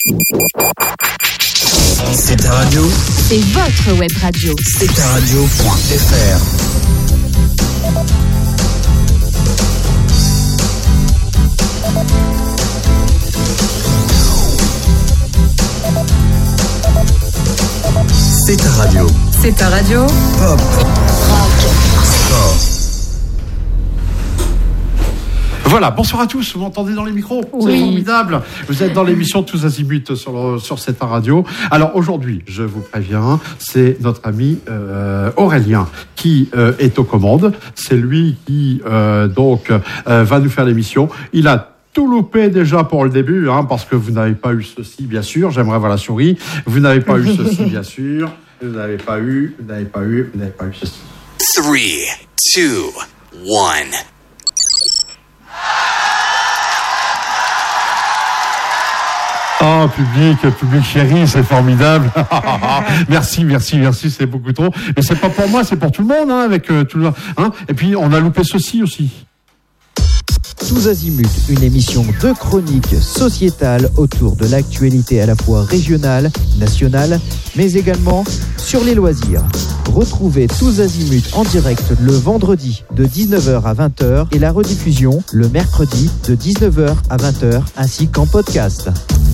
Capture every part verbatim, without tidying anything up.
C'est ta radio. C'est votre web radio. C'est ta radio.fr. C'est ta radio. C'est ta radio. Pop. Rock. Sport. Voilà, bonsoir à tous, vous m'entendez dans les micros? Oui. C'est formidable. Vous êtes dans l'émission Tous Azimuts sur, le, sur cette radio. Alors aujourd'hui, je vous préviens, c'est notre ami euh, Aurélien qui euh, est aux commandes. C'est lui qui euh, donc euh, va nous faire l'émission. Il a tout loupé déjà pour le début, hein, parce que vous n'avez pas eu ceci, bien sûr. J'aimerais voir la souris. Vous n'avez pas eu ceci, bien sûr. Vous n'avez pas eu, vous n'avez pas eu, vous n'avez pas eu ceci. Three, two, one. Oh, public, public chéri, c'est formidable. Merci, merci, merci, c'est beaucoup trop. Mais c'est pas pour moi, c'est pour tout le monde, hein, avec euh, tout le, hein. Et puis, on a loupé ceci aussi. Tous Azimuts, une émission de chronique sociétale autour de l'actualité à la fois régionale, nationale, mais également sur les loisirs. Retrouvez Tous Azimuts en direct le vendredi de dix-neuf heures à vingt heures et la rediffusion le mercredi de dix-neuf heures à vingt heures ainsi qu'en podcast.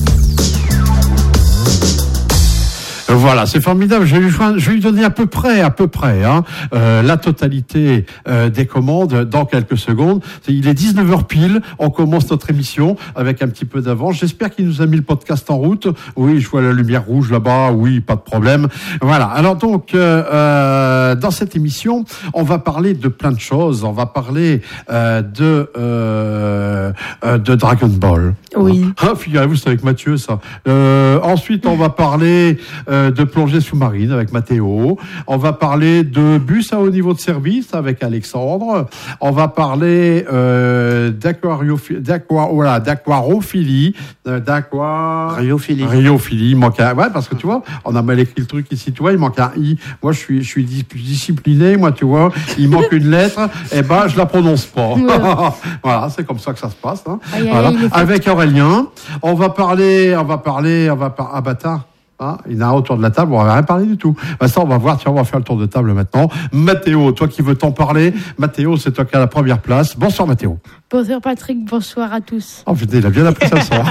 Voilà, c'est formidable. Je vais lui, je vais lui donner à peu près, à peu près, hein, euh, la totalité euh, des commandes dans quelques secondes. Il est dix-neuf heures pile. On commence notre émission avec un petit peu d'avance. J'espère qu'il nous a mis le podcast en route. Oui, je vois la lumière rouge là-bas. Oui, pas de problème. Voilà. Alors donc, euh, euh, dans cette émission, on va parler de plein de choses. On va parler euh, de euh, euh, de Dragon Ball. Oui. Ah, figurez-vous, c'est avec Mathieu ça. Euh, ensuite, on va parler euh, de plongée sous-marine avec Mathéo. On va parler de bus à haut niveau de service avec Alexandre. On va parler euh, d'aquariophilie, d'aqua, voilà, d'aquarophilie, euh, d'aqua... Ryophilie. Ryophilie. Il manque un... Ouais, parce que tu vois, on a mal écrit le truc ici, tu vois, il manque un i. Moi, je suis, je suis discipliné, moi, tu vois. Il manque une lettre, et ben, je la prononce pas. Ouais. Voilà, c'est comme ça que ça se passe, hein. Aïe, aïe, Voilà. aïe, Avec Aurélien, on va parler, on va parler, on va parler, ah, bâtard. Hein, il y en a autour de la table, on va rien parler du tout. Bah ça, on va voir, tiens, on va faire le tour de table maintenant. Mathéo, toi qui veux t'en parler, Mathéo, c'est toi qui as la première place. Bonsoir Mathéo. Bonsoir Patrick, bonsoir à tous. Oh putain, il a bien appris ça le soir.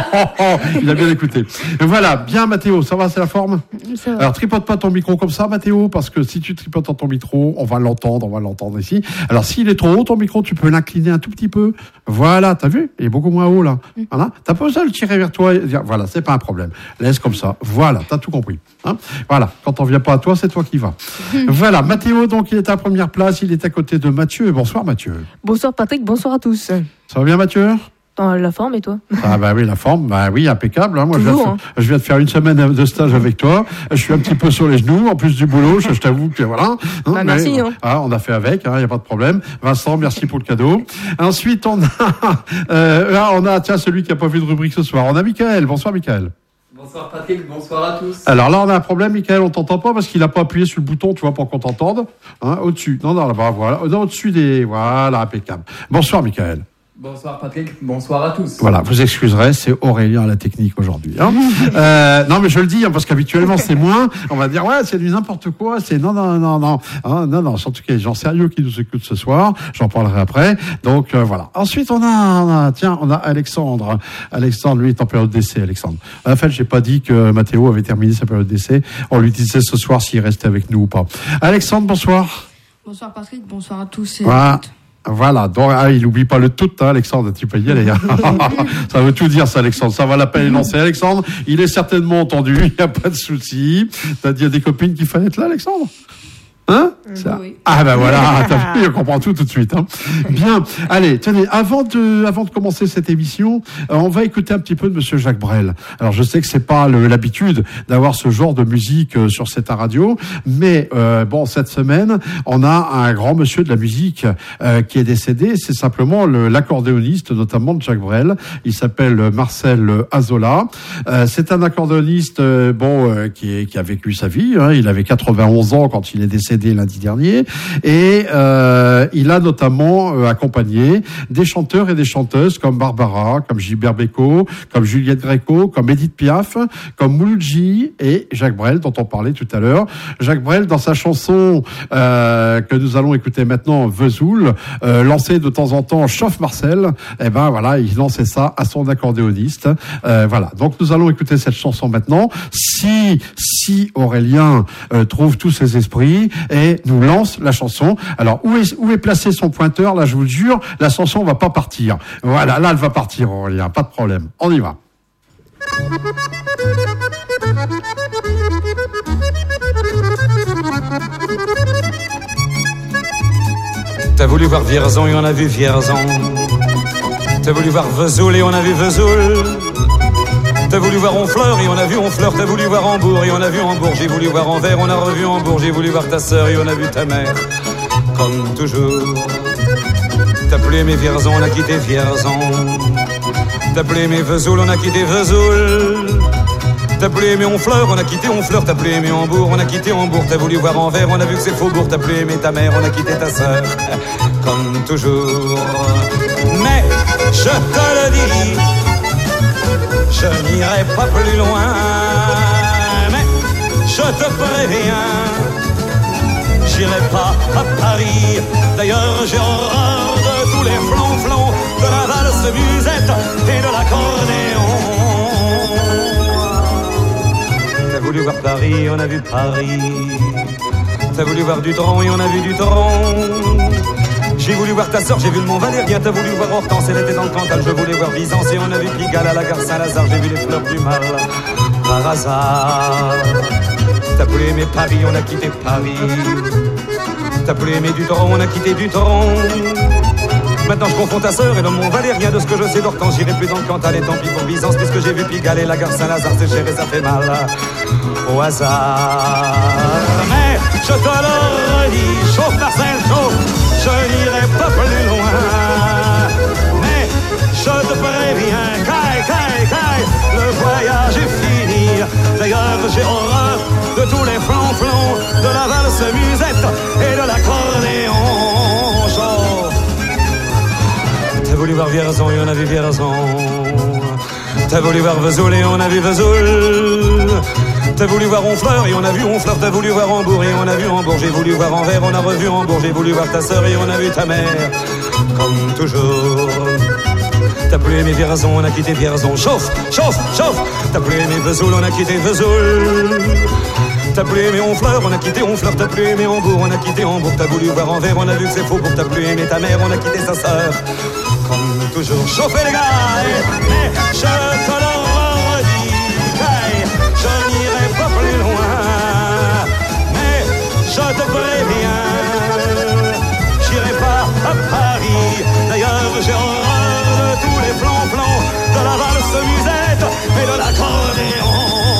Il a bien écouté. Et voilà, bien Mathéo, ça va, c'est la forme? Ça va. Alors tripote pas ton micro comme ça Mathéo, parce que si tu tripotes dans ton micro, on va l'entendre, on va l'entendre ici. Alors s'il est trop haut ton micro, tu peux l'incliner un tout petit peu. Voilà, t'as vu? Il est beaucoup moins haut là. Voilà, t'as pas besoin de le tirer vers toi et dire, voilà, c'est pas un problème. Laisse comme ça. Voilà, t'as tout compris. Hein, voilà, quand on vient pas à toi, c'est toi qui vas. Voilà, Mathéo, donc il est à la première place, il est à côté de Mathieu. Bonsoir Mathieu. Bonsoir Patrick, bonsoir à tous. Ça va bien Mathieu? Dans la forme et toi? Ah bah oui, la forme, bah oui, impeccable. Hein. Moi, Toujours, je, viens de, hein. je viens de faire une semaine de stage avec toi. Je suis un petit peu sur les genoux, en plus du boulot. Je, je t'avoue que voilà. Hein, bah, merci. mais, hein. ah, on a fait avec, il hein, n'y a pas de problème. Vincent, merci pour le cadeau. Ensuite, on a, euh, là, on a, tiens, celui qui a pas vu de rubrique ce soir. On a Michael. Bonsoir Michael. Bonsoir Patrick, bonsoir à tous. Alors là, on a un problème, Michael, on t'entend pas parce qu'il a pas appuyé sur le bouton, tu vois, pour qu'on t'entende. Hein, au-dessus. Non, non, là-bas, voilà. Non, au-dessus des, voilà, impeccable. Bonsoir Michael. Bonsoir Patrick, bonsoir à tous. Voilà, vous excuserez, c'est Aurélien à la technique aujourd'hui. Hein. euh, non, mais je le dis, hein, parce qu'habituellement c'est moins. On va dire ouais, c'est du n'importe quoi. C'est non, non, non, non, hein, non, non. Surtout qu'il y a des gens sérieux qui nous écoutent ce soir. J'en parlerai après. Donc euh, voilà. Ensuite, on a, on a, tiens, on a Alexandre. Alexandre, lui, est en période d'essai. Alexandre. En fait, j'ai pas dit que Mathéo avait terminé sa période d'essai. On lui disait ce soir s'il restait avec nous ou pas. Alexandre, bonsoir. Bonsoir Patrick, bonsoir à tous et Voilà. à toutes. Voilà, donc ah, il oublie pas le tout, hein, Alexandre, tu peux y aller. Ça veut tout dire ça, Alexandre. Ça va la peine énoncer. Alexandre, il est certainement entendu, il n'y a pas de souci. T'as dit à des copines qu'il fallait être là, Alexandre? Hein? Ça. Oui. Ah ben voilà, t'as vu, on comprend tout tout de suite. Hein. Bien, allez, tenez, avant de, avant de commencer cette émission, euh, on va écouter un petit peu de Monsieur Jacques Brel. Alors je sais que c'est pas le, l'habitude d'avoir ce genre de musique euh, sur cette radio, mais euh, bon, cette semaine, on a un grand monsieur de la musique euh, qui est décédé. C'est simplement le, l'accordéoniste, notamment de Jacques Brel. Il s'appelle Marcel Azola. Euh, c'est un accordéoniste euh, bon euh, qui, est, qui a vécu sa vie. Hein. Il avait quatre-vingt-onze ans quand il est décédé lundi samedi dernier. Et euh, il a notamment euh, accompagné des chanteurs et des chanteuses comme Barbara, comme Gilbert Bécaud, comme Juliette Gréco, comme Edith Piaf, comme Mouloudji et Jacques Brel, dont on parlait tout à l'heure. Jacques Brel, dans sa chanson euh, que nous allons écouter maintenant, Vesoul, euh, lancée de temps en temps Chauffe Marcel, eh ben voilà, il lançait ça à son accordéoniste. Euh, voilà, donc nous allons écouter cette chanson maintenant. Si si Aurélien euh, trouve tous ses esprits et nous lance la chanson. Alors où est où est placé son pointeur? Là, je vous le jure, la chanson va pas partir. Voilà, là elle va partir, Aurélien, pas de problème. On y va. T'as voulu voir Vierzon et on a vu Vierzon. T'as voulu voir Vesoul et on a vu Vesoul. T'as voulu voir Honfleur et on a vu Honfleur. T'as voulu voir Hambourg et on a vu Hambourg. J'ai voulu voir Anvers, on a revu Hambourg. J'ai voulu voir ta sœur et on a vu ta mère. Comme toujours. T'as plus aimé Vierzon, on a quitté Vierzon. T'as plus aimé Vesoul, on a quitté Vesoul. T'as plus aimé Honfleur, on a quitté Honfleur. T'as plus aimé Hambourg, on a quitté Hambourg. T'as voulu voir Anvers, on a vu que c'est Faubourg. T'as plus aimé ta mère, on a quitté ta sœur. Comme toujours. Mais je te le dis, je n'irai pas plus loin. Mais je te préviens, j'irai pas à Paris. D'ailleurs j'ai horreur de tous les flonflons, de la valse musette et de l'accordéon. T'as voulu voir Paris, on a vu Paris. T'as voulu voir Dutron et on a vu Dutron. J'ai voulu voir ta sœur, j'ai vu le Mont Valérien. T'as voulu voir Hortense, elle était dans le Cantal. Je voulais voir Byzance et on a vu Pigalle à la gare Saint-Lazare. J'ai vu les fleurs du mal par hasard. T'as plus aimé Paris, on a quitté Paris. T'as plus aimé Dutron, on a quitté Dutron. Maintenant je confonds ta sœur et le Mont Valérien. De ce que je sais d'Hortense, j'irai plus dans le Cantal. Et tant pis pour Byzance, puisque j'ai vu Pigalle et la gare Saint-Lazare. C'est cher et ça fait mal au hasard. Mais je te le redis, chauffe Marcel, chauffe. Je n'irai pas plus loin. Mais je te préviens, caille, caille, caille, le voyage est fini. D'ailleurs j'ai horreur de tous les flonflons, de la valse musette et de l'accordéon. Chauffe. T'as voulu voir Vierzon et on a vu Vierzon. T'as voulu voir Vesoul et on a vu Vesoul. T'as voulu voir Honfleur et on a vu Honfleur. T'as voulu voir Hambourg et on a vu Hambourg. J'ai voulu voir Anvers, on a revu Hambourg. J'ai voulu voir ta sœur et on a vu ta mère. Comme toujours. T'as plus aimé Vierzon, on a quitté Vierzon. Chauffe, chauffe, chauffe. T'as plus aimé Vesoul, on a quitté Vesoul. T'as plus aimé Honfleur, on a quitté Honfleur. T'as plus aimé Hambourg, on a quitté Hambourg. T'as voulu voir Anvers, on a vu que c'est faux. T'as plus aimé ta mère, on a quitté sa sœur. Comme toujours. Chauffez les gars, mais je te le redis, je n'irai pas plus loin. Mais je te préviens, j'irai pas à Paris. D'ailleurs j'ai horreur de tous les plans-plans, de la valse musette et de l'accordéon.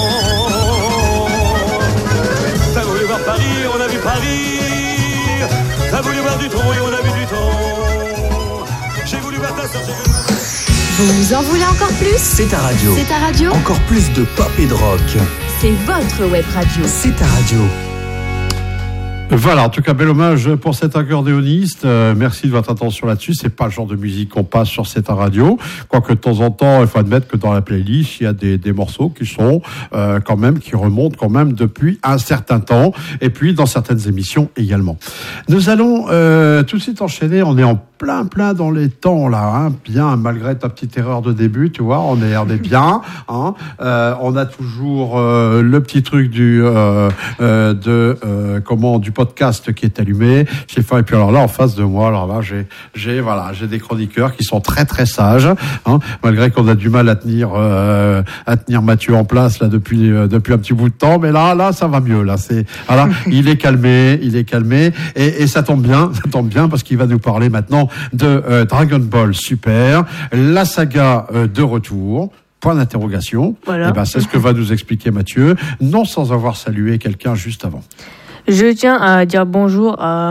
T'as voulu voir Paris, on a vu Paris. T'as voulu voir Dutron et on a vu Dutron. J'ai voulu voir ta sœur, j'ai voulu... Vous en voulez encore plus? C'est ta radio. C'est ta radio. Encore plus de pop et de rock. C'est votre web radio. C'est ta radio. Voilà, en tout cas, bel hommage pour cet accordéoniste. Euh, merci de votre attention là-dessus. C'est pas le genre de musique qu'on passe sur cette radio. Quoique de temps en temps, il faut admettre que dans la playlist, il y a des, des morceaux qui sont euh, quand même, qui remontent quand même depuis un certain temps. Et puis dans certaines émissions également. Nous allons euh, tout de suite enchaîner. On est en plein plein dans les temps là, hein, bien malgré ta petite erreur de début, tu vois, on est on est bien, hein, euh, on a toujours euh, le petit truc du euh, euh, de euh, comment du podcast qui est allumé. J'ai fait et puis alors là en face de moi, alors là j'ai j'ai voilà j'ai des chroniqueurs qui sont très très sages, hein, malgré qu'on a du mal à tenir euh, à tenir Mathieu en place là depuis euh, depuis un petit bout de temps, mais là là ça va mieux là, c'est voilà, il est calmé, il est calmé et, et ça tombe bien, ça tombe bien parce qu'il va nous parler maintenant de euh, Dragon Ball Super, la saga euh, de retour. Point d'interrogation. Voilà. Et ben c'est ce que va nous expliquer Mathieu, non sans avoir salué quelqu'un juste avant. Je tiens à dire bonjour à mon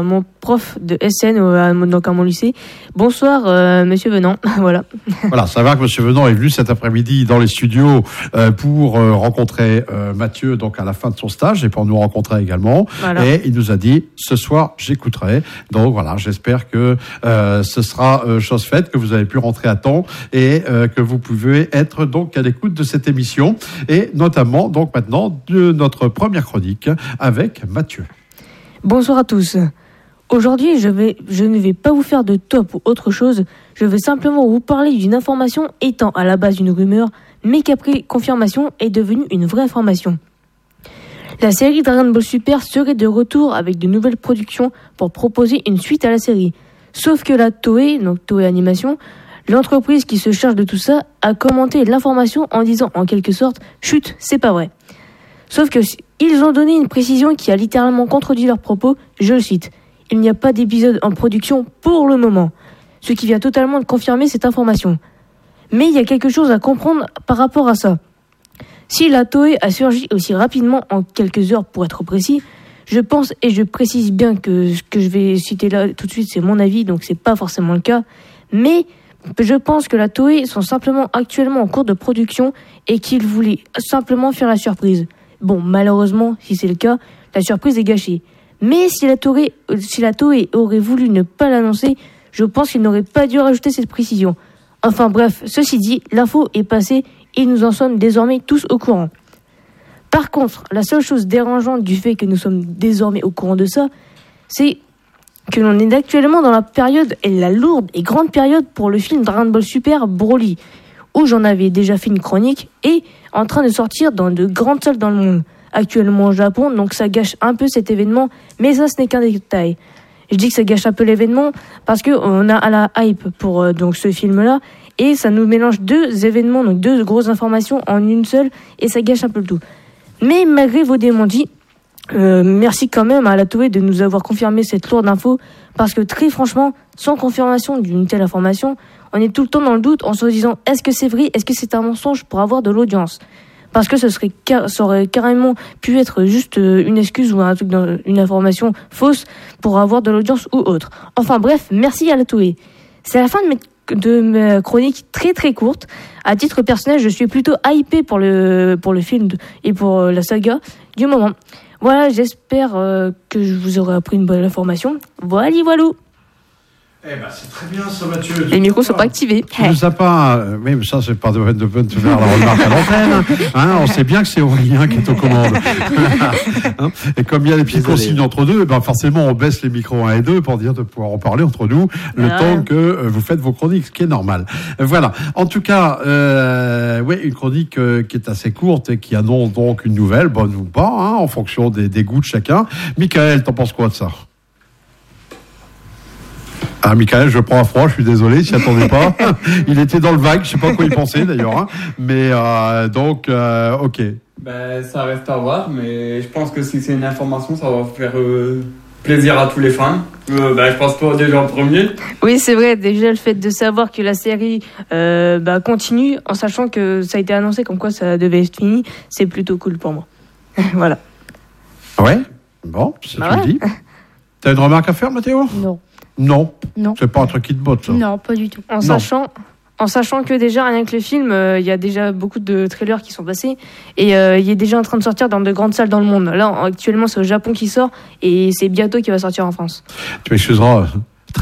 prof de S N au, à, donc à mon lycée. Bonsoir, euh, monsieur Venant. Voilà. Voilà, ça va que monsieur Venant est venu cet après-midi dans les studios euh, pour euh, rencontrer euh, Mathieu donc à la fin de son stage et pour nous rencontrer également. Voilà. Et il nous a dit ce soir j'écouterai. Donc voilà, j'espère que euh, ce sera euh, chose faite, que vous avez pu rentrer à temps et euh, que vous pouvez être donc à l'écoute de cette émission et notamment donc maintenant de notre première chronique avec Mathieu. Bonsoir à tous. Aujourd'hui, je, vais, je ne vais pas vous faire de top ou autre chose. Je vais simplement vous parler d'une information étant à la base une rumeur, mais qu'après confirmation est devenue une vraie information. La série Dragon Ball Super serait de retour avec de nouvelles productions pour proposer une suite à la série. Sauf que la Toei, donc Toei Animation, l'entreprise qui se charge de tout ça, a commenté l'information en disant en quelque sorte « Chut, c'est pas vrai ». Sauf que ils ont donné une précision qui a littéralement contredit leurs propos, je le cite. Il n'y a pas d'épisode en production pour le moment, ce qui vient totalement de confirmer cette information. Mais il y a quelque chose à comprendre par rapport à ça. Si la Toei a surgi aussi rapidement en quelques heures pour être précis, je pense et je précise bien que ce que je vais citer là tout de suite c'est mon avis, donc c'est pas forcément le cas, mais je pense que la Toei sont simplement actuellement en cours de production et qu'ils voulaient simplement faire la surprise. Bon, malheureusement, si c'est le cas, la surprise est gâchée. Mais si la Toei, si la Toei aurait voulu ne pas l'annoncer, je pense qu'il n'aurait pas dû rajouter cette précision. Enfin bref, ceci dit, l'info est passée et nous en sommes désormais tous au courant. Par contre, la seule chose dérangeante du fait que nous sommes désormais au courant de ça, c'est que l'on est actuellement dans la période, et la lourde et grande période pour le film Dragon Ball Super Broly, où j'en avais déjà fait une chronique, et en train de sortir dans de grandes salles dans le monde, actuellement au Japon, donc ça gâche un peu cet événement, mais ça ce n'est qu'un détail. Je dis que ça gâche un peu l'événement parce qu'on a à la hype pour euh, donc ce film-là, et ça nous mélange deux événements, donc deux grosses informations en une seule, et ça gâche un peu le tout. Mais malgré vos démentis, euh, merci quand même à la Toei de nous avoir confirmé cette lourde info, parce que très franchement, sans confirmation d'une telle information, on est tout le temps dans le doute en se disant est-ce que c'est vrai, est-ce que c'est un mensonge pour avoir de l'audience ? Parce que ce serait, ça aurait carrément pu être juste une excuse ou un truc, une information fausse pour avoir de l'audience ou autre. Enfin bref, merci à la Toei. C'est la fin de mes, de mes chroniques très très courtes. À titre personnel, je suis plutôt hypé pour le, pour le film et pour la saga du moment. Voilà, j'espère euh, que je vous aurai appris une bonne information. Voilà, voilà. Eh ben, c'est très bien ça, Mathieu. Les micros sont pas activés. Tu ne sais pas, mais ça, c'est pas de peine de, de, de faire la remarque à l'antenne. Hein, on sait bien que c'est Aurélien qui est aux commandes. Hein, et comme il y a des petites consignes entre deux, ben forcément, on baisse les micros un et deux pour dire de pouvoir en parler entre nous le ah. temps que euh, vous faites vos chroniques, ce qui est normal. Euh, voilà. En tout cas, euh, ouais, une chronique euh, qui est assez courte et qui annonce donc une nouvelle, bonne ou pas, hein, en fonction des, des goûts de chacun. Michael, t'en penses quoi de ça ? Ah, Michael, je prends à froid, je suis désolé, s'y attendait pas. Il était dans le vague, je sais pas quoi il pensait d'ailleurs. Hein. Mais euh, donc, euh, ok. Ben, ça reste à voir, mais je pense que si c'est une information, ça va faire euh, plaisir à tous les fans. Euh, ben, je pense toi déjà en premier. Oui, c'est vrai, déjà le fait de savoir que la série euh, bah, continue, en sachant que ça a été annoncé comme quoi ça devait être fini, c'est plutôt cool pour moi. Voilà. Ouais, bon, c'est bah tout ouais. dit. T'as une remarque à faire, Mathéo ? Non. Non. Non. C'est pas un truc qui te botte, ça. Non, pas du tout. En sachant, en sachant que déjà, rien que le film, il euh, y a déjà beaucoup de trailers qui sont passés et il euh, est déjà en train de sortir dans de grandes salles dans le monde. Là, actuellement, c'est au Japon qui sort et c'est bientôt qu'il va sortir en France. Tu m'excuseras, euh, trailer ?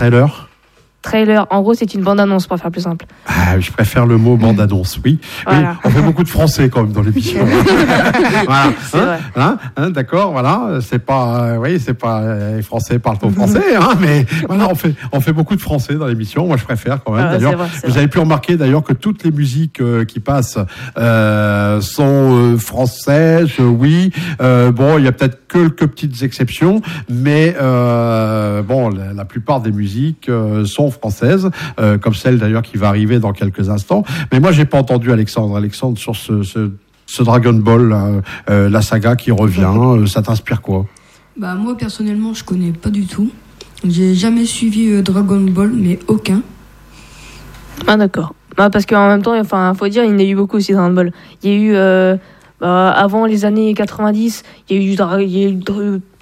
Trailer, en gros, c'est une bande-annonce pour faire plus simple. Ah, je préfère le mot bande-annonce, oui. Voilà. Oui. On fait beaucoup de français quand même dans l'émission. Voilà. C'est hein, vrai. Hein, hein, d'accord, voilà. C'est pas, euh, oui, c'est pas, euh, les Français parlent au français, hein, mais voilà, on fait, on fait beaucoup de français dans l'émission. Moi, je préfère quand même. Ah, d'ailleurs, c'est vrai, c'est vous vrai. avez pu remarquer d'ailleurs que toutes les musiques euh, qui passent euh, sont euh, françaises, euh, oui. Euh, bon, il y a peut-être quelques petites exceptions, mais euh, bon, la, la plupart des musiques euh, sont françaises, euh, comme celle d'ailleurs qui va arriver dans quelques instants. Mais moi, j'ai pas entendu Alexandre. Alexandre, sur ce, ce, ce Dragon Ball, là, euh, la saga qui revient, euh, ça t'inspire quoi ? Bah moi personnellement je connais pas du tout. J'ai jamais suivi euh, Dragon Ball, mais aucun. Ah d'accord. Bah, parce qu'en même temps, enfin, faut dire, il y en a eu beaucoup aussi Dragon Ball. Il y a eu euh, bah, avant les années quatre-vingt-dix, il y a eu, il y a eu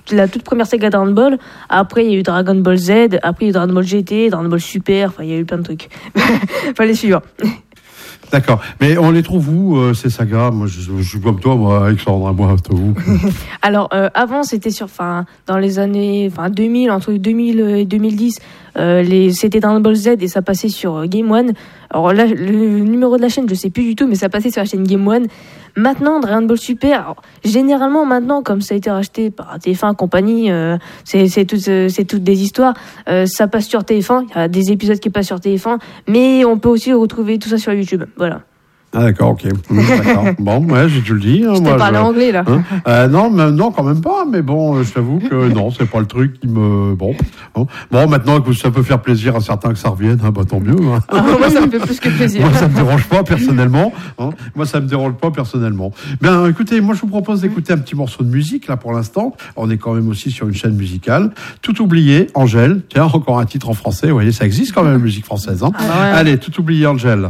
la toute première saga Dragon Ball. Après, il y a eu Dragon Ball Z. Après, il y a eu Dragon Ball G T, Dragon Ball Super. Enfin, il y a eu plein de trucs. Fallait suivre. D'accord. Mais on les trouve où, euh, ces sagas? Moi, je, je suis comme toi, moi, Alexandre, moi, toi, vous. Alors, euh, avant, c'était sur, enfin, dans les années, enfin, deux mille, entre deux mille et deux mille dix, euh, les, c'était Dragon Ball Z et ça passait sur euh, Game One. Alors là, le numéro de la chaîne, je sais plus du tout, mais ça passait sur la chaîne Game One. Maintenant, Dragon Ball Super, alors, généralement, maintenant, comme ça a été racheté par T F un, compagnie, euh, c'est, c'est tout, euh, c'est toutes des histoires, euh, ça passe sur T F un, il y a des épisodes qui passent sur T F un, mais on peut aussi retrouver tout ça sur YouTube. Voilà. Ah d'accord, ok. D'accord. Bon, ouais, j'ai dû le dire. Je t'ai parlé je... anglais, là. Hein euh, non, mais, non, quand même pas, mais bon, je t'avoue que non, c'est pas le truc qui me... Bon, bon, bon maintenant, que ça peut faire plaisir à certains que ça revienne, hein, bah tant mieux. Hein. Ah, moi, ça me fait plus que plaisir. Moi, ça me dérange pas, personnellement. Hein. Moi, ça me dérange pas, personnellement. Bien, écoutez, moi, je vous propose d'écouter un petit morceau de musique, là, pour l'instant. On est quand même aussi sur une chaîne musicale. Tout oublié, Angèle. Tiens, encore un titre en français. Vous voyez, ça existe quand même, la musique française. Hein. Ah, ouais. Allez, Tout oublié, Angèle.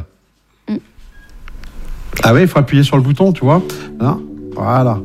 Ah oui, il faut appuyer sur le bouton, tu vois. Hein, voilà.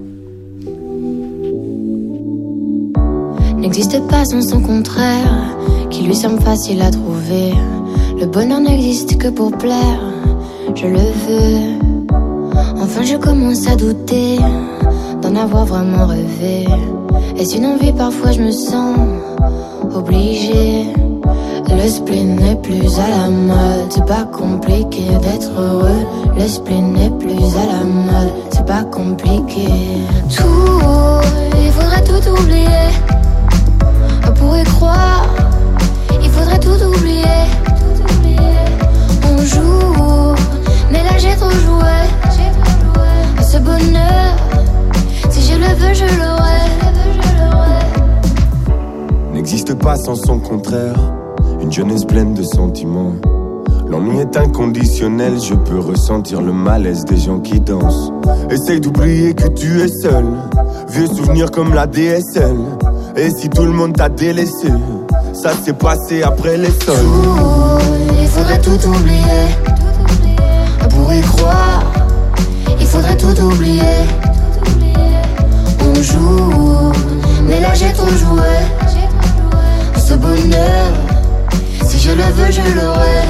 N'existe pas sans son contraire, qui lui semble facile à trouver. Le bonheur n'existe que pour plaire, je le veux. Enfin je commence à douter d'en avoir vraiment rêvé. Est-ce une envie? Parfois je me sens obligée. Le spleen n'est plus à la mode, c'est pas compliqué d'être heureux. Le spleen n'est plus à la mode, c'est pas compliqué. Tout, il faudrait tout oublier. On pourrait croire, il faudrait tout oublier. On joue, mais là j'ai trop joué. Ce bonheur, si je le veux, je l'aurai. N'existe pas sans son contraire. Une jeunesse pleine de sentiments. L'ennui est inconditionnel, je peux ressentir le malaise des gens qui dansent. Essaye d'oublier que tu es seul, vieux souvenirs comme la D S L. Et si tout le monde t'a délaissé, ça s'est passé après les sols. Tout, il faudrait tout oublier. Pour y croire, il faudrait tout oublier. On joue, mais là j'ai trop joué. Ce bonheur, si je le veux, je l'aurai.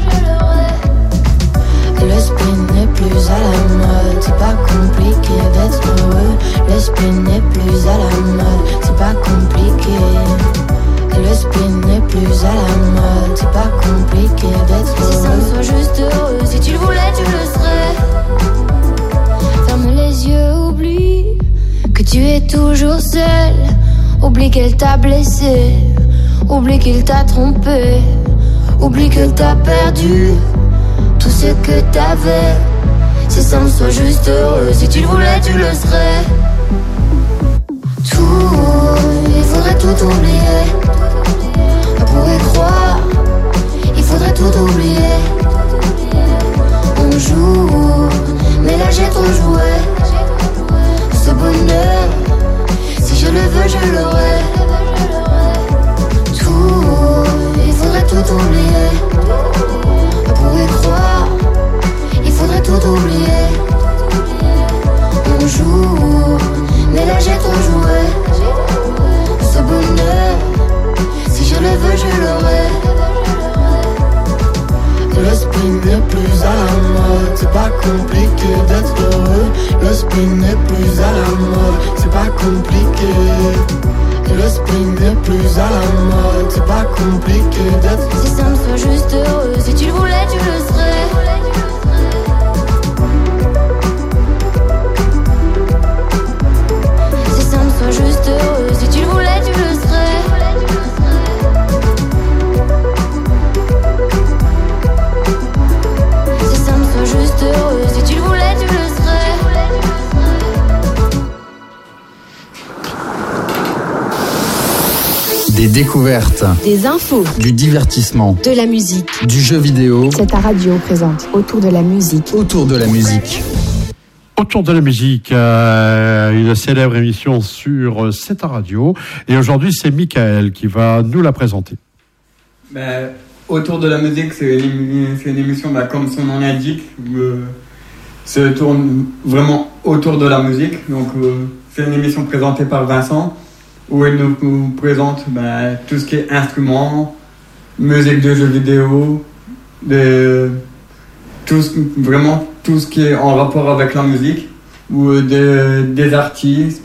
Le spleen n'est plus à la mode, c'est pas compliqué d'être heureux. Le spleen n'est plus à la mode, c'est pas compliqué. Le spleen n'est plus à la mode, c'est pas compliqué d'être heureux. Si ça me soit juste heureux, si tu le voulais, tu le serais. Ferme les yeux, oublie que tu es toujours seul. Oublie qu'elle t'a blessé, oublie qu'il t'a trompé, oublie que t'as perdu tout ce que t'avais. Si ça me soit juste heureux, si tu le voulais, tu le serais. Tout, il faudrait tout oublier. Pour y croire, il faudrait tout oublier. On joue, mais là j'ai trop joué. Ce bonheur, si je le veux, je l'aurai. Il faudrait tout oublier. Pour y croire, il faudrait tout oublier. On joue, mais là j'ai trop joué. Ce bonheur, si je le veux, je l'aurai. Le spleen n'est plus à la mode, c'est pas compliqué d'être heureux. Le spleen n'est plus à la mode, c'est pas compliqué. Le spleen n'est plus à la mode, c'est pas compliqué d'être. Si ça me soit juste heureux, si tu le voulais, tu le serais. Si ça me soit juste heureux, si tu le voulais, tu le serais. Si ça me soit juste heureux, si tu le voulais, tu le serais. Des découvertes, des infos, du divertissement, de la musique, du jeu vidéo. C'est ta radio présente autour de la musique. Autour de la musique. Autour de la musique, euh, une célèbre émission sur C'est ta radio. Et aujourd'hui, c'est Michael qui va nous la présenter. Ben, autour de la musique, c'est une, c'est une émission, ben, comme son nom l'indique, euh, se tourne vraiment autour de la musique. Donc, euh, c'est une émission présentée par Vincent. où il nous, nous présente bah, tout ce qui est instruments, musique de jeux vidéo, de, tout ce, vraiment tout ce qui est en rapport avec la musique, ou de, des artistes.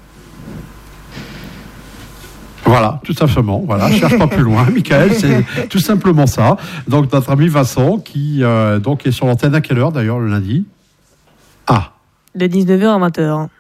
Voilà, tout simplement. Voilà, je cherche pas plus loin, Michael, c'est tout simplement ça. Donc notre ami Vincent, qui euh, donc est sur l'antenne à quelle heure d'ailleurs le lundi? Ah. De dix-neuf heures à vingt heures.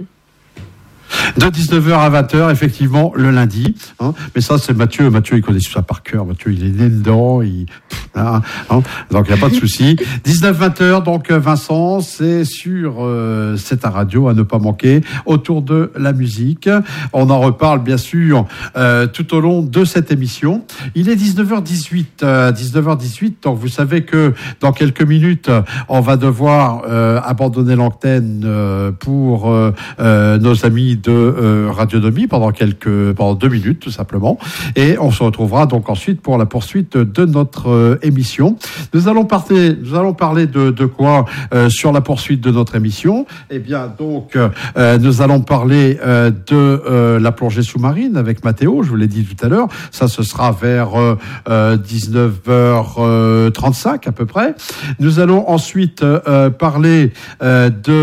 De dix-neuf heures à vingt heures, effectivement, le lundi. Hein. Mais ça, c'est Mathieu. Mathieu, il connaît tout ça par cœur. Mathieu, il est né dedans. Il... Hein, hein. Donc, il n'y a pas de souci. dix-neuf vingt heures, donc, Vincent, c'est sur euh, C'est ta radio à ne pas manquer, autour de la musique. On en reparle, bien sûr, euh, tout au long de cette émission. Il est dix-neuf heures dix-huit. Euh, dix-neuf heures dix-huit, donc vous savez que dans quelques minutes, on va devoir euh, abandonner l'antenne euh, pour euh, euh, nos amis de euh, Radionomie pendant quelques pendant deux minutes tout simplement, et on se retrouvera donc ensuite pour la poursuite de notre euh, émission. Nous allons parler nous allons parler de de quoi euh, sur la poursuite de notre émission. Eh bien donc euh, nous allons parler euh, de euh, la plongée sous-marine avec Mathéo, je vous l'ai dit tout à l'heure. Ça, ce sera vers euh, euh, dix-neuf heures trente-cinq à peu près. Nous allons ensuite euh, parler euh, de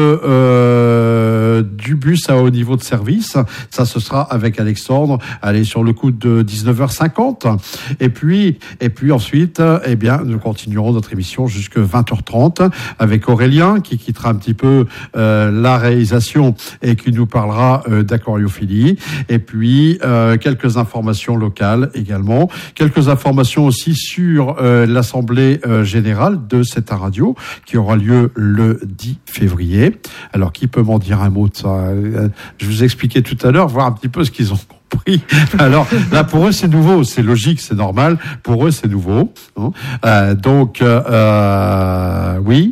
euh, du bus à haut niveau de service. Ça, ce sera avec Alexandre. Allez, sur le coup de dix-neuf heures cinquante. Et puis, et puis ensuite, eh bien, nous continuerons notre émission jusqu'à vingt heures trente avec Aurélien qui quittera un petit peu euh, la réalisation et qui nous parlera euh, d'aquariophilie. Et puis, euh, quelques informations locales également. Quelques informations aussi sur euh, l'Assemblée euh, générale de C'est ta radio qui aura lieu le dix février. Alors, qui peut m'en dire un mot de ça? Je vous expliquais tout à l'heure, voir un petit peu ce qu'ils ont compris. Alors là, pour eux, c'est nouveau, c'est logique, c'est normal. Pour eux, c'est nouveau. Hein. Euh, donc, euh, oui.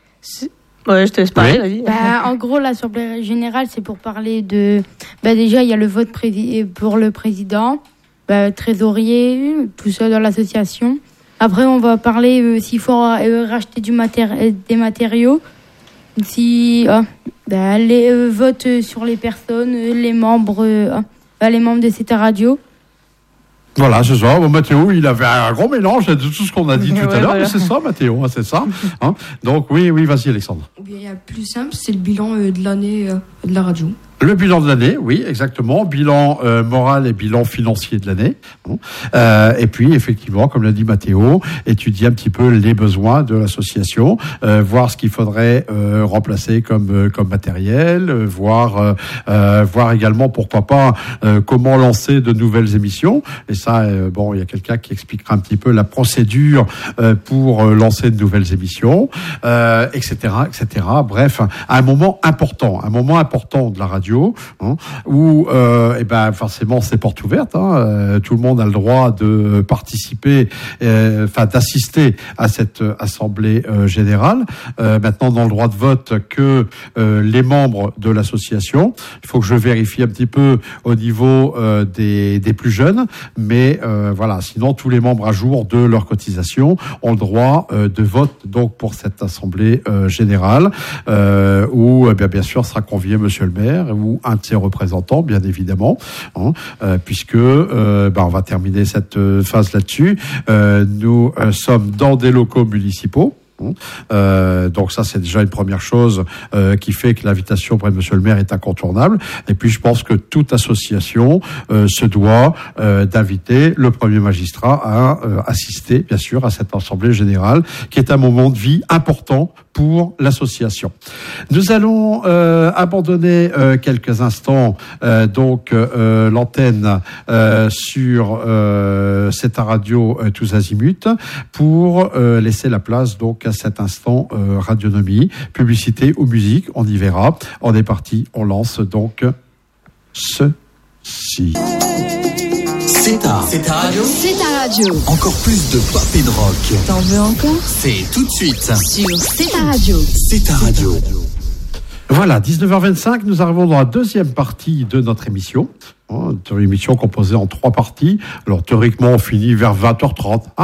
Ouais, je te laisse parler, oui. vas-y. Bah, en gros, l'Assemblée générale, c'est pour parler de... Bah, déjà, il y a le vote prési... pour le président, bah, trésorier, tout ça dans l'association. Après, on va parler euh, s'il faut euh, racheter du matéri... des matériaux. Si... Euh, bah, les euh, votes sur les personnes, les membres, euh, bah, les membres de C'est ta radio. Voilà, c'est ça. Bon, Mathéo, il avait un gros mélange de tout ce qu'on a dit tout ouais, à l'heure. voilà. C'est ça, Mathéo, hein, c'est ça. Hein. Donc, oui, oui, vas-y, Alexandre. Ou bien il y a plus simple, c'est le bilan euh, de l'année euh, de la radio. Le bilan de l'année, oui, exactement. Bilan euh, moral et bilan financier de l'année. Euh, et puis, effectivement, comme l'a dit Mathéo, étudier un petit peu les besoins de l'association, euh, voir ce qu'il faudrait euh, remplacer comme euh, comme matériel, euh, voir euh, euh, voir également, pourquoi pas, euh, comment lancer de nouvelles émissions. Et ça, euh, bon, il y a quelqu'un qui expliquera un petit peu la procédure euh, pour euh, lancer de nouvelles émissions, euh, et cetera, et cetera. Bref, un moment important, un moment important de la radio. Hein, où euh, eh ben forcément c'est porte ouverte, hein, euh, tout le monde a le droit de participer, euh, enfin d'assister à cette assemblée euh, générale. Euh, maintenant, dans le droit de vote que euh, les membres de l'association. Il faut que je vérifie un petit peu au niveau euh, des, des plus jeunes, mais euh, voilà. Sinon, tous les membres à jour de leur cotisation ont le droit euh, de vote donc pour cette assemblée euh, générale, euh, où eh bien, bien sûr sera convié Monsieur le maire ou un de ses représentants, bien évidemment, hein, euh, puisque euh, bah, on va terminer cette euh, phase là-dessus. Euh, nous euh, sommes dans des locaux municipaux. Euh, donc ça, c'est déjà une première chose euh, qui fait que l'invitation auprès de Monsieur le maire est incontournable. Et puis je pense que toute association euh, se doit euh, d'inviter le premier magistrat à euh, assister, bien sûr, à cette assemblée générale, qui est un moment de vie important pour l'association. Nous allons euh, abandonner euh, quelques instants euh, donc euh, l'antenne euh, sur euh, C'est ta radio euh, tous azimuts pour euh, laisser la place donc à cet instant euh, radionomie, publicité ou musique, on y verra. On est parti, on lance donc ceci. C'est ta, c'est ta radio. C'est ta radio. Encore plus de pop et de rock. T'en veux encore? C'est tout de suite sur C'est ta radio. C'est ta radio. Voilà, dix-neuf heures vingt-cinq, nous arrivons dans la deuxième partie de notre émission. Une émission composée en trois parties. Alors théoriquement, on finit vers vingt heures trente. Hein?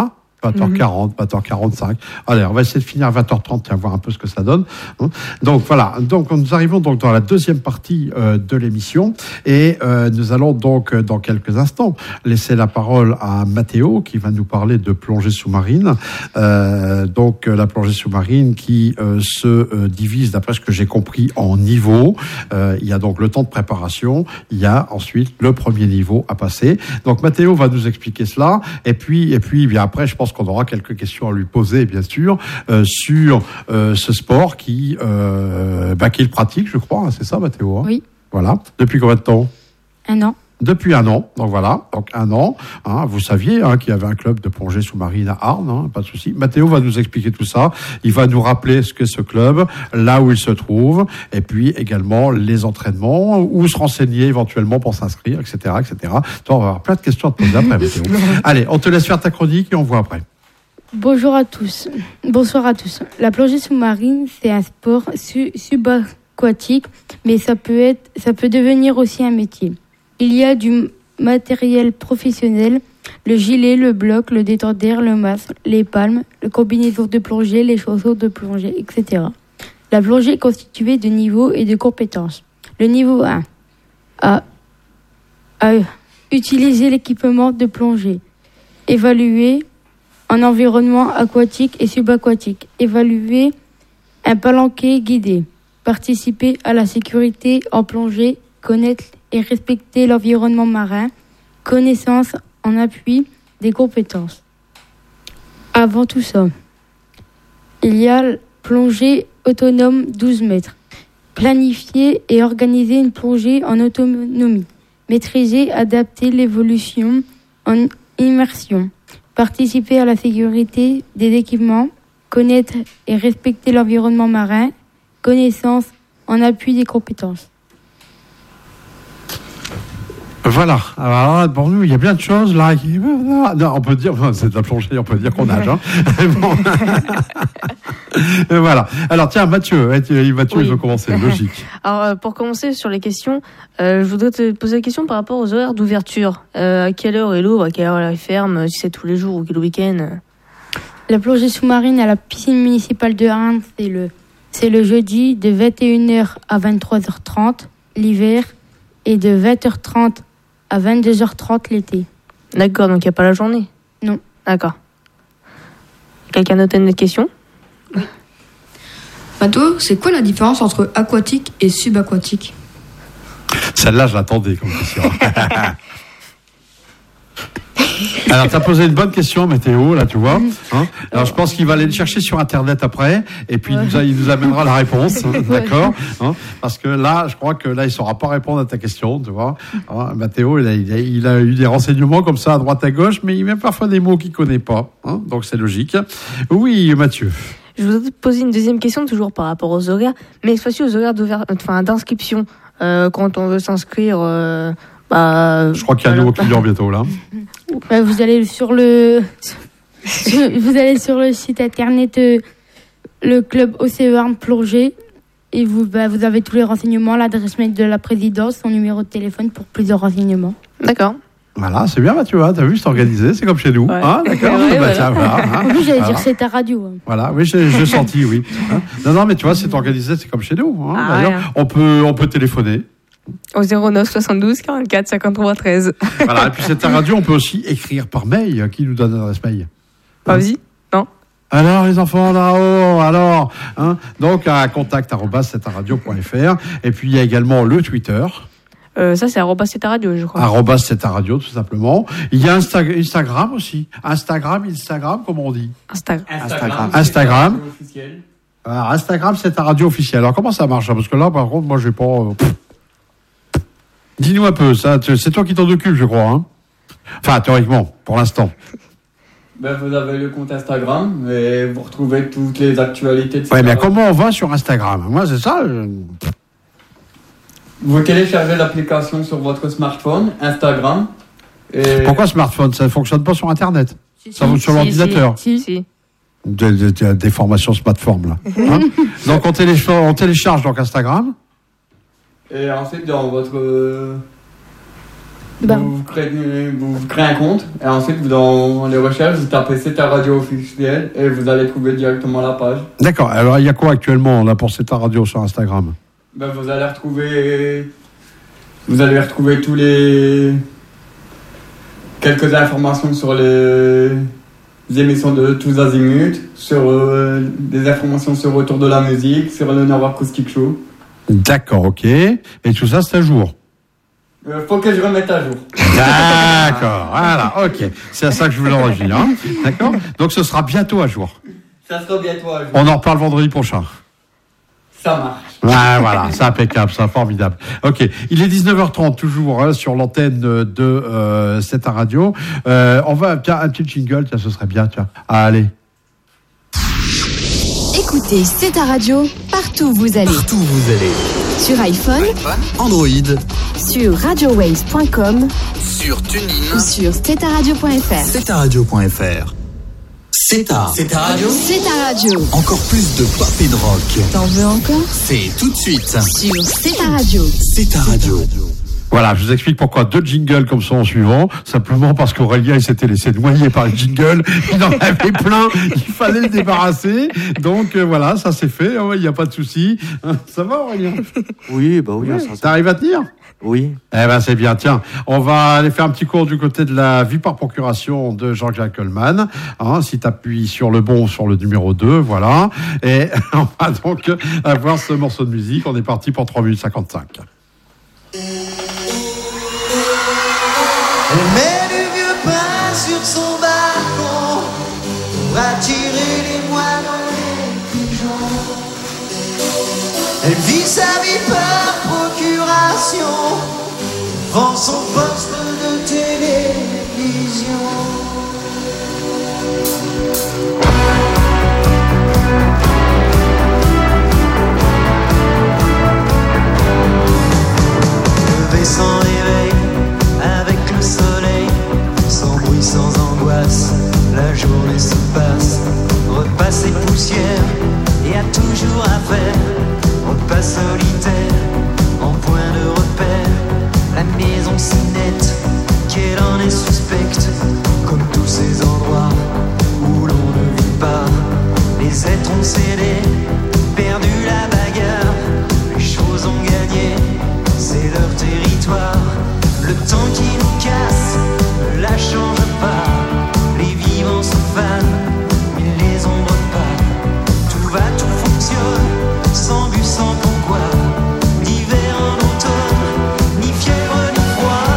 vingt heures quarante, vingt heures quarante-cinq. Allez, on va essayer de finir à vingt heures trente et voir un peu ce que ça donne. Donc voilà, donc nous arrivons donc dans la deuxième partie euh, de l'émission et euh, nous allons donc dans quelques instants laisser la parole à Mathéo qui va nous parler de plongée sous-marine. Euh, donc la plongée sous-marine qui euh, se euh, divise, d'après ce que j'ai compris, en niveaux. Euh, il y a donc le temps de préparation, il y a ensuite le premier niveau à passer. Donc Mathéo va nous expliquer cela et puis et puis bien après je pense qu'on aura quelques questions à lui poser bien sûr euh, sur euh, ce sport qui euh, bah, qu'il pratique, je crois, c'est ça Mathéo hein. Oui. Voilà. Depuis combien de temps? Un an. Depuis un an, donc voilà, donc un an. Hein, vous saviez hein, qu'il y avait un club de plongée sous-marine à Arles, hein, pas de souci. Mathéo va nous expliquer tout ça. Il va nous rappeler ce qu'est ce club, là où il se trouve, et puis également les entraînements, où se renseigner éventuellement pour s'inscrire, et cetera, et cetera. Toi, on va avoir plein de questions à te poser après, Mathéo. Allez, on te laisse faire ta chronique et on voit après. Bonjour à tous. Bonsoir à tous. La plongée sous-marine, c'est un sport su- subaquatique, mais ça peut être, ça peut devenir aussi un métier. Il y a du matériel professionnel, le gilet, le bloc, le détendeur, le masque, les palmes, le combinaison de plongée, les chaussures de plongée, et cetera. La plongée est constituée de niveaux et de compétences. Le niveau un, à, à utiliser l'équipement de plongée, évaluer en environnement aquatique et subaquatique, évaluer un palanquet guidé, participer à la sécurité en plongée, connaître et respecter l'environnement marin, connaissance en appui des compétences. Avant tout ça, il y a plongée autonome douze mètres. Planifier et organiser une plongée en autonomie. Maîtriser, adapter l'évolution en immersion. Participer à la sécurité des équipements. Connaître et respecter l'environnement marin. Connaissance en appui des compétences. Voilà. Alors, pour nous, il y a bien de choses là. Qui... Non, on peut dire, c'est de la plongée, on peut dire qu'on nage. Hein. Voilà. Alors tiens, Mathieu, Mathieu, oui. il veut commencer, logique. Alors pour commencer sur les questions, euh, je voudrais te poser la question par rapport aux horaires d'ouverture. Euh, à quelle heure elle ouvre, à quelle heure elle ferme, si c'est tous les jours ou le week-end? La plongée sous-marine à la piscine municipale de Arles, c'est le, c'est le jeudi de vingt et une heures à vingt-trois heures trente l'hiver et de vingt heures trente à vingt-deux heures trente l'été. D'accord, donc il n'y a pas la journée? Non. D'accord. Quelqu'un d'autre a une autre question? Oui. Mathéo, c'est quoi la différence entre aquatique et subaquatique? Celle-là, je l'attendais comme question. Alors, tu as posé une bonne question, Mathéo, là, tu vois. Hein. Alors, je pense qu'il va aller le chercher sur Internet après, et puis ouais. il, nous a, il nous amènera la réponse, hein, d'accord hein. Parce que là, je crois que là, il ne saura pas répondre à ta question, tu vois. Hein, Mathéo, il a, il, a, il a eu des renseignements comme ça, à droite, à gauche, mais il met parfois des mots qu'il ne connaît pas. Hein, donc, c'est logique. Oui, Mathieu. Je voudrais te poser une deuxième question, toujours par rapport aux horaires, mais cette fois-ci aux horaires enfin, d'inscription. Euh, quand on veut s'inscrire... Euh... Bah, je crois qu'il y a un nouveau client bientôt là. Bah, vous allez sur le vous allez sur le site internet euh, le club O C E Arles Plongée et vous bah, vous avez tous les renseignements, l'adresse mail de la présidence, son numéro de téléphone pour plus de renseignements. D'accord. Voilà, c'est bien Mathieu, hein, t'as vu, c'est organisé, c'est comme chez nous. Ouais. Hein, d'accord. Ouais, bah, voilà. tiens, voilà, hein. Oui, j'allais voilà. dire c'est ta radio. Hein. Voilà, oui, j'ai, j'ai senti, oui. Hein. Non, non, mais tu vois, c'est organisé, c'est comme chez nous. Hein, ah, d'ailleurs, ouais. on peut, on peut téléphoner. Au zéro neuf soixante-douze quarante-quatre cinquante-trois treize. Voilà, et puis cette radio, on peut aussi écrire par mail. Qui nous donne l'adresse mail? Pas vas-y, non. Alors les enfants là-haut, alors, hein, donc à contact arobase c'est ta radio point f r et puis il y a également le Twitter. Euh, ça c'est arobase c'est ta radio, je crois. Arobase c'est ta radio, tout simplement. Il y a Insta- Instagram aussi. Instagram, Instagram, comment on dit? Insta- Instagram. Instagram. Alors, Instagram, c'est ta radio officielle. Alors comment ça marche? Parce que là, par contre, moi, j'ai pas. Euh, Dis-nous un peu, ça, c'est toi qui t'en occupes, je crois. Hein enfin, théoriquement, pour l'instant. Ben, vous avez le compte Instagram et vous retrouvez toutes les actualités de Ouais, mais comment on va sur Instagram? Moi, c'est ça. Je... Vous téléchargez l'application sur votre smartphone, Instagram. Et... Pourquoi smartphone? Ça ne fonctionne pas sur Internet. Si, ça si, fonctionne sur si, l'ordinateur. Si, si. Des, des, des, des formations smartphone, là. Hein donc, on télécharge, on télécharge donc Instagram. Et ensuite, dans votre... Bah. Vous, créez, vous créez un compte et ensuite vous, dans les recherches vous tapez C'est ta radio officielle et vous allez trouver directement la page. D'accord. Alors il y a quoi actuellement là pour C'est ta radio sur Instagram? Ben, vous allez retrouver, vous allez retrouver tous les quelques informations sur les émissions de tous azimuts, sur euh, des informations sur Retour de la musique, sur le Nord Acoustic Show. D'accord, ok. Et tout ça c'est à jour. Euh, faut que je remette à jour. D'accord, voilà, ok. C'est à ça que je voulais en revenir. Hein. D'accord. Donc ce sera bientôt à jour. Ça sera bientôt à jour. On en reparle vendredi prochain. Ça marche. Ah, voilà, c'est impeccable, c'est formidable. Ok, il est dix-neuf heures trente toujours hein, sur l'antenne de euh, C'est ta radio. Euh, on va tiens un petit jingle, tiens, ce serait bien, tiens. Ah, allez. Écoutez C'est ta radio partout où vous allez. Partout où vous allez. Sur iPhone, Android, sur radio waves point com, sur TuneIn ou sur c'est ta radio point f r. c'est ta radio point f r. C'est ta. C'est ta radio. C'est ta radio. Encore plus de pop et de rock. T'en veux encore? C'est tout de suite. Sur C'est ta radio. C'est ta radio. Voilà, je vous explique pourquoi deux jingles comme ça en suivant. Simplement parce qu'Aurélien, il s'était laissé noyer par les jingles. Il en avait plein. Il fallait le débarrasser. Donc, euh, voilà, ça c'est fait. Il n'y a pas de souci. Ça va, Aurélien? Oui, bah oui. Ouais. Ça, ça... T'arrives à tenir? Oui. Eh ben, c'est bien. Tiens, on va aller faire un petit cours du côté de la vie par procuration de Jean-Jacques Coleman. Hein, si t'appuies sur le bon ou sur le numéro deux, voilà. Et on va donc avoir ce morceau de musique. On est parti pour trois minutes cinquante-cinq. Elle met du vieux pain sur son balcon pour attirer les moines dans les pigeons. Elle vit sa vie par procuration, vend son poste de télévision. Levé sans réveil, avec le soleil, sans bruit, sans angoisse, la journée se passe. Repas et poussière, y a toujours à faire. Repas solitaire, en point de repère. La maison si nette, qu'elle en est suspecte. Comme tous ces endroits où l'on ne vit pas. Les êtres ont cédé, perdu la bagarre. Les choses ont gagné, c'est leur territoire. Le temps qui nous casse ne la change pas. Les vivants se fanent, mais les ombres pas. Tout va, tout fonctionne, sans but, sans pourquoi. D'hiver en automne, ni fièvre ni froid.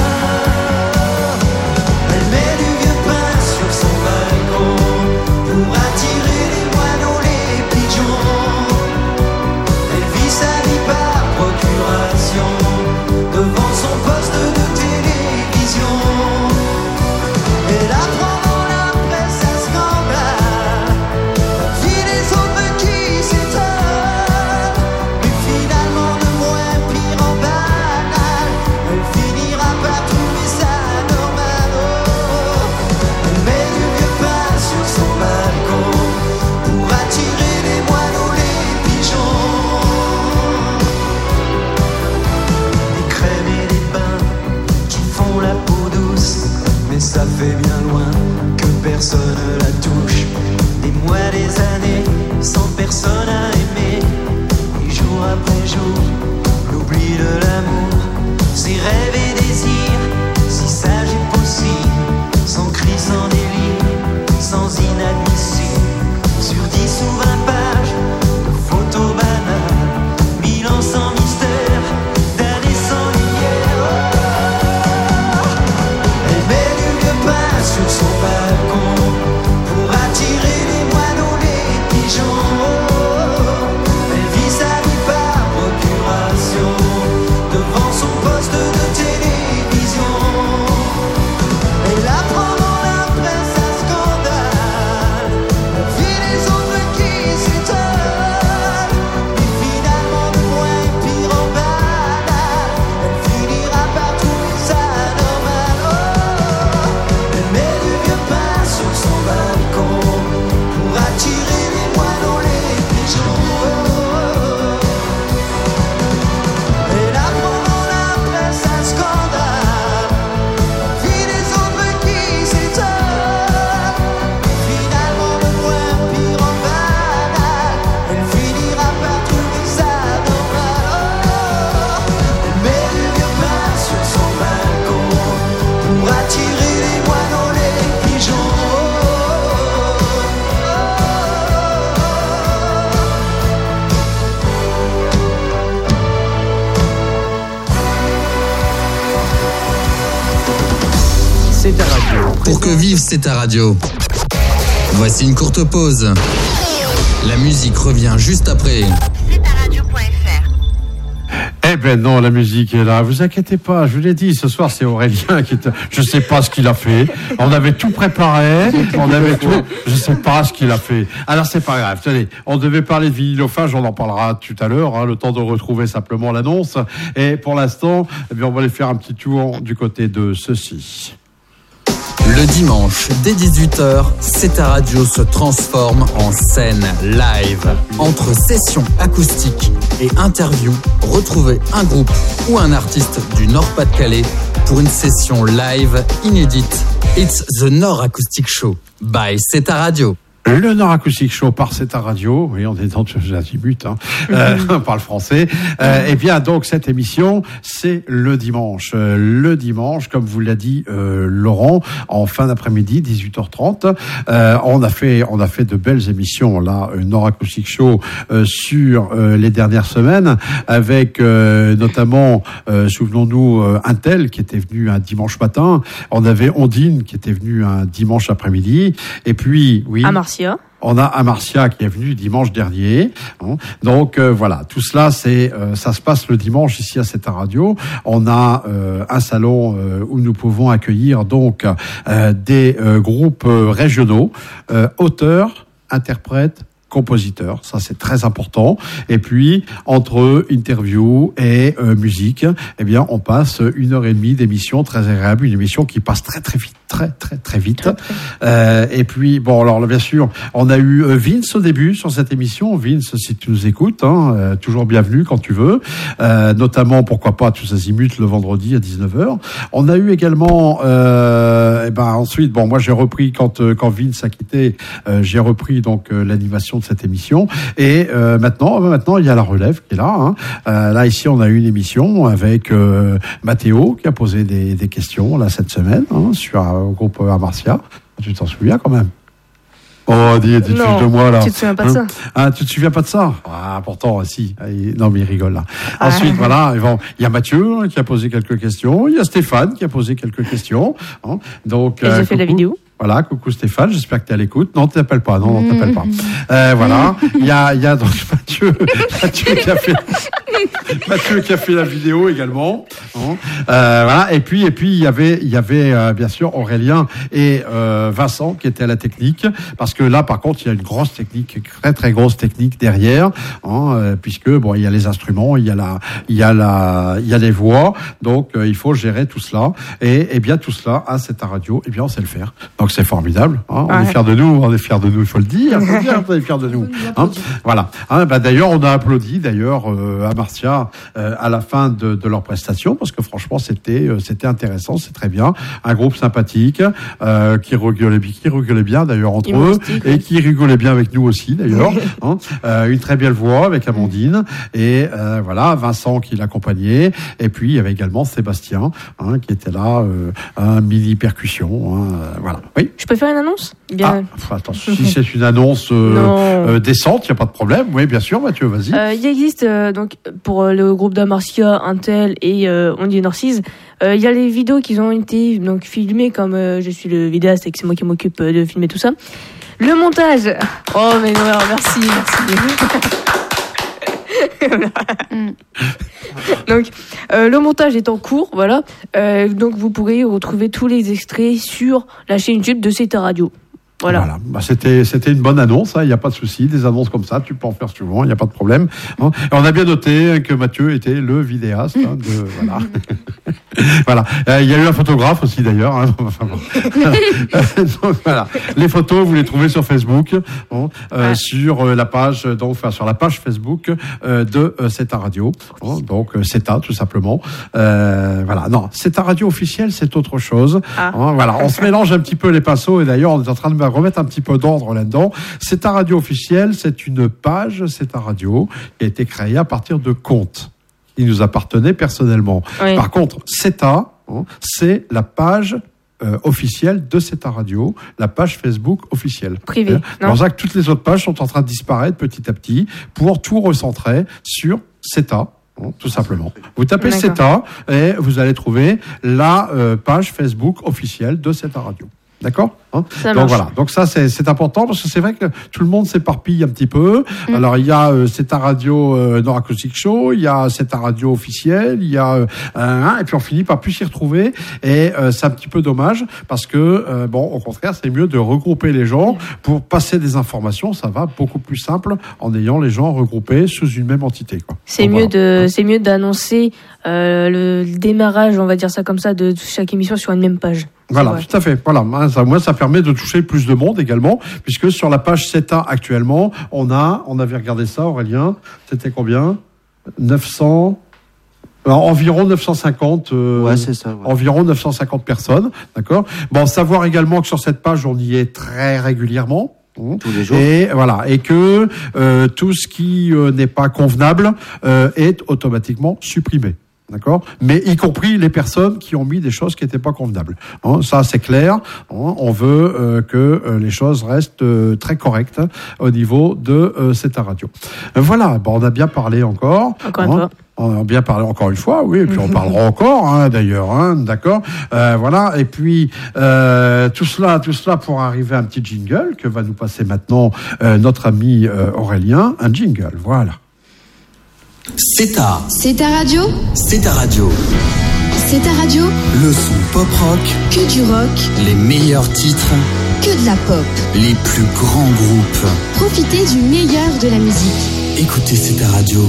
Elle met du vieux pain sur son balcon pour attirer les moineaux, les pigeons. Elle vit sa vie par procuration devant son poste de télévision. Elle apprend dans la presse un scandale, la vie des autres qui s'étonne. Mais finalement de moins pire en banal, elle finira par trouver ça normal. Oh, elle met du vieux pain sur son balcon pour attirer les moineaux, les pigeons. Des crèmes et des bains qui font la peau douce, mais ça fait bien loin que personne la touche. Des mois, des années, sans personne à aimer. Et jour après jour, l'oubli de l'amour. Ses rêves et désirs, si sage et possible. Sans cri, sans délire, sans inadmissible. Sur dix ou vingt pages de photos banales, mille ans sans mystère, d'années sans lumière. Elle met du vieux pain sur son balcon pour attirer les moineaux, les pigeons. Elle vit sa vie par procuration devant son poste de télévision. Pour que vive c'est ta radio. Voici une courte pause. La musique revient juste après. c'est ta radio point f r. Eh ben non, la musique est là. Vous inquiétez pas, je vous l'ai dit, ce soir c'est Aurélien qui était... Je sais pas ce qu'il a fait. On avait tout préparé, on avait tout... Je sais pas ce qu'il a fait. Alors c'est pas grave, tenez, on devait parler de vinylophage, on en parlera tout à l'heure, hein, le temps de retrouver simplement l'annonce. Et pour l'instant, eh bien, on va aller faire un petit tour du côté de ceci. Le dimanche, dès dix-huit heures, C'est ta radio se transforme en scène live. Entre sessions acoustiques et interviews, retrouvez un groupe ou un artiste du Nord-Pas-de-Calais pour une session live inédite. It's the Nord Acoustic Show by C'est ta radio. Le Nord Acoustic Show par C'est ta radio, oui, on est dans les azimuts, hein, euh, on parle français. Euh, et bien, donc, cette émission, c'est le dimanche. Euh, le dimanche, comme vous l'a dit euh, Laurent, en fin d'après-midi, dix-huit heures trente. Euh, on a fait, on a fait de belles émissions, là, euh, Nord Acoustic Show, euh, sur euh, les dernières semaines, avec euh, notamment, euh, souvenons-nous, euh, Intel, qui était venu un dimanche matin. On avait Ondine, qui était venue un dimanche après-midi. Et puis, oui. Amarcia. On a Amarcia qui est venu dimanche dernier. Donc euh, voilà, tout cela, c'est euh, ça se passe le dimanche ici à C'est ta radio. On a euh, un salon euh, où nous pouvons accueillir donc euh, des euh, groupes euh, régionaux, euh, auteurs, interprètes, compositeurs, ça c'est très important. Et puis entre interview et euh, musique, eh bien on passe une heure et demie d'émission très agréable, une émission qui passe très très vite, très très très vite. Très, très. Euh, et puis bon alors bien sûr, on a eu Vince au début sur cette émission. Vince, si tu nous écoutes, hein, euh, toujours bienvenue quand tu veux. Euh, notamment pourquoi pas tous azimuts le vendredi à dix-neuf heures. On a eu également, euh, et ben ensuite bon moi j'ai repris quand euh, quand Vince a quitté, euh, j'ai repris donc euh, l'animation de cette émission et euh, maintenant maintenant il y a la relève qui est là hein. euh, là ici on a eu une émission avec euh, Mathéo qui a posé des, des questions là cette semaine hein, sur euh, au groupe Amarcia. Tu t'en souviens quand même? Oh, dis, dis de moi là. Tu te souviens pas de hein ça? Ah, tu te souviens pas de ça? Ah, pourtant, si. Non, mais il rigole là. Ah. Ensuite, voilà, il y a Mathieu hein, qui a posé quelques questions. Il y a Stéphane qui a posé quelques questions. Hein. Donc, et euh, j'ai fait coucou. La vidéo. Voilà, coucou Stéphane, j'espère que tu es à l'écoute. Non, t'appelles pas, non, non, t'appelles pas. Euh, voilà, il y a, il y a donc Mathieu, Mathieu qui a fait, Mathieu qui a fait la vidéo également. Hein. Euh, voilà, et puis, et puis il y avait, il y avait euh, bien sûr Aurélien et euh, Vincent qui étaient à la technique, parce que là, par contre, il y a une grosse technique, très très grosse technique derrière, hein, euh, puisque bon, il y a les instruments, il y a la, il y a la, il y a les voix, donc euh, il faut gérer tout cela. Et, et bien tout cela à C'est ta radio, et bien on sait le faire. Donc c'est formidable. Hein, on ouais. est fiers de nous, on est fiers de nous, il faut le dire. Faut le dire, on est fiers de nous. Hein, voilà. Hein, bah, d'ailleurs, on a applaudi d'ailleurs euh, Amarcia euh, à la fin de, de leur prestation parce que franchement, c'était euh, c'était intéressant, c'est très bien. Un groupe sympathique euh, qui rigolait, qui rigolait bien d'ailleurs entre eux et oui. qui rigolait bien avec nous aussi d'ailleurs. hein, euh, une très belle voix avec Amandine et euh, voilà Vincent qui l'accompagnait et puis il y avait également Sébastien hein, qui était là, euh, un mini percussion. Hein, euh, voilà. Oui. Je peux faire une annonce? Bien. Ah, attends, si c'est une annonce euh, euh, décente, il n'y a pas de problème. Oui, bien sûr, Mathieu, vas-y. Euh, il existe, euh, donc, pour euh, le groupe d'Amarcia, Intel et euh, Ondine Orsiz, il euh, y a les vidéos qui ont été donc, filmées comme euh, je suis le vidéaste et que c'est moi qui m'occupe de filmer tout ça. Le montage. Oh, mais non, alors, merci, merci. donc euh, le montage est en cours, voilà. Euh, donc vous pourrez retrouver tous les extraits sur la chaîne YouTube de C'est ta radio. Voilà. voilà. Bah, c'était, c'était une bonne annonce, il hein, n'y a pas de souci. Des annonces comme ça, tu peux en faire souvent, il n'y a pas de problème. Hein. Et on a bien noté que Mathieu était le vidéaste. Hein, de, voilà. voilà. Il euh, y a eu un photographe aussi d'ailleurs. Hein. Enfin, bon. donc, voilà. Les photos, vous les trouvez sur Facebook, hein, euh, ouais. sur la page, donc, enfin, sur la page Facebook euh, de euh, C'est ta radio. Hein, donc euh, C'est ta tout simplement. Euh, voilà. Non, C'est ta radio officielle, c'est autre chose. Ah. Hein, voilà. On se mélange un petit peu les pinceaux et d'ailleurs on est en train de remettre un petit peu d'ordre là-dedans. C'est ta radio officielle, c'est une page, c'est ta radio, qui a été créée à partir de comptes qui nous appartenaient personnellement. Oui. Par contre, C'est ta, hein, c'est la page euh, officielle de C'est ta radio, la page Facebook officielle. Privée. Hein, c'est pour ça que toutes les autres pages sont en train de disparaître petit à petit pour tout recentrer sur C'est ta. Tout simplement. Vous tapez C'est ta et vous allez trouver la euh, page Facebook officielle de C'est ta radio. D'accord, hein? Ça Donc marche. voilà, donc ça c'est, c'est important parce que c'est vrai que tout le monde s'éparpille un petit peu. Mm. Alors il y a euh, C'est ta radio euh, Nord Acoustic Show, il y a C'est ta radio officielle, il y a euh, un, et puis on finit par plus s'y retrouver et euh, c'est un petit peu dommage parce que euh, bon, au contraire, c'est mieux de regrouper les gens pour passer des informations. Ça va beaucoup plus simple en ayant les gens regroupés sous une même entité, quoi. C'est Donc, mieux voilà. de, c'est mieux d'annoncer euh, le démarrage, on va dire ça comme ça, de chaque émission sur une même page. Voilà, Ouais. tout à fait. Voilà, moi ça, moi, ça permet de toucher plus de monde également, puisque sur la page sept A actuellement, on a, on avait regardé ça, Aurélien, c'était combien neuf cents Alors, environ neuf cent cinquante, euh, Ouais, c'est ça, ouais. environ neuf cent cinquante personnes, d'accord. Bon, savoir également que sur cette page, on y est très régulièrement. Tous les jours. Et voilà, et que euh, tout ce qui euh, n'est pas convenable euh, est automatiquement supprimé. D'accord, mais y compris les personnes qui ont mis des choses qui n'étaient pas convenables. Hein, ça, c'est clair. Hein, on veut euh, que euh, les choses restent euh, très correctes hein, au niveau de euh, cette radio. Euh, voilà, bon, on a bien parlé encore. Encore une hein. fois. On a bien parlé encore une fois, oui, et puis on parlera encore, hein, d'ailleurs, hein, d'accord. Euh, voilà, et puis euh, tout cela, tout cela pour arriver à un petit jingle que va nous passer maintenant euh, notre ami euh, Aurélien, un jingle, voilà. C'est ta. C'est ta radio. C'est ta radio. C'est ta radio. Le son pop rock. Que du rock. Les meilleurs titres. Que de la pop. Les plus grands groupes. Profitez du meilleur de la musique. Écoutez, c'est ta radio.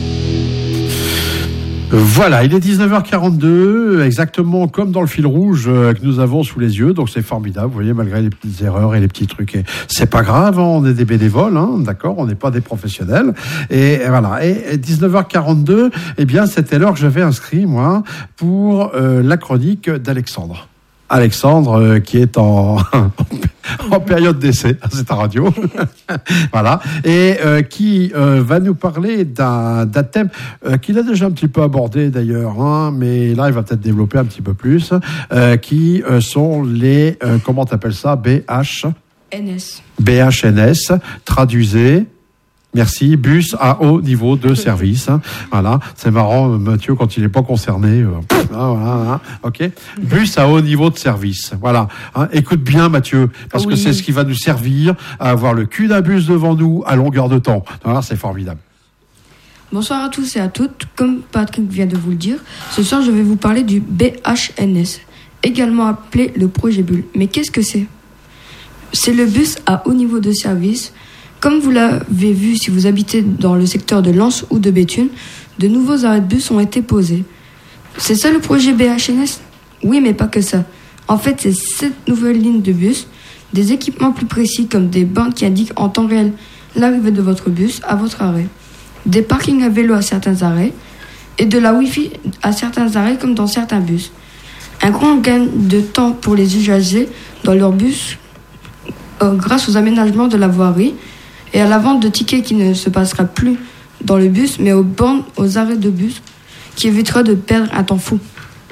Voilà, il est dix-neuf heures quarante-deux, exactement comme dans le fil rouge euh, que nous avons sous les yeux, donc c'est formidable, vous voyez, malgré les petites erreurs et les petits trucs. Et c'est pas grave, hein, on est des bénévoles, hein, d'accord, on n'est pas des professionnels. Et, et voilà, et, et dix-neuf heures quarante-deux, eh bien, c'était l'heure que j'avais inscrit, moi, pour euh, la chronique d'Alexandre. Alexandre, euh, qui est en, en période d'essai à cette radio, voilà, et euh, qui euh, va nous parler d'un, d'un thème euh, qu'il a déjà un petit peu abordé d'ailleurs, hein, mais là il va peut-être développer un petit peu plus, euh, qui euh, sont les, euh, comment t'appelles ça, B H N S. B H N S, traduisez. Merci, bus à haut niveau de service. Hein. Voilà, c'est marrant, Mathieu, quand il n'est pas concerné. Euh, hein, voilà, hein, ok. Bus à haut niveau de service. Voilà. Hein, écoute bien, Mathieu, parce Oui. que c'est ce qui va nous servir à avoir le cul d'un bus devant nous à longueur de temps. Voilà, c'est formidable. Bonsoir à tous et à toutes. Comme Patrick vient de vous le dire, ce soir je vais vous parler du B H N S, également appelé le projet Bulle. Mais qu'est-ce que c'est ? C'est le bus à haut niveau de service. Comme vous l'avez vu si vous habitez dans le secteur de Lens ou de Béthune, de nouveaux arrêts de bus ont été posés. C'est ça le projet B H N S ? Oui, mais pas que ça. En fait, c'est sept nouvelles lignes de bus, des équipements plus précis comme des bandes qui indiquent en temps réel l'arrivée de votre bus à votre arrêt, des parkings à vélo à certains arrêts et de la Wi-Fi à certains arrêts comme dans certains bus. Un grand gain de temps pour les usagers dans leur bus euh, grâce aux aménagements de la voirie et à la vente de tickets qui ne se passera plus dans le bus, mais aux bornes, aux arrêts de bus, qui évitera de perdre un temps fou.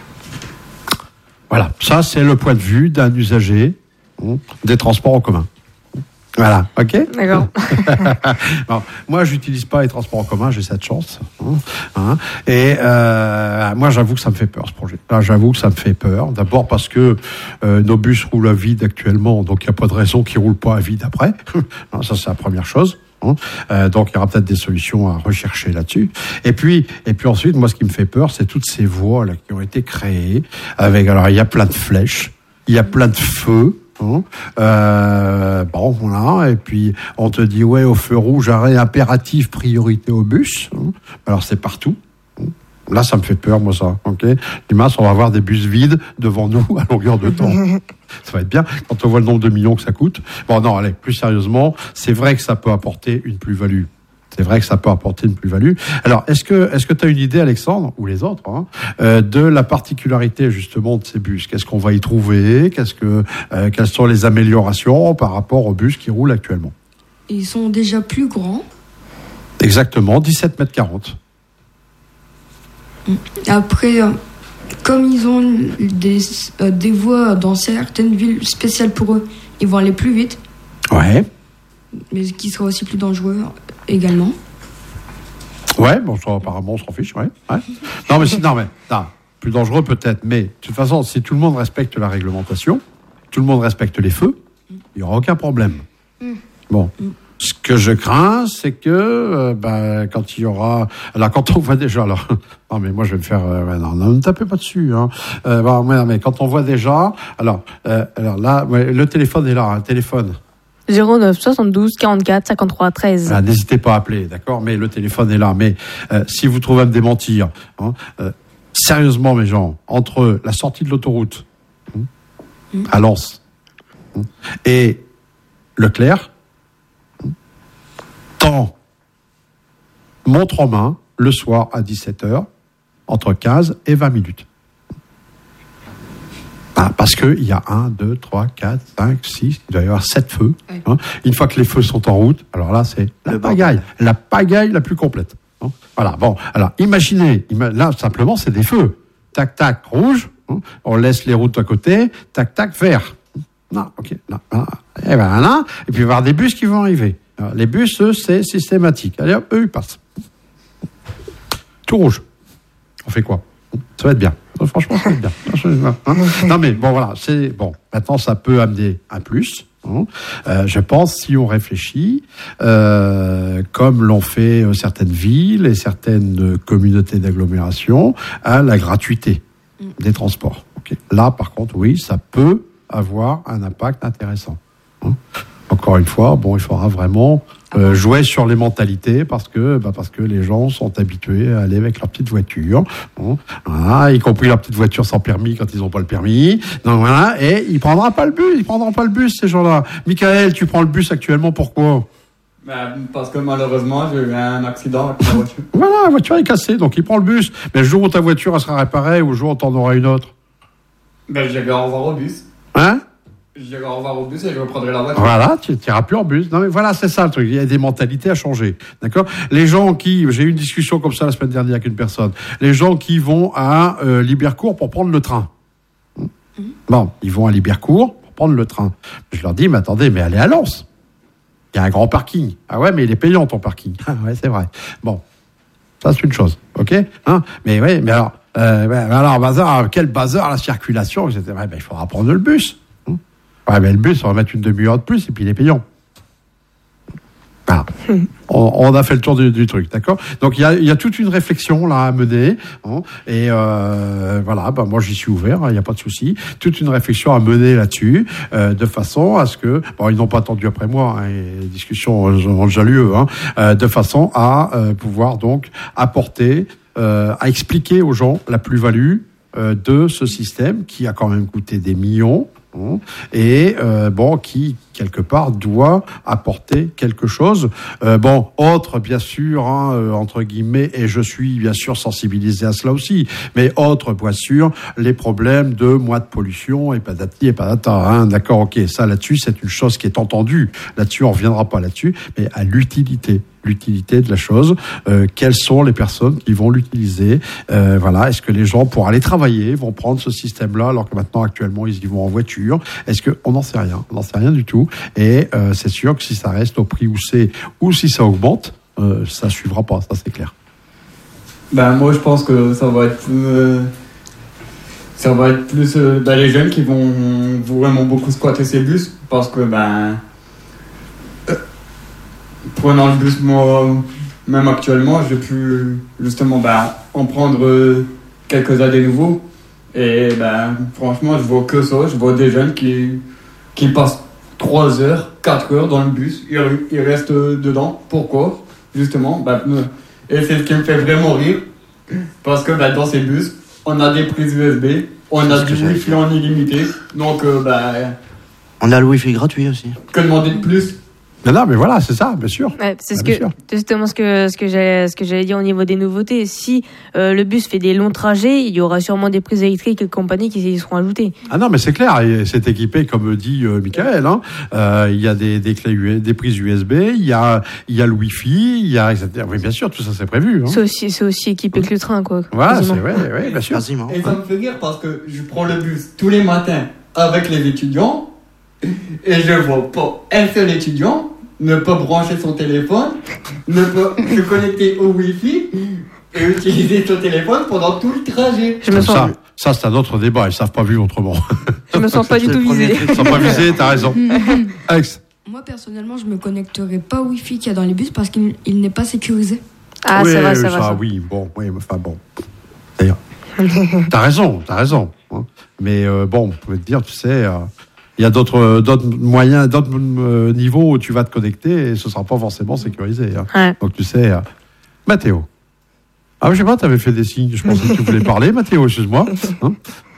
Voilà, ça c'est le point de vue d'un usager hein, des transports en commun. Voilà, ok. D'accord. Alors, moi, j'utilise pas les transports en commun, j'ai cette chance. Hein, hein, et euh, moi, j'avoue que ça me fait peur ce projet. Là, j'avoue que ça me fait peur. D'abord parce que euh, nos bus roulent à vide actuellement, donc il n'y a pas de raison qu'ils roulent pas à vide après. Ça, c'est la première chose. Hein. Euh, donc il y aura peut-être des solutions à rechercher là-dessus. Et puis, et puis ensuite, moi, ce qui me fait peur, c'est toutes ces voies là qui ont été créées avec. Alors, il y a plein de flèches, il y a plein de feux. Hein. Euh, bon, voilà. Et puis, on te dit, ouais, au feu rouge, arrêt impératif, priorité au bus. Hein. Alors, c'est partout. Là, ça me fait peur, moi, ça. Ok. Dimanche, on va avoir des bus vides devant nous à longueur de temps. Ça va être bien quand on voit le nombre de millions que ça coûte. Bon, non, allez, plus sérieusement, c'est vrai que ça peut apporter une plus-value. C'est vrai que ça peut apporter une plus-value. Alors, est-ce que est-ce que tu as une idée, Alexandre, ou les autres, hein, euh, de la particularité justement de ces bus ? Qu'est-ce qu'on va y trouver ? Qu'est-ce que euh, quelles sont les améliorations par rapport aux bus qui roulent actuellement ? Ils sont déjà plus grands. Exactement, dix-sept mètres quarante. Après, euh, comme ils ont des, euh, des voies dans certaines villes spéciales pour eux, ils vont aller plus vite. Ouais. Mais qui sera aussi plus dangereux également. Ouais, bon, ça, apparemment, on s'en fiche, ouais. ouais. Non, mais, non, mais non, plus dangereux peut-être, mais de toute façon, si tout le monde respecte la réglementation, tout le monde respecte les feux, il n'y aura aucun problème. Bon. Ce que je crains, c'est que euh, bah, quand il y aura... Alors, quand on voit déjà... Alors, non, mais moi, je vais me faire... Euh, non, non, ne tapez pas dessus. Hein. Euh, bon, mais, mais quand on voit déjà... Alors, euh, alors là, ouais, le téléphone est là, un hein, téléphone. zéro neuf soixante-douze quarante-quatre cinquante-trois treize. Ah, n'hésitez pas à appeler, d'accord ? Mais le téléphone est là. Mais euh, si vous trouvez à me démentir, hein, euh, sérieusement, mes gens, entre la sortie de l'autoroute hein, mmh. à Lens hein, et Leclerc, temps, montre en main, le soir à dix-sept heures, entre quinze et vingt minutes. Ah, parce qu'il y a un, deux, trois, quatre, cinq, six, il doit y avoir sept feux. Hein. Une fois que les feux sont en route, alors là, c'est la pagaille, la pagaille la plus complète. Hein. Voilà, bon, alors imaginez, là, simplement, c'est des feux. Tac, tac, rouge, hein. On laisse les routes à côté, tac, tac, vert. Non, ok, non, non. Et, ben, là, et puis il va y avoir des bus qui vont arriver. Alors, les bus, eux, c'est systématique. Allez hop, eux, ils passent. Tout rouge. On fait quoi ? Ça va être bien. Franchement, ça va être bien. Hein ? Non, mais bon, voilà. C'est bon. Maintenant, ça peut amener un plus. Hein. Euh, je pense, si on réfléchit, euh, comme l'ont fait certaines villes et certaines communautés d'agglomération, à la gratuité des transports. Okay. Là, par contre, oui, ça peut avoir un impact intéressant. Hein. Encore une fois, bon, il faudra vraiment euh, jouer sur les mentalités parce que, bah, parce que les gens sont habitués à aller avec leur petite voiture, bon, voilà, y compris leur petite voiture sans permis quand ils n'ont pas le permis. Donc voilà, et ils prendront pas le bus, ils prendront pas le bus ces gens-là. Michael, tu prends le bus actuellement, pourquoi ? Bah, parce que malheureusement, j'ai eu un accident avec ma voiture. Voilà, la voiture est cassée, donc il prend le bus. Mais le jour où ta voiture elle sera réparée, ou le jour où t'en auras une autre. Ben, je vais au revoir au bus. Hein ? Je dirai au revoir au bus et je reprendrai la voiture. Voilà, tu n'iras plus en bus. Non, mais voilà, c'est ça le truc. Il y a des mentalités à changer. D'accord ? Les gens qui, j'ai eu une discussion comme ça la semaine dernière avec une personne. Les gens qui vont à euh, Libercourt pour prendre le train. Mm-hmm. Bon, ils vont à Libercourt pour prendre le train. Je leur dis, mais attendez, mais allez à Lens. Il y a un grand parking. Ah ouais, mais il est payant ton parking. Ah ouais, c'est vrai. Bon, ça c'est une chose. Ok ? Hein ? Mais oui, mais alors, euh, alors bazar, quel bazar la circulation, et cetera. Ben, il faudra prendre le bus. Ouais, mais le bus, on va mettre une demi-heure de plus et puis il est payant. Voilà. On, on a fait le tour du, du truc, d'accord ? Donc il y a, y a toute une réflexion là à mener, hein, et euh, voilà, bah, moi j'y suis ouvert, il hein, n'y a pas de souci. Toute une réflexion à mener là-dessus, euh, de façon à ce que, bon, ils n'ont pas attendu après moi, hein, et les discussions ont déjà lieu, hein, euh, de façon à euh, pouvoir donc apporter, euh, à expliquer aux gens la plus-value euh, de ce système qui a quand même coûté des millions. Et euh, bon, qui quelque part doit apporter quelque chose. Euh, bon, autre bien sûr, hein, euh, entre guillemets, et je suis bien sûr sensibilisé à cela aussi. Mais autre, bien sûr, les problèmes de moins de pollution et patati et patata. Hein, d'accord, ok, ça là-dessus, c'est une chose qui est entendue. Là-dessus, on reviendra pas là-dessus, mais à l'utilité. L'utilité de la chose, euh, quelles sont les personnes qui vont l'utiliser, euh, voilà, est-ce que les gens pour aller travailler vont prendre ce système-là alors que maintenant actuellement ils y vont en voiture, est-ce que on n'en sait rien, on n'en sait rien du tout, et euh, c'est sûr que si ça reste au prix où c'est ou si ça augmente, euh, ça suivra pas, ça c'est clair. Ben moi je pense que ça va être euh, ça va être plus euh, ben, les jeunes qui vont vraiment beaucoup squatter ces bus parce que ben prenant le bus, moi, même actuellement, j'ai pu justement ben, en prendre quelques-uns des nouveaux. Et ben, franchement, je vois que ça. Je vois des jeunes qui, qui passent trois heures, quatre heures dans le bus. Ils, ils restent dedans. Pourquoi ? Justement. Ben, et c'est ce qui me fait vraiment rire. Parce que ben, dans ces bus, on a des prises U S B, on a du Wi-Fi en illimité. Donc, euh, ben. On a le Wi-Fi gratuit aussi. Que demander de plus ? Non, non, mais voilà, c'est ça, bien sûr. Ouais, c'est ce bien que, sûr. c'est justement ce que, ce que j'allais, ce que j'allais dire au niveau des nouveautés. Si euh, le bus fait des longs trajets, il y aura sûrement des prises électriques et compagnie qui y seront ajoutées. Ah non, mais c'est clair, c'est équipé, comme dit euh, Michael. Hein. Euh, il y a des, des clés, U S B, des prises U S B, il y a, il y a le Wi-Fi, il y a, et cetera. Oui, bien sûr, tout ça c'est prévu. Hein. C'est aussi, c'est aussi équipé que le train, quoi. Voilà, c'est ouais, ouais, bien sûr. Quasiment. Et ça me fait rire parce que je prends le bus tous les matins avec les étudiants et je vois pas un seul étudiant ne pas brancher son téléphone, ne pas se connecter au Wi-Fi et utiliser son téléphone pendant tout le trajet. Je me sens... ça, Ça, c'est un autre débat. Ils savent pas vivre autrement. Je me sens pas du tout visé. Ils sont pas visés, t'as raison. Alex. Moi, personnellement, je me connecterai pas au Wi-Fi qu'il y a dans les bus parce qu'il il n'est pas sécurisé. Ah, oui, c'est vrai, c'est ça, vrai. Ça. Oui, bon, oui, enfin bon. D'ailleurs, t'as raison, t'as raison. Hein. Mais euh, bon, on peut te dire, tu sais, il euh, y a d'autres, d'autres moyens, d'autres euh, niveaux où tu vas te connecter et ce sera pas forcément sécurisé. Hein. Ouais. Donc tu sais, euh, Mathéo. Ah, je sais pas, t'avais fait des signes. Je pensais que tu voulais parler, Mathéo. Excuse-moi. Hein.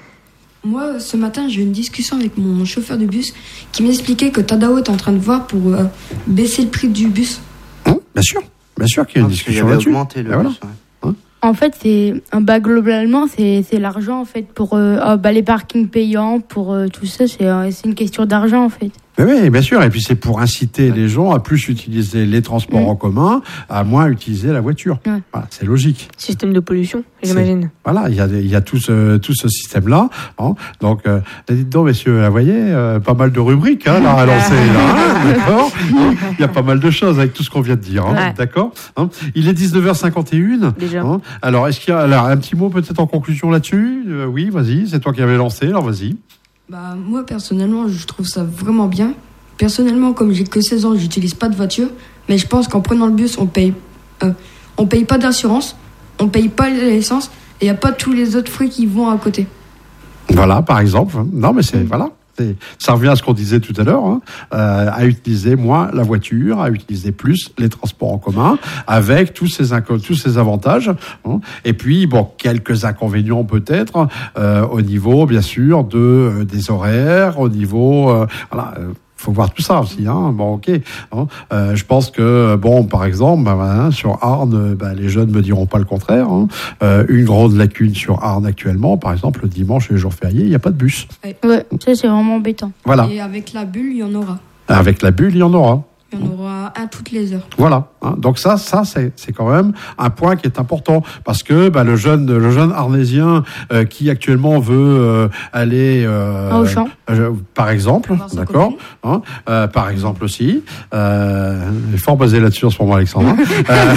Moi, ce matin, j'ai eu une discussion avec mon chauffeur de bus qui m'expliquait que Tadao est en train de voir pour euh, baisser le prix du bus. Hein, bien sûr, bien sûr qu'il y a une Ah, discussion parce qu'il y avait là-dessus. augmenté le Ben voilà. bus, ouais. En fait, c'est bah, globalement, c'est c'est l'argent en fait pour euh, oh, bah, les parkings payants, pour euh, tout ça. C'est euh, c'est une question d'argent en fait. Mais oui, bien sûr. Et puis c'est pour inciter les gens à plus utiliser les transports Mmh. en commun, à moins utiliser la voiture. Ouais. Voilà, c'est logique. Système de pollution, j'imagine. Voilà, il y a, il y a tout ce, tout ce système-là. Hein. Donc, euh, dites donc, messieurs, vous voyez, euh, pas mal de rubriques hein, là, à lancer. Là, hein, d'accord. Il y a pas mal de choses avec tout ce qu'on vient de dire. Hein, Ouais. d'accord. Hein. Il est dix-neuf heures cinquante et un. Déjà. Hein. Alors, est-ce qu'il y a alors, un petit mot peut-être en conclusion là-dessus euh, Oui, vas-y, c'est toi qui avais lancé, alors vas-y. Bah, moi, personnellement, je trouve ça vraiment bien. Personnellement, comme j'ai que seize ans, j'utilise pas de voiture. Mais je pense qu'en prenant le bus, on paye, euh, on paye pas d'assurance, on paye pas l'essence et il n'y a pas tous les autres frais qui vont à côté. Voilà, par exemple. Non, mais c'est voilà. C'est, ça revient à ce qu'on disait tout à l'heure, hein, euh, à utiliser moins la voiture, à utiliser plus les transports en commun, avec tous ces inco- tous ces avantages. Hein. Et puis, bon, quelques inconvénients peut-être euh, au niveau, bien sûr, de euh, des horaires, au niveau, euh, voilà. Euh, faut voir tout ça aussi, hein. Bon, ok. Hein. Euh, je pense que, bon, par exemple, ben, hein, sur Arnes, ben, les jeunes me diront pas le contraire. Hein. Euh, une grande lacune sur Arnes actuellement, par exemple, le dimanche et les jours fériés, il n'y a pas de bus. Ouais. Ouais, ça c'est vraiment embêtant. Voilà. Et avec la bulle, il y en aura. Avec la bulle, il y en aura. Il y en aura un toutes les heures. Voilà. Hein. Donc ça, ça c'est, c'est quand même un point qui est important parce que bah, le jeune, le jeune arnésien euh, qui actuellement veut euh, aller euh, Au champ. Euh, par exemple, d'accord, hein, euh, par exemple aussi, euh, elle est fort basée là-dessus en ce moment, Alexandre. euh,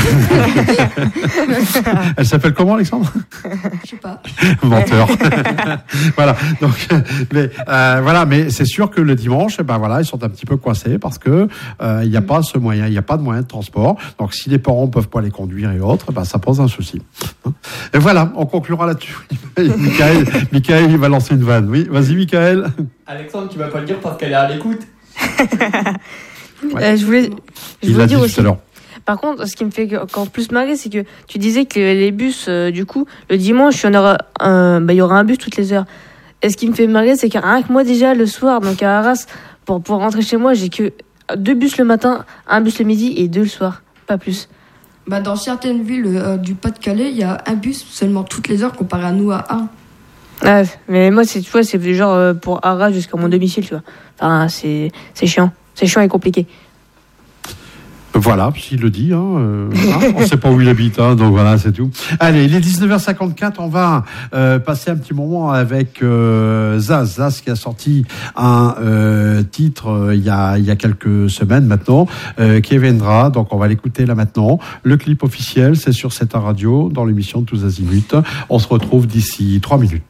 elle s'appelle comment, Alexandre? Je sais pas. Menteur. Voilà. Donc, mais euh, voilà, mais c'est sûr que le dimanche, eh ben voilà, ils sont un petit peu coincés parce que euh, il n'y a pas ce moyen, il n'y a pas de moyen de transport. Donc, si les parents peuvent pas les conduire et autres, ben ça pose un souci. Et voilà, on conclura là-dessus. Michael, Michael, il va lancer une vanne. Oui, vas-y, Michael. Alexandre, tu vas pas le dire parce qu'elle est à l'écoute. Ouais. Euh, je voulais, je Il voulais l'a dire dit aussi. tout à l'heure. Par contre, ce qui me fait encore plus marrer, c'est que tu disais que les bus, euh, du coup, le dimanche, il y en aura un, bah, il y aura un bus toutes les heures. Et ce qui me fait marrer, c'est que rien que moi déjà le soir, donc à Arras, pour pouvoir rentrer chez moi, j'ai que deux bus le matin, un bus le midi et deux le soir, pas plus. Bah, dans certaines villes euh, du Pas-de-Calais, il y a un bus seulement toutes les heures comparé à nous à Arles. Ouais, mais moi, c'est, tu vois, c'est genre euh, pour Arras jusqu'à mon domicile, tu vois. Enfin, c'est, c'est chiant. C'est chiant et compliqué. Voilà, s'il le dit, hein, euh, hein, on ne sait pas où il habite, hein, donc voilà, c'est tout. Allez, il est dix-neuf heures cinquante-quatre, on va euh, passer un petit moment avec euh, Zaz, Zaz qui a sorti un euh, titre euh, il y a il y a quelques semaines maintenant, euh, qui viendra, donc on va l'écouter là maintenant. Le clip officiel, c'est sur cette radio, dans l'émission de Tous Azimuts. On se retrouve d'ici trois minutes.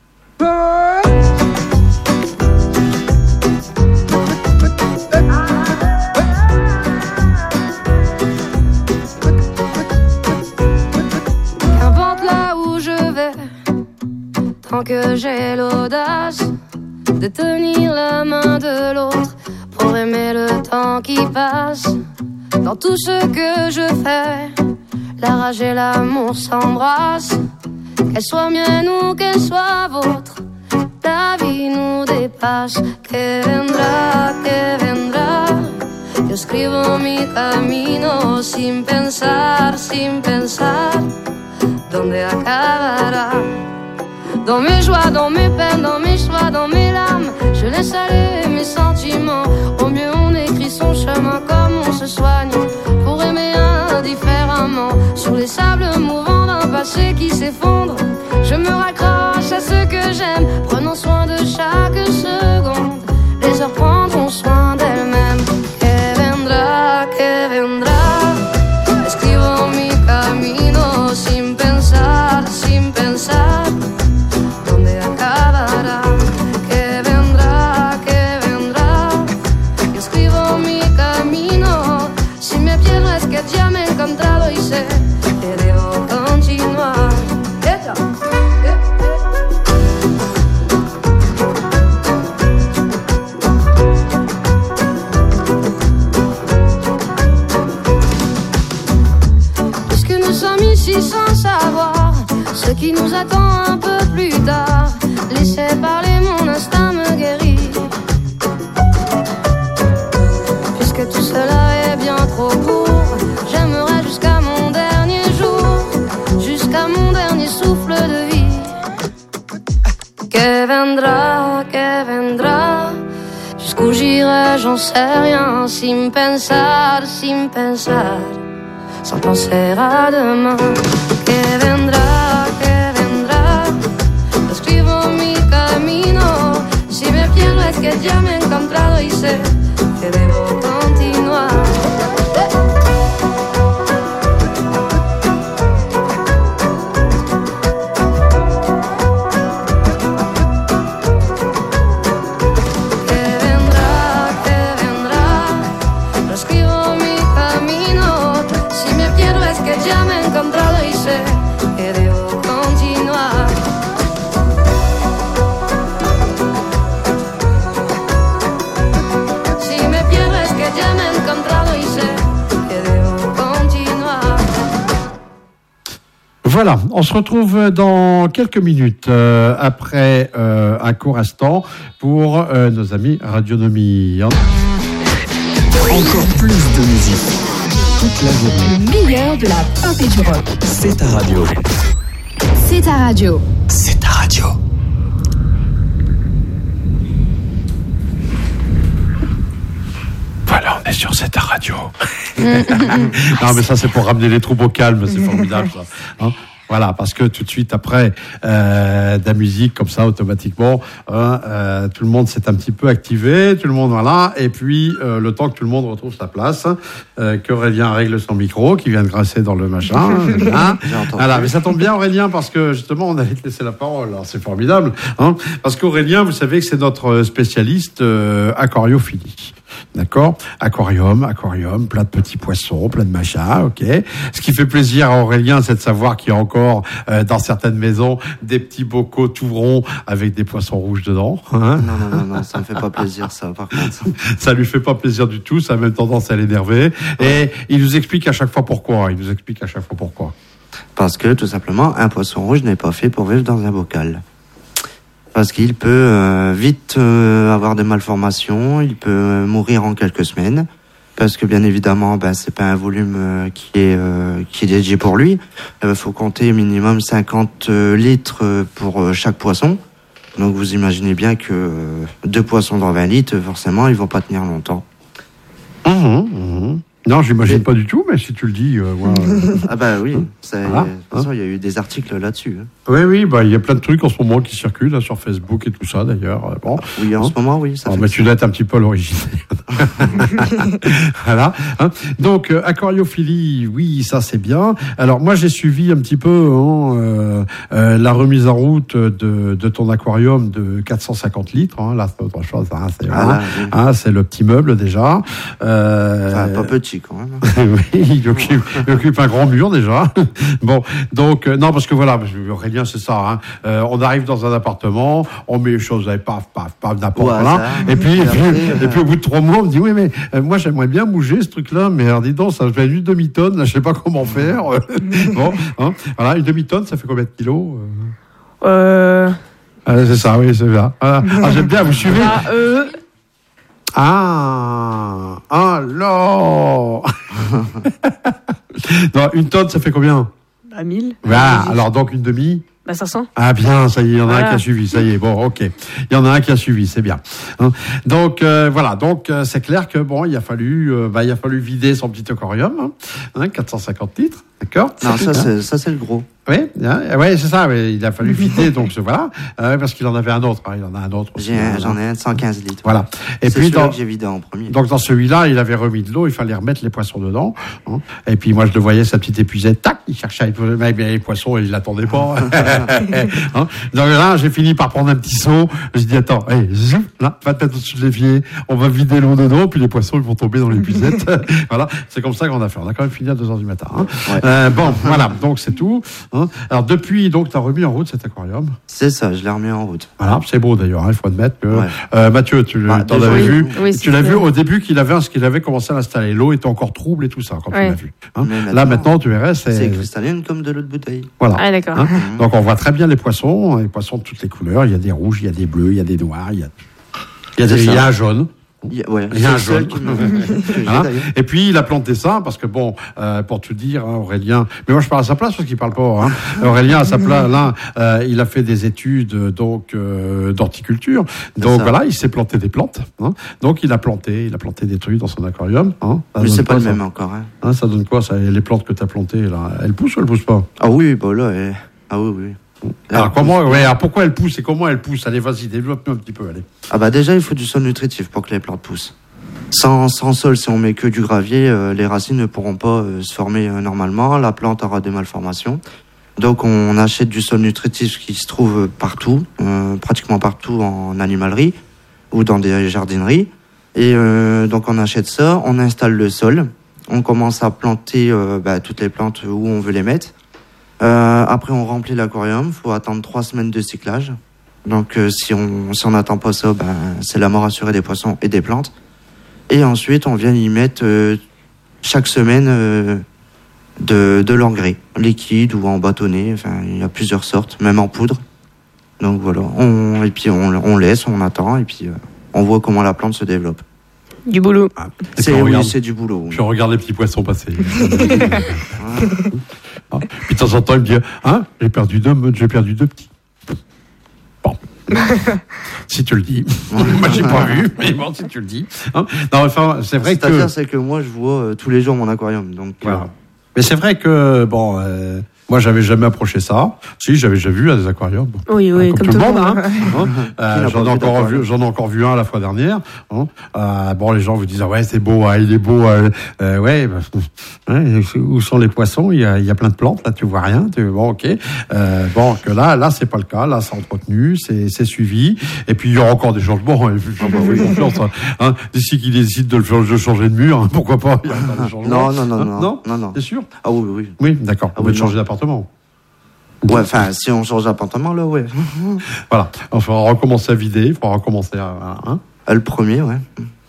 Tant que j'ai l'audace de tenir la main de l'autre pour aimer le temps qui passe. Dans tout ce que je fais, la rage et l'amour s'embrassent. Qu'elle soit mienne ou qu'elle soit vôtre, la vie nous dépasse. Que vendrá, que vendrá. Yo escribo mi camino sin pensar, sin pensar dónde acabará. Dans mes joies, dans mes peines, dans mes choix, dans mes larmes, je laisse aller mes sentiments. Au mieux on écrit son chemin comme on se soigne pour aimer indifféremment. Sur les sables mouvants d'un passé qui s'effondre, je me raccroche à ce que j'aime, prenant soin de chaque seconde. Les heures prendront soin d'elles-mêmes. Que vendrá, que vendrá. Escribo mi camino sin pensar, sin pensar qui nous attend un peu plus tard. Laissez parler, mon instinct me guérit. Puisque tout cela est bien trop court, j'aimerais jusqu'à mon dernier jour, jusqu'à mon dernier souffle de vie. Que vendra, que vendra, jusqu'où j'irai, j'en sais rien. Sin pensar, sin pensar, sans penser à demain. Que vendra, que vendra, lo escribo mi camino. Si me pierdo es que ya me he encontrado y sé que debo continuar. Voilà, on se retrouve dans quelques minutes euh, après euh, un court instant pour euh, nos amis Radionomie. Encore plus de musique toute la journée. Le meilleur de la pop et du rock. C'est ta radio. C'est ta radio. C'est ta radio. Voilà, on est sur cette radio. Non, mais ça, c'est pour ramener les troupes au calme, c'est formidable, ça. Hein, voilà, parce que tout de suite après euh, de la musique comme ça, automatiquement, hein, euh, tout le monde s'est un petit peu activé, tout le monde voilà, et puis euh, le temps que tout le monde retrouve sa place, euh, qu'Aurélien règle son micro, qui vient de grincer dans le machin. Hein, voilà, mais ça tombe bien, Aurélien, parce que justement, on allait te laisser la parole. Alors, c'est formidable, hein, parce qu'Aurélien, vous savez que c'est notre spécialiste euh, aquariophilie. D'accord, aquarium, aquarium, plein de petits poissons, plein de machins, ok. Ce qui fait plaisir à Aurélien, c'est de savoir qu'il y a encore euh, dans certaines maisons des petits bocaux tout ronds avec des poissons rouges dedans. Hein, non, non, non, non, ça me fait pas plaisir, ça. Par contre, ça lui fait pas plaisir du tout. Ça a même tendance à l'énerver. Ouais. Et il nous explique à chaque fois pourquoi. Il nous explique à chaque fois pourquoi. Parce que tout simplement, un poisson rouge n'est pas fait pour vivre dans un bocal. Parce qu'il peut euh, vite euh, avoir des malformations, il peut euh, mourir en quelques semaines, parce que bien évidemment, ben c'est pas un volume euh, qui est euh, qui est dédié pour lui. Il euh, faut compter minimum cinquante litres pour euh, chaque poisson. Donc vous imaginez bien que euh, deux poissons dans vingt litres, forcément, ils vont pas tenir longtemps. Mmh, mmh. Non, j'imagine Et... pas du tout, mais si tu le dis, euh, ouais. Ah bah oui, ça, voilà, de toute façon, il y a eu des articles là-dessus. Hein. Oui, oui, bah il y a plein de trucs en ce moment qui circulent là, sur Facebook et tout ça d'ailleurs. Bon, oui, en hein. ce moment, oui. Ça oh, fait mais tu dois être un petit peu à l'origine. Voilà. Hein. Donc euh, aquariophilie, oui, ça c'est bien. Alors moi j'ai suivi un petit peu hein, euh, euh, la remise en route de, de ton aquarium de quatre cent cinquante litres. Hein. Là c'est autre chose. Hein, c'est, ah, hein, oui. hein, c'est le petit meuble déjà. Euh, enfin, pas petit quand même. Oui, il occupe, il occupe un grand mur déjà. Bon, donc euh, non parce que voilà, Aurélien c'est ça. Hein. Euh, on arrive dans un appartement, on met les choses, et paf, paf, paf, n'importe quoi. Voilà. Et puis, et, puis, et puis au bout de trois mois, on me dit oui, mais euh, moi j'aimerais bien bouger ce truc-là, mais alors, dis donc, ça fait une demi-tonne, là, je sais pas comment faire. Bon, hein, voilà, une demi-tonne, ça fait combien de kilos Euh. Ah, c'est ça, oui, c'est bien. Ah, ah, j'aime bien, vous suivez Ah, euh... ah, alors. Non, une tonne, ça fait combien? Bah, mille. Voilà, alors donc une demi. Bah, cinq cents. Ah bien, ça y est, il y en a voilà. un qui a suivi, ça y est, bon, ok. Il y en a un qui a suivi, c'est bien. Hein, donc euh, voilà, donc euh, c'est clair que bon, il a fallu, euh, bah, il a fallu vider son petit aquarium, hein, hein, quatre cent cinquante litres, d'accord. Non, ça, c'est, ça c'est le gros. Oui, hein, ouais, c'est ça. Ouais, il a fallu vider, donc voilà, euh, parce qu'il en avait un autre. Hein, il en a un autre. Aussi, J'ai, hein, j'en ai un de cent quinze litres. Voilà. Et c'est puis dans, que j'ai vidé en premier. Donc dans celui-là, il avait remis de l'eau, il fallait remettre les poissons dedans. Hein, et puis moi, je le voyais, sa petite épuisette, tac, il cherchait à les poissons et il l'attendait pas. Hein, donc là, j'ai fini par prendre un petit seau. J'ai dit attends, hey, zoom, là, va te mettre au-dessus de l'évier, on va vider l'eau dedans, puis les poissons ils vont tomber dans l'épuisette. Voilà, c'est comme ça qu'on a fait. On a quand même fini à deux heures du matin. Hein. Ouais. Euh, bon, voilà, donc c'est tout. Hein. Alors depuis, donc, tu as remis en route cet aquarium. C'est ça, je l'ai remis en route. Voilà, c'est beau d'ailleurs. Il hein, faut admettre que ouais. euh, Mathieu, tu bah, t'en avais oui, vu. Oui, tu l'as vu au début qu'il avait, ce qu'il avait commencé à l'installer. L'eau était encore trouble et tout ça quand ouais. tu l'as vu. Hein. Maintenant, là maintenant, tu verrais, c'est c'est cristalline comme de l'eau de bouteille. Voilà. Ah d'accord. Hein. Donc on on voit très bien les poissons, les poissons de toutes les couleurs. Il y a des rouges, il y a des bleus, il y a des noirs, il y a, il y a, des, il y a un jaune. Il y a, ouais, il y a un jaune. Me... hein et puis il a planté ça parce que bon, euh, pour tout dire, hein, Aurélien. Mais moi je parle à sa place parce qu'il parle pas. Hein. Aurélien à sa place, là, euh, il a fait des études donc euh, d'horticulture. Donc voilà, il s'est planté des plantes. Hein. Donc il a planté, il a planté des trucs dans son aquarium. Hein. Mais c'est pas quoi, le ça même encore. Hein. Hein, ça donne quoi ça? Les plantes que tu as plantées là, elles poussent ou elles poussent pas? Ah oui, bah là, elle... ah oui, oui. Alors comment, ouais, alors pourquoi elle pousse et comment elle pousse? Allez, vas-y, développe-nous un petit peu, allez. Ah bah déjà, il faut du sol nutritif pour que les plantes poussent. Sans, sans sol, si on met que du gravier, euh, les racines ne pourront pas euh, se former euh, normalement. La plante aura des malformations. Donc on achète du sol nutritif qui se trouve partout, euh, pratiquement partout en animalerie ou dans des jardineries. Et euh, donc on achète ça, on installe le sol, on commence à planter euh, bah, toutes les plantes où on veut les mettre. Euh, après, on remplit l'aquarium. Il faut attendre trois semaines de cyclage. Donc, euh, si on si on n'attend pas ça, ben, c'est la mort assurée des poissons et des plantes. Et ensuite, on vient y mettre euh, chaque semaine euh, de, de l'engrais, liquide ou en bâtonnet. Enfin, il y a plusieurs sortes, même en poudre. Donc voilà. On, et puis, on, on laisse, on attend, et puis euh, on voit comment la plante se développe. Du boulot. Ah, c'est, oui, regarde, c'est du boulot. Oui. Puis on regarde les petits poissons passer. Ah, puis de temps en temps, il me dit, hein, j'ai perdu deux, j'ai perdu deux petits. Bon. Si tu le dis. Moi, j'ai pas vu, mais bon, si tu le dis. Hein. Non, enfin, c'est vrai C'est-à-dire, que. C'est-à-dire, c'est que moi, je vois euh, tous les jours mon aquarium. Donc, voilà. euh... Mais c'est vrai que, bon, euh, moi, j'avais jamais approché ça. Si, j'avais déjà vu à des aquariums. Oui, oui, comme, comme tout le monde. monde. Hein. hein. Euh, j'en, ai encore vu, j'en ai encore vu un la fois dernière. Hein. Euh, bon, les gens vous disent, ah ouais, c'est beau, hein, il est beau. Euh, euh, ouais, bah, ouais, où sont les poissons? Il y a, il y a plein de plantes, là, tu vois rien. Tu, bon, ok. Euh, bon, que là, là, c'est pas le cas. Là, c'est entretenu, c'est, c'est suivi. Et puis, il y aura encore des changements. Hein, oui, confiance, hein. D'ici qu'ils décident de, le, de changer de mur, hein, pourquoi pas? Il y a des changements. Non, non, non, hein, non, non, non, non. T'es sûr? Ah oui, oui. Oui, d'accord. Ah, On oui, va changer d'appartement. Ouais, enfin, si on change d'appartement, là, ouais. Voilà. Il faudra recommencer à vider, il faudra recommencer à... Hein le premier, ouais.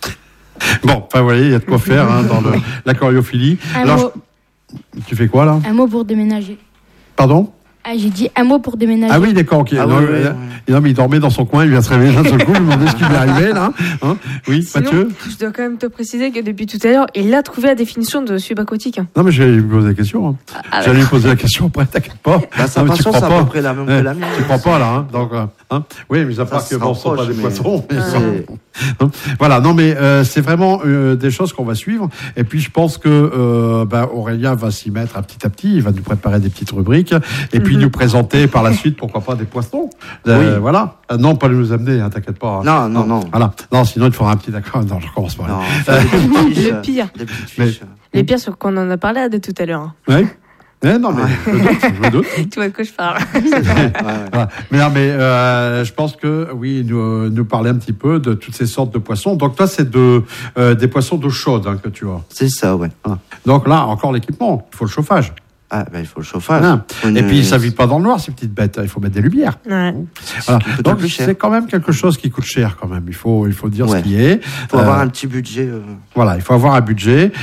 Bon, enfin, vous voyez, il y a de quoi faire hein, dans le, l'aquariophilie. Un Alors, mot. Je... Tu fais quoi, là? Un mot pour déménager. Pardon? Ah, j'ai dit un mot pour déménager. Ah oui, d'accord, ok. Ah, non, oui, euh, oui, oui. non, mais il dormait dans son coin, il vient se réveiller d'un seul coup, je me demandais ce qui lui arrivait, là. Hein oui, Sinon, Mathieu? je dois quand même te préciser que depuis tout à l'heure, il a trouvé la définition de subaquatique. Non, mais j'allais lui poser la question. Hein. Ah, j'allais lui poser la question après, t'inquiète pas. Bah, sa non, mais tu passion, crois c'est pas. à peu près la même Ouais, que la mienne. Tu crois pas, là, hein, donc, euh, hein oui, mais à part que, bon, ce sont pas des mais... poissons. Mais c'est... Hein voilà, non, mais euh, c'est vraiment euh, des choses qu'on va suivre. Et puis, je pense que euh, bah, Aurélien va s'y mettre à petit à petit. Il va nous préparer des petites rubriques. Et puis, mm-hmm. nous présenter par la suite, pourquoi pas, des poissons. Euh, oui. Voilà. Euh, non, pas nous amener, hein, t'inquiète pas. Hein. Non, non, non. Voilà. Non, sinon, il faudra un petit d'accord. Non, je recommence pas. Non, euh, le pire. Des petites mais, fiches. Les pires, c'est qu'on en a parlé de tout à l'heure. Oui. Eh non, mais je me doute, je me doute. Tu vois de quoi je parle. ouais, ouais. Voilà. Mais non, mais euh, je pense que oui, nous, nous parler un petit peu de toutes ces sortes de poissons. Donc toi, c'est de euh, des poissons d'eau chaude hein, que tu as. C'est ça, ouais. Ah. Donc là, encore l'équipement. Il faut le chauffage. Ah, ben il faut le chauffage. Ah. Une... Et puis ça vit pas dans le noir ces petites bêtes. Il faut mettre des lumières. Ouais. Voilà. Donc c'est quand même quelque chose qui coûte cher quand même. Il faut il faut dire ouais. ce qui est. Il faut euh, avoir un petit budget. Euh... Voilà, il faut avoir un budget.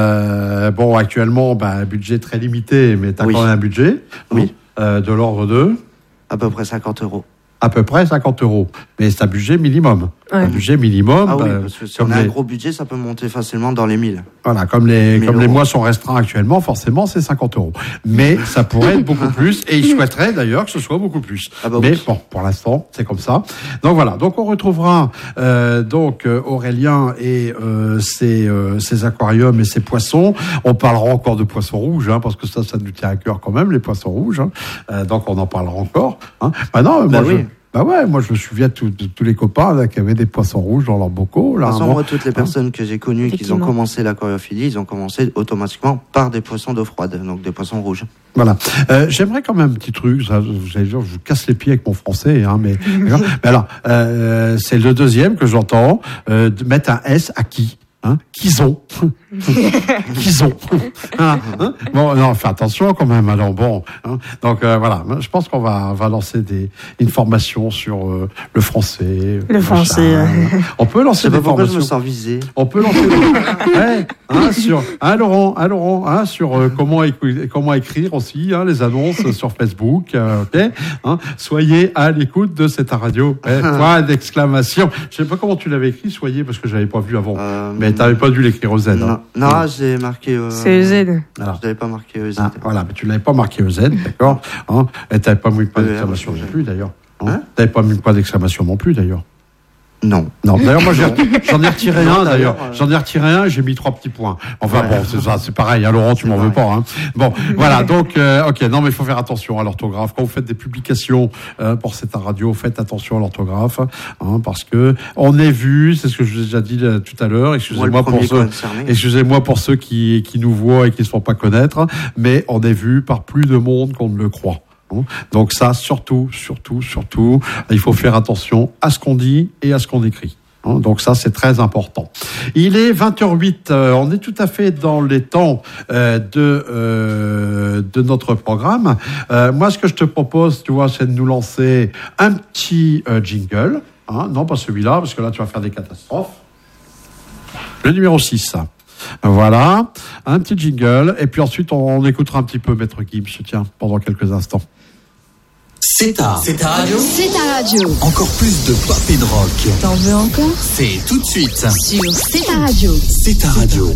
Euh, bon, actuellement, bah, un budget très limité, mais tu as oui. quand même un budget. Oui. Euh, de l'ordre de à peu près cinquante euros. À peu près cinquante euros. Mais c'est un budget minimum. Ouais. Un budget minimum. Ah oui, bah, parce que si on a les... un gros budget, ça peut monter facilement dans les mille. Voilà, comme les, comme les mois sont restreints actuellement, forcément, c'est cinquante euros. Mais ça pourrait être beaucoup plus, et ils souhaiteraient d'ailleurs que ce soit beaucoup plus. Ah bah Mais oui. bon, pour l'instant, c'est comme ça. Donc voilà, donc on retrouvera euh, donc euh, Aurélien et euh, ses, euh, ses aquariums et ses poissons. On parlera encore de poissons rouges, hein, parce que ça, ça nous tient à cœur quand même, les poissons rouges. Hein. Euh, donc on en parlera encore. Hein. Bah non, bah moi oui. je... Bah ouais, moi je me souviens de, tout, de tous les copains là, qui avaient des poissons rouges dans leurs bocaux. Là, de toute façon, bon. moi, toutes les personnes que j'ai connues qui ont commencé l'aquariophilie, ils ont commencé automatiquement par des poissons d'eau froide, donc des poissons rouges. Voilà. Euh, j'aimerais quand même un petit truc, ça, vous allez dire, je vous casse les pieds avec mon français, hein, mais, mais alors, euh, c'est le deuxième que j'entends, euh, de mettre un S à qui, hein, qu'ils ont. qu'ils ont. Hein, hein bon, non, fais attention quand même. Alors bon, hein, donc euh, voilà, je pense qu'on va, va lancer des une formation sur euh, le français. Le français. Euh, on peut lancer des formations. Je me sens visé. On peut lancer des ouais, hein, sur hein, Laurent, hein, Laurent, hein, sur euh, comment écou- comment écrire aussi hein, les annonces sur Facebook. Euh, ok, hein, soyez à l'écoute de cette radio. Eh, point d'exclamation. Je sais pas comment tu l'avais écrit, soyez, parce que j'avais pas vu avant. Euh, mais t'avais pas dû l'écrire au Z. Non, hein. non mmh. j'ai marqué. Euh, C'est E Z. Alors, je l'avais pas marqué E Z. Ah, voilà, mais tu l'avais pas marqué E Z, d'accord. Hein, et t'avais pas mis point d'exclamation non plus, d'ailleurs. Hein, hein t'avais pas mis point d'exclamation non plus, d'ailleurs. Non. Non. D'ailleurs, moi, j'ai, j'en ai retiré un, d'ailleurs. J'en ai retiré un et j'ai mis trois petits points. Enfin, ouais. bon, c'est ça, c'est pareil. Hein, Laurent, tu c'est m'en pareil. veux pas, hein. Bon, voilà. Donc, euh, ok. Non, mais il faut faire attention à l'orthographe. Quand vous faites des publications, euh, pour cette radio, faites attention à l'orthographe, hein, parce que on est vu, c'est ce que je vous ai déjà dit là, tout à l'heure. Excusez-moi pour ceux, excusez-moi pour ceux qui, qui nous voient et qui ne se font pas connaître, mais on est vu par plus de monde qu'on ne le croit. Donc ça, surtout, surtout, surtout, il faut faire attention à ce qu'on dit et à ce qu'on écrit. Donc ça, c'est très important. Il est vingt heures huit, euh, on est tout à fait dans les temps euh, de euh, de notre programme. Euh, moi, ce que je te propose, tu vois, c'est de nous lancer un petit euh, jingle. Hein, non, pas celui-là, parce que là, tu vas faire des catastrophes. Le numéro six. Voilà, un petit jingle, et puis ensuite, on, on écoutera un petit peu Maître Gibbs, tiens, pendant quelques instants. C'est ta, c'est ta radio. C'est ta radio. Encore plus de pop et de rock. T'en veux encore? C'est tout de suite. Sur C'est ta radio. C'est ta radio.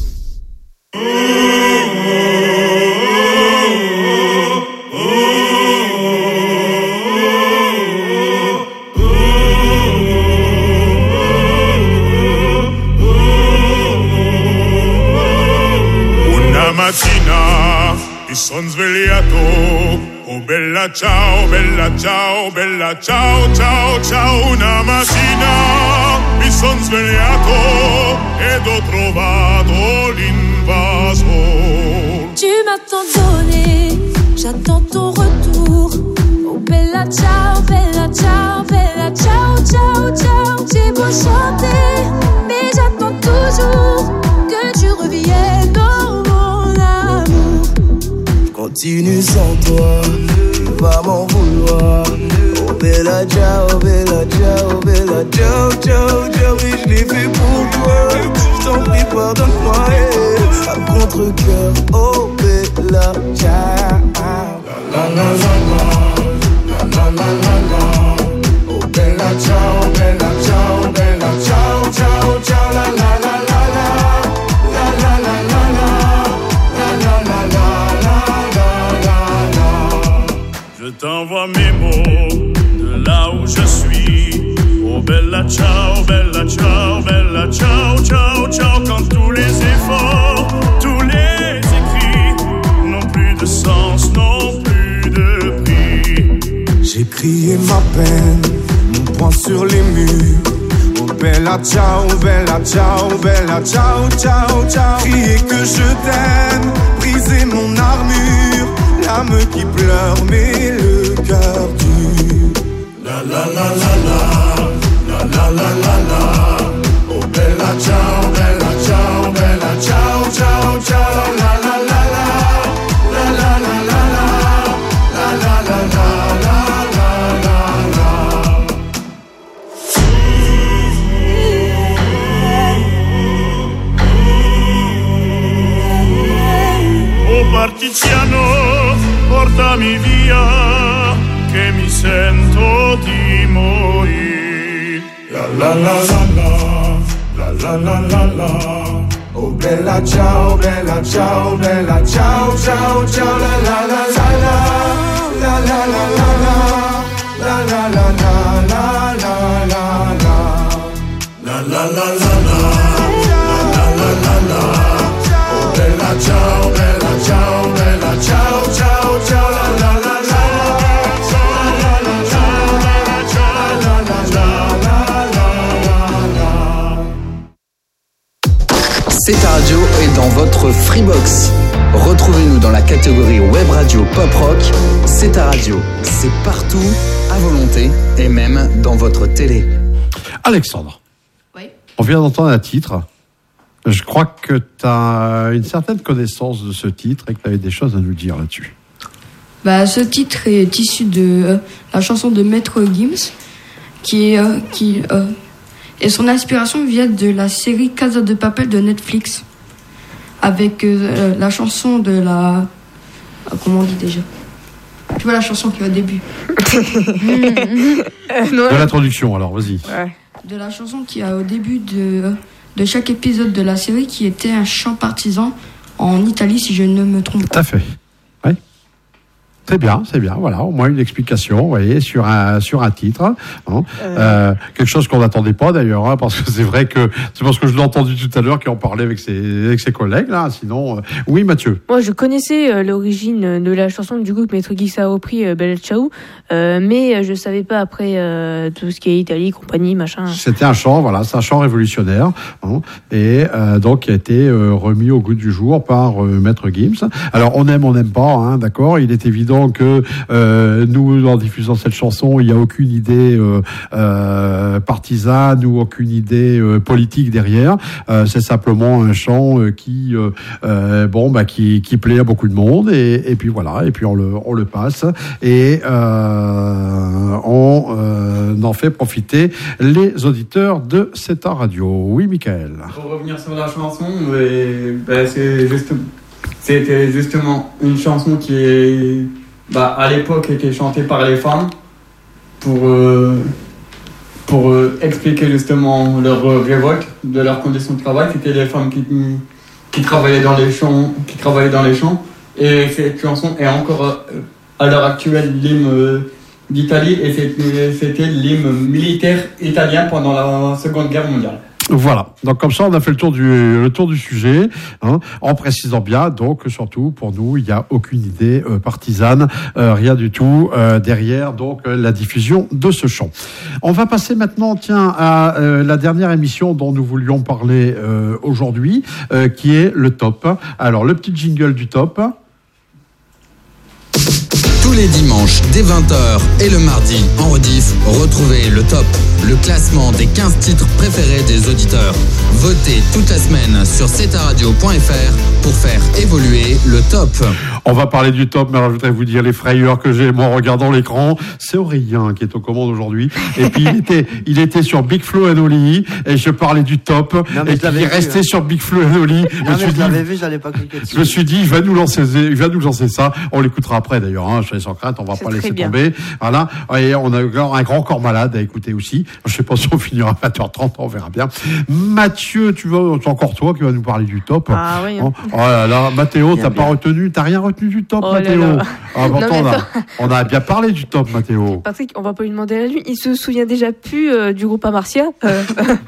Una mattina mi son svegliato. Oh bella ciao, bella ciao, bella ciao, ciao, ciao. Una mattina mi son svegliato ed ho trovato l'invaso. Tu m'as tant donné, j'attends ton retour. Oh bella ciao, bella ciao, bella ciao, ciao, ciao. J'ai beau chanter, mais j'attends toujours que tu reviennes dans mon amour. Continue sans toi, tu vas m'en vouloir. Oh bella ciao, bella ciao, bella ciao, ciao, ciao. Oui, je l'ai fait pour toi, je t'en prie pardonne-moi. Yeah. À contre-cœur, oh bella ciao. La la la la, la la la la la. Oh bella ciao, bella ciao, bella ciao, ciao, ciao. La la la la la, la la la la la, la la la la. Je t'envoie mes mots de là où je suis. Oh bella ciao, bella ciao, bella ciao, ciao, ciao. Quand tous les efforts, tous les écrits n'ont plus de sens, n'ont plus de prix. J'ai crié ma peine, mon poing sur les murs. Oh bella ciao, bella ciao, bella ciao, ciao, ciao. Crier que je t'aime, briser mon armure. L'âme qui pleure mais le cœur dur. La la la la la, la la la la la. Oh bella ciao, bella ciao, bella ciao, ciao, ciao. La la la la, la la la la la, la la la la la la la. Oh partigiano, portami via, che mi sento di morire. La la la la la, la la la la la. Oh bella ciao, bella ciao, bella ciao, ciao, ciao. La la la la la, la la la la la, la la la la la la la la. La la la la la, la la la la. Oh bella ciao, bella ciao, bella ciao, ciao, ciao. La la la la la, la la la la, la la la la. C'est ta radio est dans votre Freebox. Retrouvez-nous dans la catégorie Web Radio Pop Rock. C'est ta radio. C'est partout, à volonté et même dans votre télé. Alexandre. Oui. On vient d'entendre un titre Je crois que tu as une certaine connaissance de ce titre et que tu avais des choses à nous dire là-dessus. Bah, ce titre est issu de euh, la chanson de Maître Gims, qui est, euh, qui, euh, et son inspiration vient de la série Casa de Papel de Netflix, avec euh, la chanson de la... Euh, comment on dit déjà? Tu vois la chanson qui est au début. De l'introduction, alors, vas-y. Ouais. De la chanson qui est au début de, de chaque épisode de la série, qui était un chant partisan en Italie, si je ne me trompe pas. Tout à fait. Oui. C'est bien, c'est bien. Voilà, au moins une explication, vous voyez, sur un sur un titre, hein. euh... Euh, quelque chose qu'on n'attendait pas d'ailleurs, hein, parce que c'est vrai que c'est parce que je l'ai entendu tout à l'heure qu'il en parlait avec ses avec ses collègues là. Sinon, euh... oui, Mathieu. Moi, je connaissais euh, l'origine de la chanson du groupe Maître Gims a repris euh, Bella Ciao, euh, mais je savais pas après euh, tout ce qui est Italie, compagnie, machin. C'était un chant, voilà, c'est un chant révolutionnaire, hein, et euh, donc qui a été euh, remis au goût du jour par euh, Maître Gims. Alors on aime, on n'aime pas, hein, d'accord. Il est évident que euh, nous, en diffusant cette chanson, il n'y a aucune idée euh, euh, partisane ou aucune idée euh, politique derrière. Euh, c'est simplement un chant euh, qui, euh, euh, bon, bah, qui, qui plaît à beaucoup de monde. Et, et puis voilà, et puis on le, on le passe et euh, on euh, en fait profiter les auditeurs de cette radio. Oui, Michael. Pour revenir sur la chanson, et, bah, c'est juste, c'était justement une chanson qui est Bah, à l'époque, était chantée par les femmes pour, euh, pour euh, expliquer justement leur euh, révolte de leurs conditions de travail. C'était les femmes qui, qui, travaillaient dans les champs, qui travaillaient dans les champs. Et cette chanson est encore euh, à l'heure actuelle l'hymne euh, d'Italie, et c'était, c'était l'hymne militaire italien pendant la Seconde Guerre mondiale. Voilà, donc comme ça on a fait le tour du, le tour du sujet, hein, en précisant bien, donc surtout pour nous il n'y a aucune idée euh, partisane, euh, rien du tout euh, derrière donc euh, la diffusion de ce chant. On va passer maintenant tiens à euh, la dernière émission dont nous voulions parler euh, aujourd'hui, euh, qui est le top. Alors le petit jingle du top. Tous les dimanches dès vingt heures et le mardi en rediff, retrouvez le top, le classement des quinze titres préférés des auditeurs. Votez toute la semaine sur setaradio point f r pour faire évoluer le top. On va parler du top, mais alors, je voudrais vous dire les frayeurs que j'ai moi en regardant l'écran. C'est Aurélien qui est aux commandes aujourd'hui. Et puis il était, il était sur Big Flo and Oli et je parlais du top. Non, et il est resté hein. sur Big Flo and Oli. Non, je, me suis dit, vu, j'allais pas cliquer dessus. Je me suis dit, il va nous lancer, il va nous lancer ça. On l'écoutera après d'ailleurs. Hein, sans crainte, on va c'est pas laisser bien. tomber. Voilà. Et on a un grand corps malade à écouter aussi. Je sais pas si on finira à vingt heures trente, on verra bien. Mathieu, tu vas, c'est encore toi qui vas nous parler du top. Ah oui. Hein. Oh là là, Mathéo, t'as pas retenu, t'as rien retenu du top, oh Mathéo. Là là. Ah, pourtant, on, a, on a bien parlé du top, Mathéo. Patrick, on va pas lui demander à lui. Il se souvient déjà plus euh, du groupe Amarcia. Euh...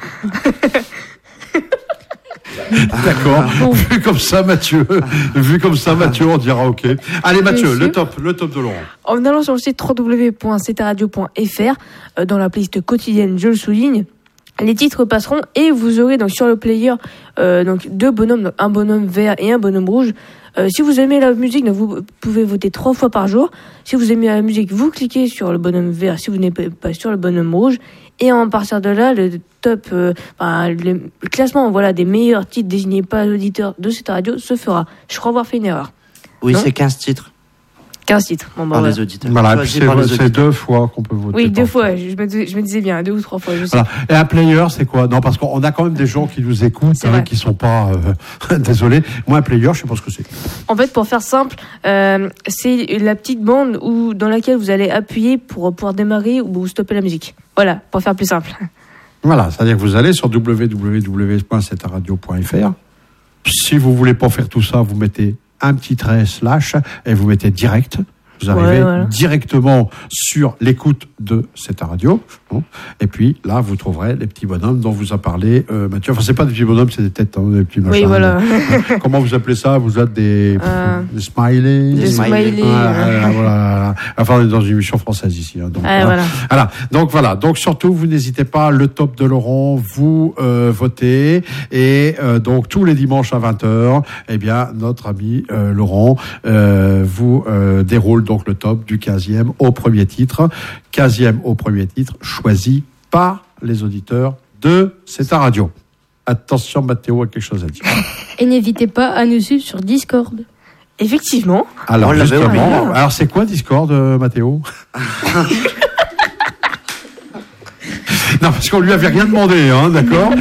D'accord. Bon. Vu comme ça, Mathieu, vu comme ça, Mathieu, on dira OK. Allez, Mathieu, le top, le top de Laurent. En allant sur le site w w w point setaradio point f r, euh, dans la playlist quotidienne, je le souligne, les titres passeront et vous aurez donc sur le player euh, donc deux bonhommes, donc un bonhomme vert et un bonhomme rouge. Euh, si vous aimez la musique, donc vous pouvez voter trois fois par jour. Si vous aimez la musique, vous cliquez sur le bonhomme vert. Si vous n'êtes pas sur le bonhomme rouge, et à partir de là, le top, euh, enfin, le classement, voilà, des meilleurs titres désignés par l'auditeur de cette radio se fera. Je crois avoir fait une erreur. Oui, non c'est quinze titres. quinze titres. Bon, bah, par voilà. les auditeurs. Voilà, puis c'est, c'est deux fois qu'on peut voter. Oui, deux fois. Je me, je me disais bien, deux ou trois fois. Je sais. Voilà. Et un player, c'est quoi? Non, parce qu'on a quand même des gens qui nous écoutent, hein, qui sont pas, euh, désolé. Moi, un player, je sais pas ce que c'est. En fait, pour faire simple, euh, c'est la petite bande où, dans laquelle vous allez appuyer pour pouvoir démarrer ou stopper la musique. Voilà, pour faire plus simple. Voilà, c'est-à-dire que vous allez sur w w w point setaradio point f r. Si vous voulez pas faire tout ça, vous mettez un petit trait slash et vous mettez direct. Vous arrivez ouais, voilà. directement sur l'écoute de cette radio. Et puis là, vous trouverez les petits bonhommes dont vous a parlé euh, Mathieu. Enfin, c'est pas des petits bonhommes, c'est des têtes, hein, des petits machins. Oui, voilà. Comment vous appelez ça? Vous êtes des, euh, des smileys. Des smileys. Ah, voilà, voilà. Enfin, on est dans une émission française ici. Hein, donc, ah, voilà. voilà. Donc voilà. Donc surtout, vous n'hésitez pas. Le top de Laurent, vous euh, votez. Et euh, donc tous les dimanches à vingt heures, eh bien, notre ami euh, Laurent euh, vous euh, déroule donc le top du quinzième au premier titre. quinzième au premier titre, choisi par les auditeurs de cette radio. Attention, Mathéo a quelque chose à dire. Et n'hésitez pas à nous suivre sur Discord. Effectivement. Alors, justement, alors c'est quoi Discord, euh, Mathéo? Non, parce qu'on lui avait rien demandé, hein, d'accord?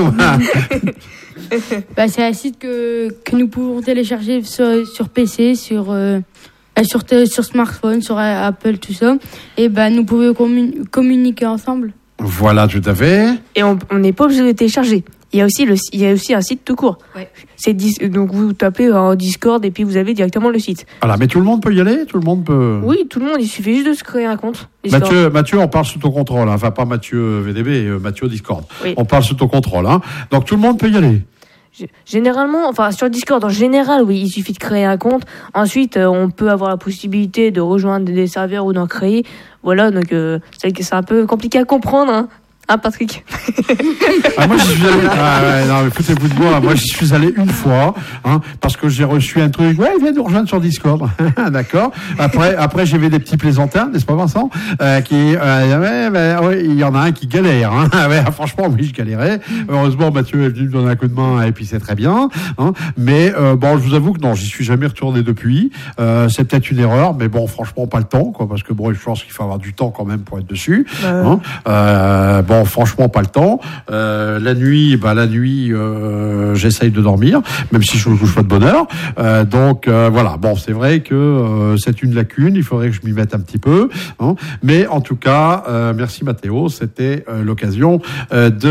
Bah, c'est un site que, que nous pouvons télécharger sur, sur P C, sur, euh, sur, sur smartphone, sur Apple, tout ça. Et bah, nous pouvons commun- communiquer ensemble. Voilà, tout à fait. Et on n'est pas obligé de télécharger. Il y a aussi, le, il y a aussi un site tout court. Ouais. C'est dis, donc vous tapez en Discord et puis vous avez directement le site. Voilà, mais tout le monde peut y aller? Tout le monde peut... Oui, tout le monde, il suffit juste de se créer un compte. Discord. Mathieu, Mathieu, on parle sous ton contrôle, hein. Enfin pas Mathieu V D B, euh, Mathieu Discord. Oui. On parle sous ton contrôle, hein. Donc tout le monde peut y aller. Généralement, enfin sur Discord en général, oui, il suffit de créer un compte. Ensuite, euh, on peut avoir la possibilité de rejoindre des serveurs ou d'en créer. Voilà, donc euh, c'est, c'est un peu compliqué à comprendre, hein. Ah, Patrick. Ah, moi, j'y suis allé. Ah, ouais, non, mais foutez-vous de moi. Moi, j'y suis allé une fois, hein, parce que j'ai reçu un truc. Ouais, viens nous rejoindre sur Discord. D'accord. Après, après, j'avais des petits plaisantins, n'est-ce pas, Vincent, euh, qui, euh, ouais, bah, ouais, il y en a un qui galère, hein. Ouais, franchement, oui, je galérais. Heureusement, Mathieu est venu me donner un coup de main, et puis c'est très bien, hein. Mais, euh, bon, je vous avoue que non, j'y suis jamais retourné depuis. Euh, c'est peut-être une erreur, mais bon, franchement, pas le temps, quoi, parce que bon, je pense qu'il faut avoir du temps quand même pour être dessus, euh... hein. Euh, bon, franchement pas le temps. Euh, la nuit, bah la nuit, euh, j'essaye de dormir, même si je ne couche pas de bonne heure. Euh, donc euh, voilà. Bon, c'est vrai que euh, c'est une lacune. Il faudrait que je m'y mette un petit peu. Hein. Mais en tout cas, euh, merci Mathéo. C'était euh, l'occasion euh, de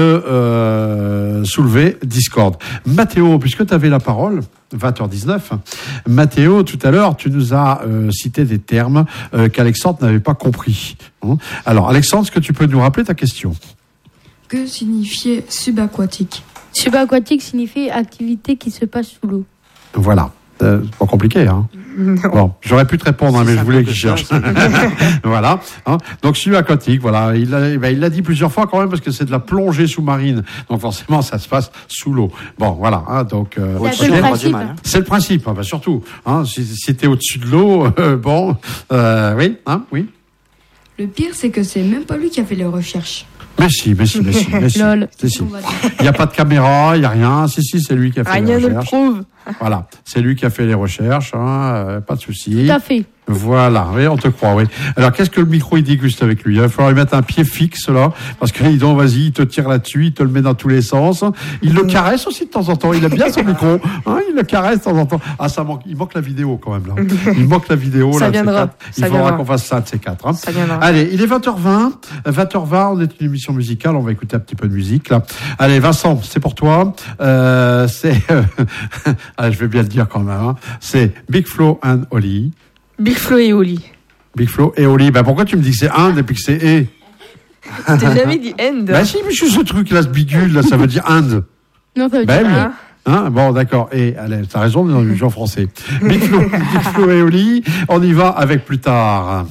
euh, soulever Discord. Mathéo, puisque tu avais la parole. vingt heures dix-neuf. Mathéo, tout à l'heure, tu nous as euh, cité des termes euh, qu'Alexandre n'avait pas compris. Hein. Alors, Alexandre, est-ce que tu peux nous rappeler ta question? Que signifiait subaquatique? Subaquatique signifie activité qui se passe sous l'eau. Voilà. Euh, c'est pas compliqué, hein. Non. Bon, j'aurais pu te répondre, hein, mais je voulais qu'il cherche. Voilà. Hein. Donc, subaquatique, voilà. Il l'a, ben, il l'a dit plusieurs fois quand même parce que c'est de la plongée sous-marine. Donc, forcément, ça se passe sous l'eau. Bon, voilà. Hein, donc, euh, c'est, le principe. c'est le principe, hein, ben, surtout. Hein, si, si t'es au-dessus de l'eau, euh, bon, euh, oui, hein, oui. Le pire, c'est que c'est même pas lui qui a fait les recherches. Mais si, mais si, mais si, mais si. Lol. Si, si. Il n'y a pas de caméra, il n'y a rien. Si, si, c'est lui qui a fait Rien les ne le recherches. prouve. Voilà, c'est lui qui a fait les recherches, hein, euh, pas de souci. Tout à fait. Voilà, oui, on te croit, oui. Alors, qu'est-ce que le micro, il déguste avec lui? Il va falloir lui mettre un pied fixe, là, parce que, dis donc, vas-y, il te tire là-dessus, il te le met dans tous les sens. Il le caresse aussi de temps en temps. Il aime bien son micro, hein, il le caresse de temps en temps. Ah, ça manque, il manque la vidéo, quand même, là. Il manque la vidéo, ça là. viendra. Il ça faudra viendra. qu'on fasse ça de ces quatre, hein. Ça viendra. Allez, il est vingt heures vingt. vingt heures vingt, on est une émission musicale, on va écouter un petit peu de musique, là. Allez, Vincent, c'est pour toi. Euh, c'est, euh, ah, je vais bien le dire quand même, hein. C'est Big Flo and Oli. Big Flo et Oli. Big Flo et Oli. Ben pourquoi tu me dis que c'est un et puis que c'est et? Je t'ai jamais dit end. Ben si, mais je suis ce truc là, ce bidule là, ça veut dire and. Non, ça veut Ben dire oui. rien. Hein, bon, d'accord. Et allez, t'as raison, mais dans le genre français. Big Flo, Big Flo et Oli. On y va avec plus tard.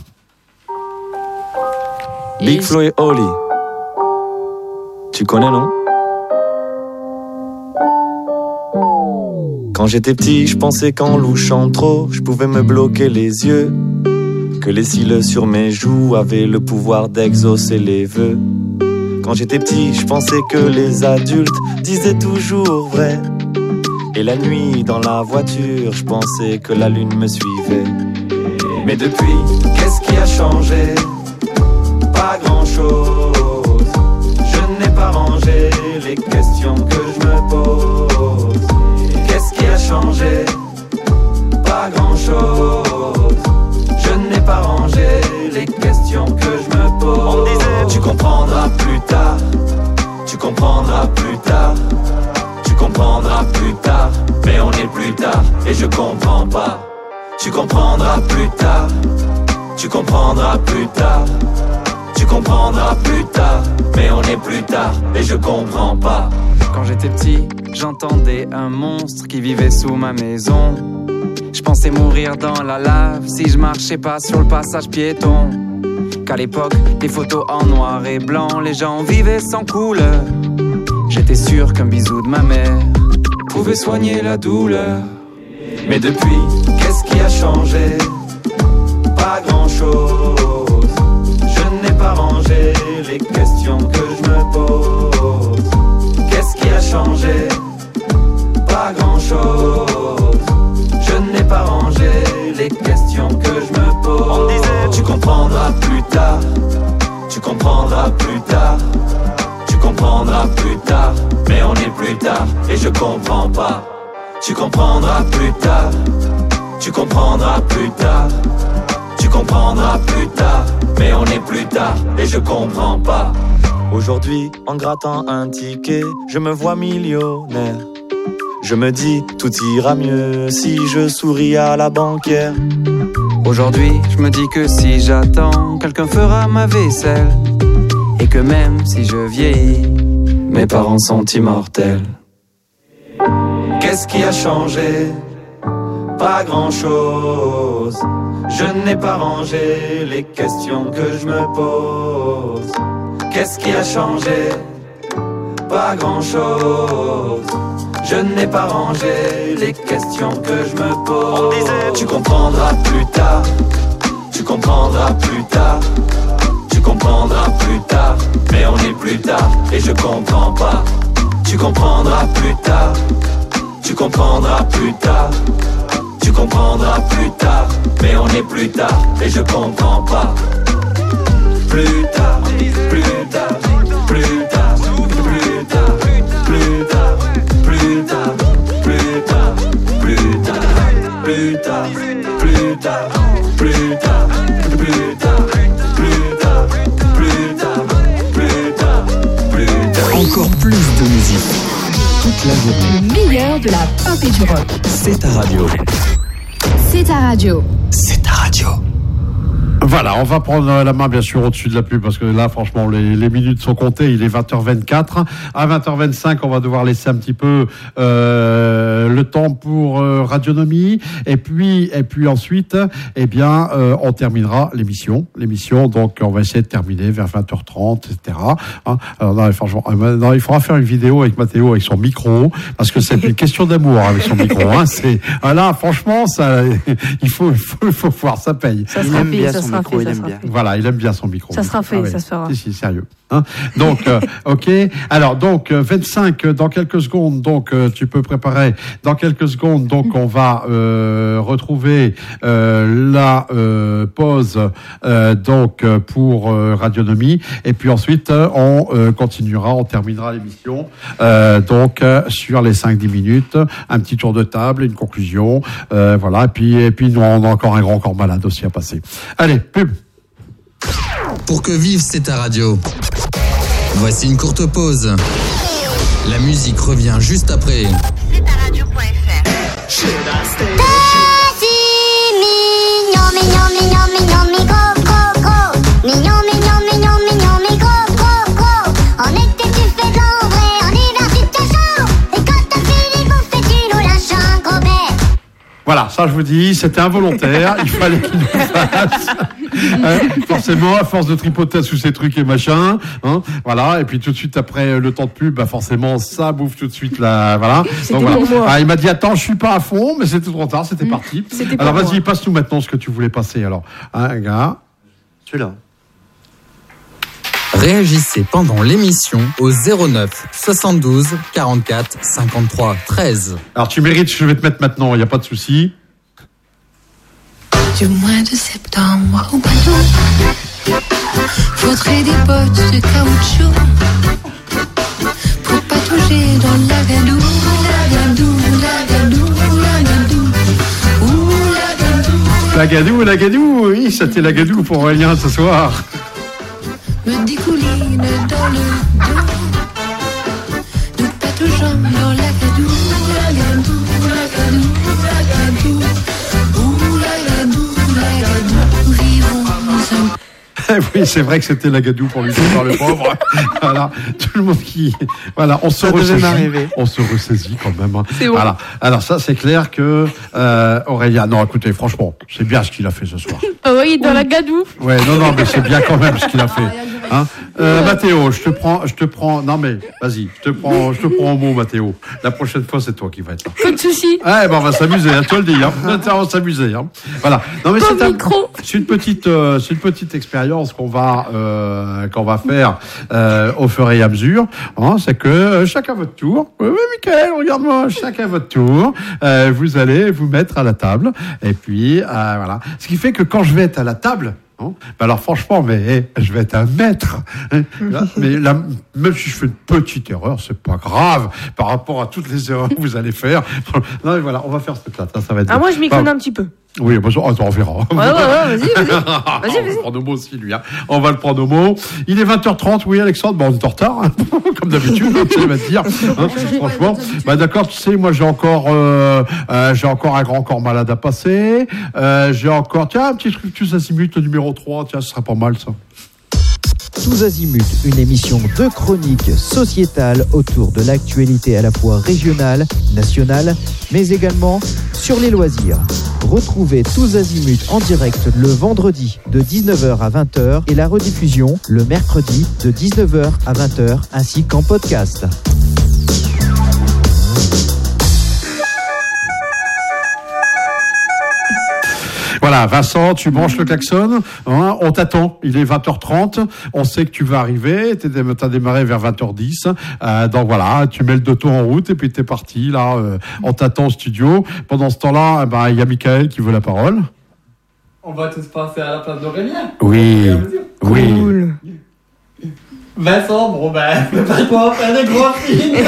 Big Flo et Oli. Tu connais, non? Quand j'étais petit, je pensais qu'en louchant trop, je pouvais me bloquer les yeux. Que les cils sur mes joues avaient le pouvoir d'exaucer les vœux. Quand j'étais petit, je pensais que les adultes disaient toujours vrai. Et la nuit, dans la voiture, je pensais que la lune me suivait. Mais depuis, qu'est-ce qui a changé? Pas grand-chose. Je n'ai pas rangé les questions que je me pose. Qu'est-ce qui a changé? Pas grand-chose. Je n'ai pas rangé les questions que je me pose. On me disait, tu comprendras plus tard. Tu comprendras plus tard. Tu comprendras plus tard. Mais on est plus tard et je comprends pas. Tu comprendras plus tard. Tu comprendras plus tard. Tu comprendras plus tard. Mais on est plus tard et je comprends pas. Quand j'étais petit, j'entendais un monstre qui vivait sous ma maison. Je pensais mourir dans la lave si je marchais pas sur le passage piéton. Qu'à l'époque, des photos en noir et blanc, les gens vivaient sans couleur. J'étais sûr qu'un bisou de ma mère pouvait soigner la douleur. Mais depuis, qu'est-ce qui a changé? Pas grand-chose. Je n'ai pas rangé les questions que je me pose. Qu'est-ce qui a changé? comprends pas. Tu comprendras plus tard. Tu comprendras plus tard. Tu comprendras plus tard. Mais on est plus tard et je comprends pas. Aujourd'hui, en grattant un ticket, je me vois millionnaire. Je me dis, tout ira mieux si je souris à la banquière. Aujourd'hui, je me dis que si j'attends, quelqu'un fera ma vaisselle. Et que même si je vieillis, mes parents sont immortels. Qu'est-ce qui a changé? Pas grand-chose. Je n'ai pas rangé les questions que je me pose. Qu'est-ce qui a changé? Pas grand-chose. Je n'ai pas rangé les questions que je me pose. On disait, tu comprendras plus tard. Tu comprendras plus tard. Tu comprendras plus tard. Mais on est plus tard et je comprends pas. Tu comprendras plus tard. Tu comprendras plus tard. Tu comprendras plus tard. Mais on est plus tard et je comprends pas. Plus tard, plus tard, plus tard, plus tard, plus tard, plus tard, plus tard, plus tard, plus tard, plus tard, plus tard, plus tard, plus tard, plus tard, plus tard, plus tard. Encore plus de musique. Toute la journée. Le meilleur de la pop et du rock. C'est ta radio. C'est ta radio. C'est ta radio. Voilà, on va prendre la main bien sûr au-dessus de la pub parce que là franchement les, les minutes sont comptées, il est vingt heures vingt-quatre. À vingt heures vingt-cinq, on va devoir laisser un petit peu euh, le temps pour euh, Radionomie et puis et puis ensuite eh bien euh, on terminera l'émission. L'émission donc on va essayer de terminer vers vingt heures trente, et cetera. Hein, alors non, franchement, non, il faudra faire une vidéo avec Mathéo avec son micro parce que c'est une question d'amour avec son micro. Hein, c'est là franchement ça, il faut il faut, il faut voir, ça paye. Ça sera fait, ça sera Micro, fait, il ça aime sera bien. fait. Voilà, il aime bien son micro. Ça sera fait, ah, ouais. ça se fera. Si, si, sérieux. Hein donc, euh, ok. Alors, donc, vingt-cinq, dans quelques secondes, donc, euh, tu peux préparer. Dans quelques secondes, donc, on va euh, retrouver euh, la euh, pause, euh, donc, pour euh, Radionomie. Et puis ensuite, euh, on euh, continuera, on terminera l'émission, euh, donc, euh, sur les cinq dix minutes. Un petit tour de table, une conclusion. Euh, voilà. Et puis, et puis, nous, on a encore un grand corps malade aussi à passer. Allez, pub. Pour que vive C'est ta radio. Voici une courte pause. La musique revient juste après. C'est ta radio point f r. Mignon, mignon, mignon, mignon, mi go, go, go. Mignon, mignon, mignon, mignon, mi go, go, go. En été tu fais de l'ombre et en hiver tu te chaud. Et quand t'as fini de bouffer tu nous lâches un gros bec. Voilà, ça je vous dis, c'était involontaire, il fallait qu'il nous fasse. Hein, forcément, à force de tripoter sous ces trucs et machin, hein, voilà, et puis tout de suite après le temps de pub, bah forcément ça bouffe tout de suite la, voilà. Donc, voilà. Ah, il m'a dit attends, je suis pas à fond, mais c'était trop tard, c'était mmh. parti. C'était alors vas-y, passe-nous maintenant ce que tu voulais passer. Alors, hein, gars, celui-là. Réagissez pendant l'émission au zéro neuf soixante-douze quarante-quatre cinquante-trois treize. Alors tu mérites, je vais te mettre maintenant, il n'y a pas de souci. Du mois de septembre au bateau, faudrait des bottes de caoutchouc pour patauger dans la gadoue, la gadoue, la gadoue, la gadoue, ouh, la gadoue. La gadoue, la gadoue, oui, c'était la gadoue pour Aurélien ce soir. Me découline dans le dos, nous pataugeons dans la gadoue, la gadoue, la gadoue, la gadoue, ouh, la gadoue, la gadoue, vivons ensemble. Oui, c'est vrai que c'était la gadoue pour lui faire le pauvre. Voilà, tout le monde qui, voilà, on se ressaisit, on se ressaisit quand même. Hein. C'est bon. Voilà. Alors ça, c'est clair que euh, Aurélien, non, écoutez, franchement, c'est bien ce qu'il a fait ce soir. Ah oui, dans oui. la gadoue. Ouais, non, non, mais c'est bien quand même ce qu'il a fait. Hein euh, Mathéo, je te prends, je te prends. Non mais, vas-y, je te prends, je te prends au mot, Mathéo. La prochaine fois, c'est toi qui vas être là. Pas de souci. Ouais, ben on va s'amuser, hein, tu le dis. Hein. On va s'amuser. Hein. Voilà. Non mais c'est, un, c'est une petite, euh, c'est une petite expérience qu'on va, euh, qu'on va faire euh, au fur et à mesure. Hein, c'est que euh, chacun votre tour. Oui, oui, Mickaël, regarde-moi. Chacun votre tour. Euh, vous allez vous mettre à la table. Et puis euh, voilà. Ce qui fait que quand je vais être à la table. Hein ben alors franchement, mais eh, je vais être un maître. Hein là, mais là, même si je fais une petite erreur, c'est pas grave par rapport à toutes les erreurs que vous allez faire. Non, mais voilà, on va faire ce truc-là. Ça, ça va être. Ah, moi, je m'y connais enfin, un petit peu. Oui, bah, attends, on verra. Ouais, ouais, ouais, vas-y, vas-y. Vas-y, on vas-y. va le prendre au mot aussi, lui. Hein. On va le prendre au mot. Il est vingt heures trente, oui, Alexandre. Bon, on est en retard, hein. Comme d'habitude, tu vas te dire. Hein, franchement. Bah, d'accord, tu sais, moi, j'ai encore, euh, euh, j'ai encore un grand corps malade à passer. Euh, j'ai encore, tiens, un petit truc, tous azimuts, le numéro trois. Tiens, ce serait pas mal, ça. Tous azimuts, une émission de chronique sociétale autour de l'actualité à la fois régionale, nationale, mais également sur les loisirs. Retrouvez Tous azimuts en direct le vendredi de dix-neuf heures à vingt heures et la rediffusion le mercredi de dix-neuf heures à vingt heures ainsi qu'en podcast. Voilà, Vincent, tu branches le klaxon, hein, on t'attend, il est vingt heures trente, on sait que tu vas arriver, tu as démarré vers vingt heures dix, euh, donc voilà, tu mets le doto en route et puis t'es parti, là, euh, on t'attend au studio. Pendant ce temps-là, eh ben, il y a Michael qui veut la parole. On va tous passer à la place d'Aurélien. Oui, oui. Cool. Vincent, bon ben, prépare-toi, faire des gros films.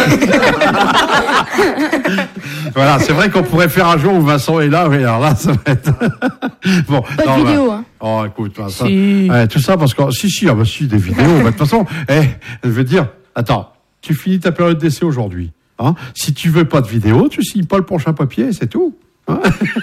Voilà, c'est vrai qu'on pourrait faire un jour où Vincent est là, oui, alors là, ça va être... bon, pas non, de vidéo, bah... hein. Oh, écoute, bah, ça... Si. Ouais, tout ça parce que... Si, si, ah bah si, des vidéos, bah, de toute façon, eh, je veux dire, attends, tu finis ta période d'essai aujourd'hui, hein. Si tu veux pas de vidéo, tu signes pas le prochain papier, c'est tout. Hein.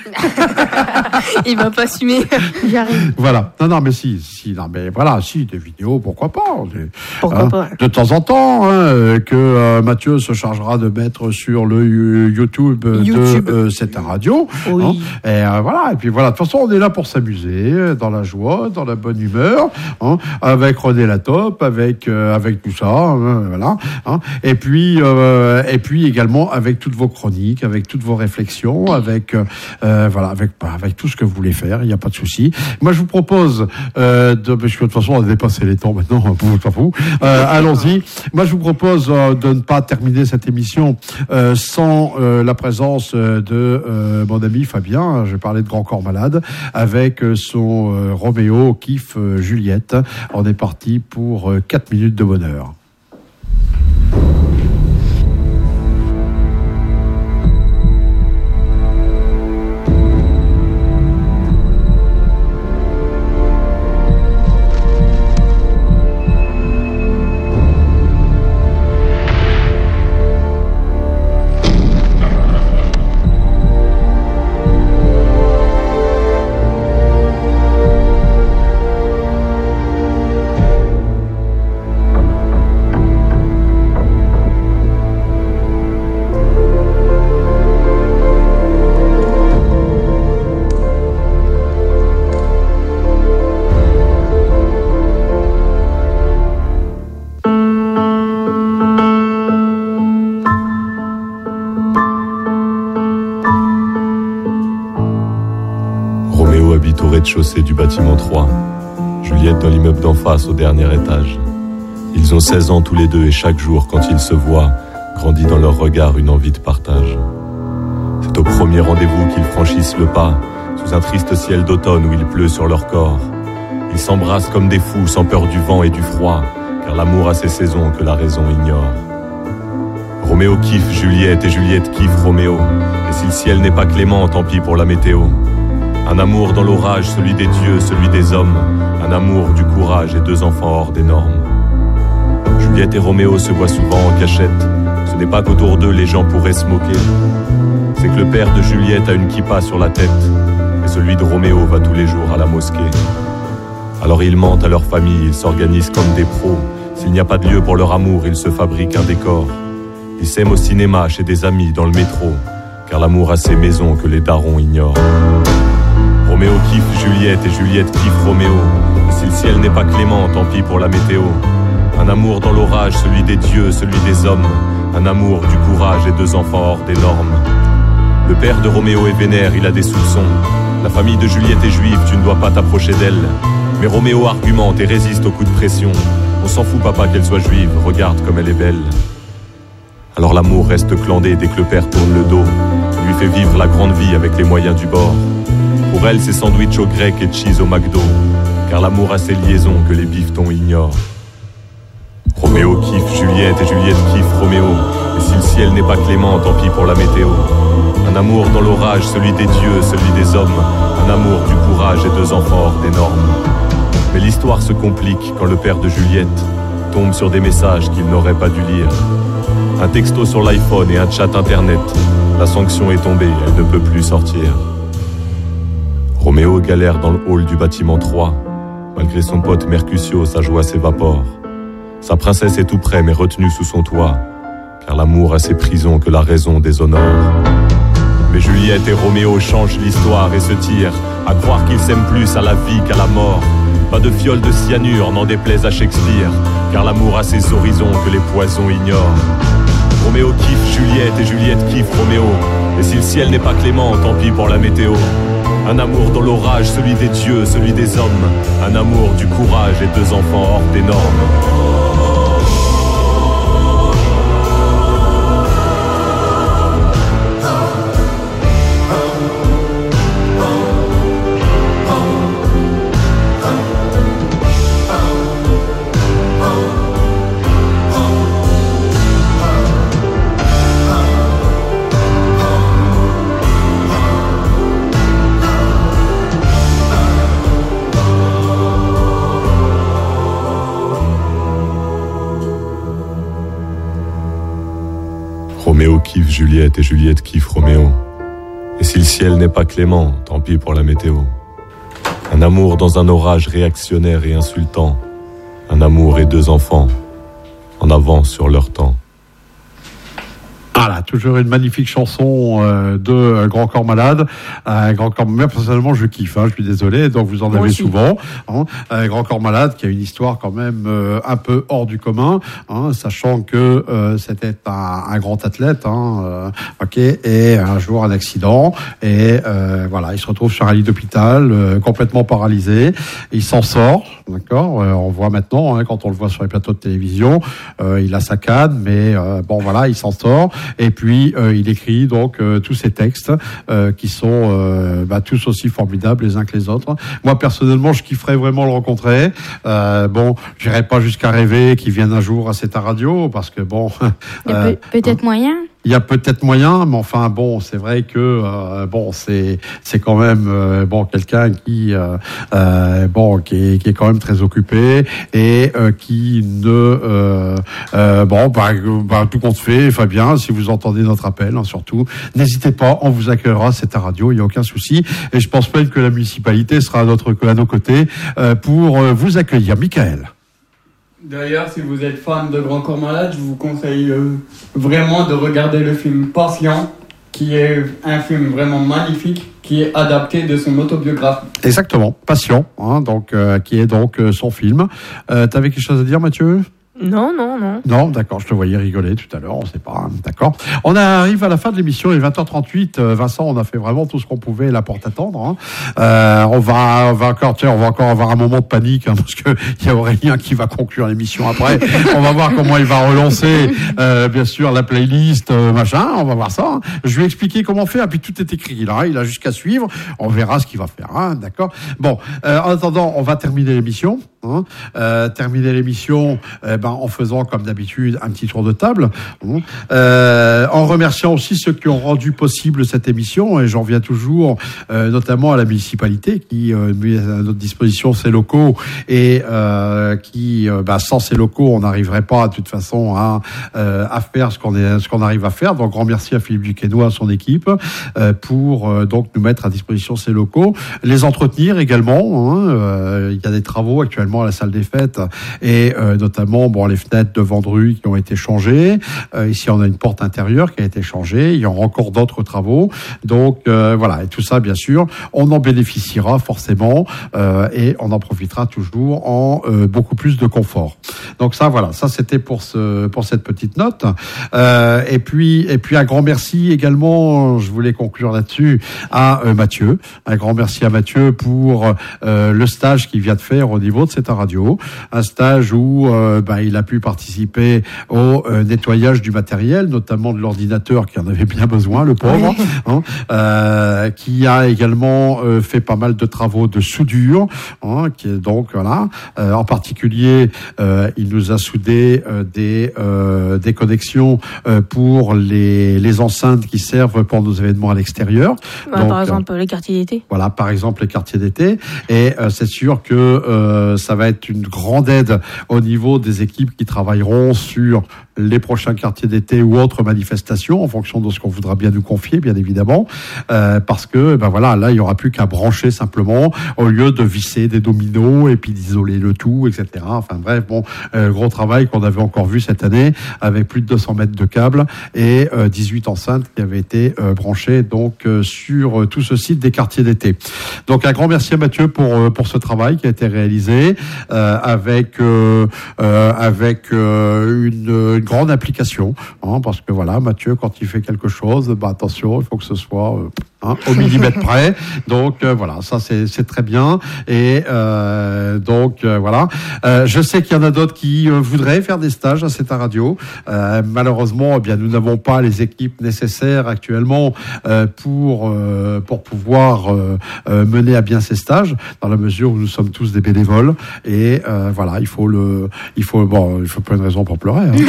Il va pas assumer. J'arrive. Voilà. Non, non, mais si, si, non, mais voilà, si, des vidéos, pourquoi pas. Des, pourquoi hein, pas. De temps en temps, hein, que euh, Mathieu se chargera de mettre sur le uh, YouTube, YouTube de euh, C'est un radio. Oui. Hein, et euh, voilà. Et puis voilà. De toute façon, on est là pour s'amuser, dans la joie, dans la bonne humeur, hein, avec René Latop, avec euh, avec tout ça, hein, voilà. Hein, et puis euh, et puis également avec toutes vos chroniques, avec toutes vos réflexions, avec Euh, voilà, avec, avec tout ce que vous voulez faire, il n'y a pas de souci. Moi, je vous propose, euh, de, parce que de toute façon, on a dépassé les temps maintenant, pour pas fou. Euh, allons-y. Moi, je vous propose euh, de ne pas terminer cette émission euh, sans euh, la présence de euh, mon ami Fabien. Je vais parler de Grand Corps Malade avec son euh, Roméo kiffe euh, Juliette. On est parti pour euh, quatre minutes de bonheur. Rez-de-chaussée du bâtiment trois. Juliette dans l'immeuble d'en face au dernier étage. Ils ont seize ans tous les deux et chaque jour quand ils se voient, grandit dans leur regard une envie de partage. C'est au premier rendez-vous qu'ils franchissent le pas, sous un triste ciel d'automne où il pleut sur leur corps. Ils s'embrassent comme des fous sans peur du vent et du froid, car l'amour a ses saisons que la raison ignore. Roméo kiffe Juliette et Juliette kiffe Roméo, et si le ciel n'est pas clément, tant pis pour la météo. Un amour dans l'orage, celui des dieux, celui des hommes. Un amour du courage et deux enfants hors des normes. Juliette et Roméo se voient souvent en cachette. Ce n'est pas qu'autour d'eux les gens pourraient se moquer. C'est que le père de Juliette a une kippa sur la tête, et celui de Roméo va tous les jours à la mosquée. Alors ils mentent à leur famille, ils s'organisent comme des pros. S'il n'y a pas de lieu pour leur amour, ils se fabriquent un décor. Ils s'aiment au cinéma, chez des amis, dans le métro, car l'amour a ses maisons que les darons ignorent. Roméo kiffe Juliette et Juliette kiffe Roméo. Et si le ciel n'est pas clément, tant pis pour la météo. Un amour dans l'orage, celui des dieux, celui des hommes. Un amour, du courage et deux enfants hors des normes. Le père de Roméo est vénère, il a des soupçons. La famille de Juliette est juive, tu ne dois pas t'approcher d'elle. Mais Roméo argumente et résiste aux coups de pression. On s'en fout papa qu'elle soit juive, regarde comme elle est belle. Alors l'amour reste clandé dès que le père tourne le dos. Il lui fait vivre la grande vie avec les moyens du bord. Pour elle, c'est sandwich au grec et cheese au McDo. car l'amour a ses liaisons que les bifetons ignorent. Roméo kiffe Juliette et Juliette kiffe Roméo, et si le ciel n'est pas clément, tant pis pour la météo. Un amour dans l'orage, celui des dieux, celui des hommes, un amour du courage et deux enfants hors des normes. Mais l'histoire se complique quand le père de Juliette tombe sur des messages qu'il n'aurait pas dû lire. Un texto sur l'iPhone et un chat internet, la sanction est tombée, elle ne peut plus sortir. Roméo galère dans le hall du bâtiment trois, malgré son pote Mercutio, sa joie s'évapore. Sa princesse est tout près mais retenue sous son toit, car l'amour a ses prisons que la raison déshonore. Mais Juliette et Roméo changent l'histoire et se tirent, à croire qu'ils s'aiment plus à la vie qu'à la mort. Pas de fiole de cyanure, n'en déplaise à Shakespeare, car l'amour a ses horizons que les poisons ignorent. Roméo kiffe Juliette et Juliette kiffe Roméo, et si le ciel n'est pas clément, tant pis pour la météo. Un amour dans l'orage, celui des dieux, celui des hommes, un amour du courage et deux enfants hors des normes. Roméo kiffe Juliette et Juliette kiffe Roméo. Et si le ciel n'est pas clément, tant pis pour la météo. Un amour dans un orage réactionnaire et insultant. Un amour et deux enfants, en avance sur leur temps. Voilà, toujours une magnifique chanson euh, de euh, Grand Corps Malade. Euh, Grand Corps Malade, personnellement, je kiffe, hein, je suis désolé, donc vous en Moi avez aussi. souvent. Hein. Euh, Grand Corps Malade, qui a une histoire quand même euh, un peu hors du commun, hein, sachant que euh, c'était un, un grand athlète, hein, euh, ok, et un jour un accident, et euh, voilà, il se retrouve sur un lit d'hôpital, euh, complètement paralysé. Il s'en sort, d'accord. Euh, on voit maintenant, hein, quand on le voit sur les plateaux de télévision, euh, il a sa canne, mais euh, bon voilà, il s'en sort. Et puis euh, il écrit donc euh, tous ces textes euh, qui sont euh, bah, tous aussi formidables les uns que les autres. Moi personnellement, je kifferais vraiment le rencontrer. Euh, bon, j'irai pas jusqu'à rêver qu'il vienne un jour à cette radio parce que bon, euh, peut-être hein, moyen. Il y a peut-être moyen, mais enfin bon, c'est vrai que euh, bon, c'est c'est quand même euh, bon quelqu'un qui euh, euh, bon qui est, qui est quand même très occupé et euh, qui ne euh, euh, bon bah, bah tout compte fait, Fabien, si vous entendez notre appel, hein, surtout n'hésitez pas, on vous accueillera, c'est à radio, il y a aucun souci, et je pense même que la municipalité sera à notre à nos côtés euh, pour euh, vous accueillir. Michael. D'ailleurs, si vous êtes fan de Grand Corps Malade, je vous conseille euh, vraiment de regarder le film Patient, qui est un film vraiment magnifique, qui est adapté de son autobiographie. Exactement, Patient, hein, donc euh, qui est donc euh, son film. Euh, T'avais quelque chose à dire, Mathieu ? Non, non, non. Non, d'accord, je te voyais rigoler tout à l'heure, on sait pas, d'accord. On arrive à la fin de l'émission, il est vingt heures trente-huit. Euh, Vincent, on a fait vraiment tout ce qu'on pouvait, la porte attendre. Hein. Euh, on va, on va encore, tiens, on va encore avoir un moment de panique, hein, parce que il y a Aurélien qui va conclure l'émission après. On va voir comment il va relancer, euh, bien sûr, la playlist, euh, machin. On va voir ça. Hein. Je lui ai expliqué comment faire, et puis tout est écrit là. Hein. Il a juste qu'à suivre. On verra ce qu'il va faire, hein, d'accord. Bon, euh, en attendant, on va terminer l'émission. Hein. Euh, terminer l'émission, eh ben, en faisant comme d'habitude un petit tour de table, euh, en remerciant aussi ceux qui ont rendu possible cette émission, et j'en viens toujours euh, notamment à la municipalité qui euh, met à notre disposition ses locaux et euh, qui, euh, bah, sans ces locaux, on n'arriverait pas de toute façon à, euh, à faire ce qu'on est, ce qu'on arrive à faire. Donc grand merci à Philippe Duquesnoy, à son équipe, euh, pour euh, donc nous mettre à disposition ces locaux, les entretenir également. Hein, euh, il y a des travaux actuellement à la salle des fêtes et euh, notamment bon les fenêtres de Vendru qui ont été changées. Euh, ici on a une porte intérieure qui a été changée. Il y aura encore d'autres travaux. Donc euh, voilà, et tout ça bien sûr, on en bénéficiera forcément euh, et on en profitera toujours en euh, beaucoup plus de confort. Donc Donc ça, voilà, ça c'était pour ce pour cette petite note. Euh, et puis et puis un grand merci également. Je voulais conclure là-dessus à euh, Mathieu. Un grand merci à Mathieu pour euh, le stage qu'il vient de faire au niveau de cette radio. Un stage où euh, bah, il a pu participer au euh, nettoyage du matériel, notamment de l'ordinateur qui en avait bien besoin, le pauvre. Oui. Hein, euh, qui a également euh, fait pas mal de travaux de soudure. Hein, qui est donc voilà. Euh, en particulier, euh, il nous a soudé euh, des euh, des connexions euh, pour les les enceintes qui servent pour nos événements à l'extérieur. Bah, donc, par exemple, euh, les quartiers d'été. Voilà, par exemple les quartiers d'été. Et euh, c'est sûr que euh, ça va être une grande aide au niveau des équipes qui travailleront sur les prochains quartiers d'été ou autres manifestations, en fonction de ce qu'on voudra bien nous confier, bien évidemment, euh, parce que ben voilà, là il y aura plus qu'à brancher simplement au lieu de visser des dominos et puis d'isoler le tout, et cetera. Enfin bref, bon, euh, gros travail qu'on avait encore vu cette année avec plus de deux cents mètres de câbles et euh, dix-huit enceintes qui avaient été euh, branchées donc euh, sur euh, tout ce site des quartiers d'été. Donc un grand merci à Mathieu pour euh, pour ce travail qui a été réalisé euh, avec euh, euh, avec euh, une, une grande application, hein, parce que voilà, Mathieu, quand il fait quelque chose, bah attention, il faut que ce soit euh, hein, au millimètre près. Donc euh, voilà, ça c'est c'est très bien. Et euh, donc euh, voilà, euh, je sais qu'il y en a d'autres qui euh, voudraient faire des stages à cette radio. Euh, malheureusement, eh bien nous n'avons pas les équipes nécessaires actuellement euh, pour euh, pour pouvoir euh, euh, mener à bien ces stages, dans la mesure où nous sommes tous des bénévoles. Et euh, voilà, il faut le, il faut bon, il faut pas une raison pour pleurer. Hein.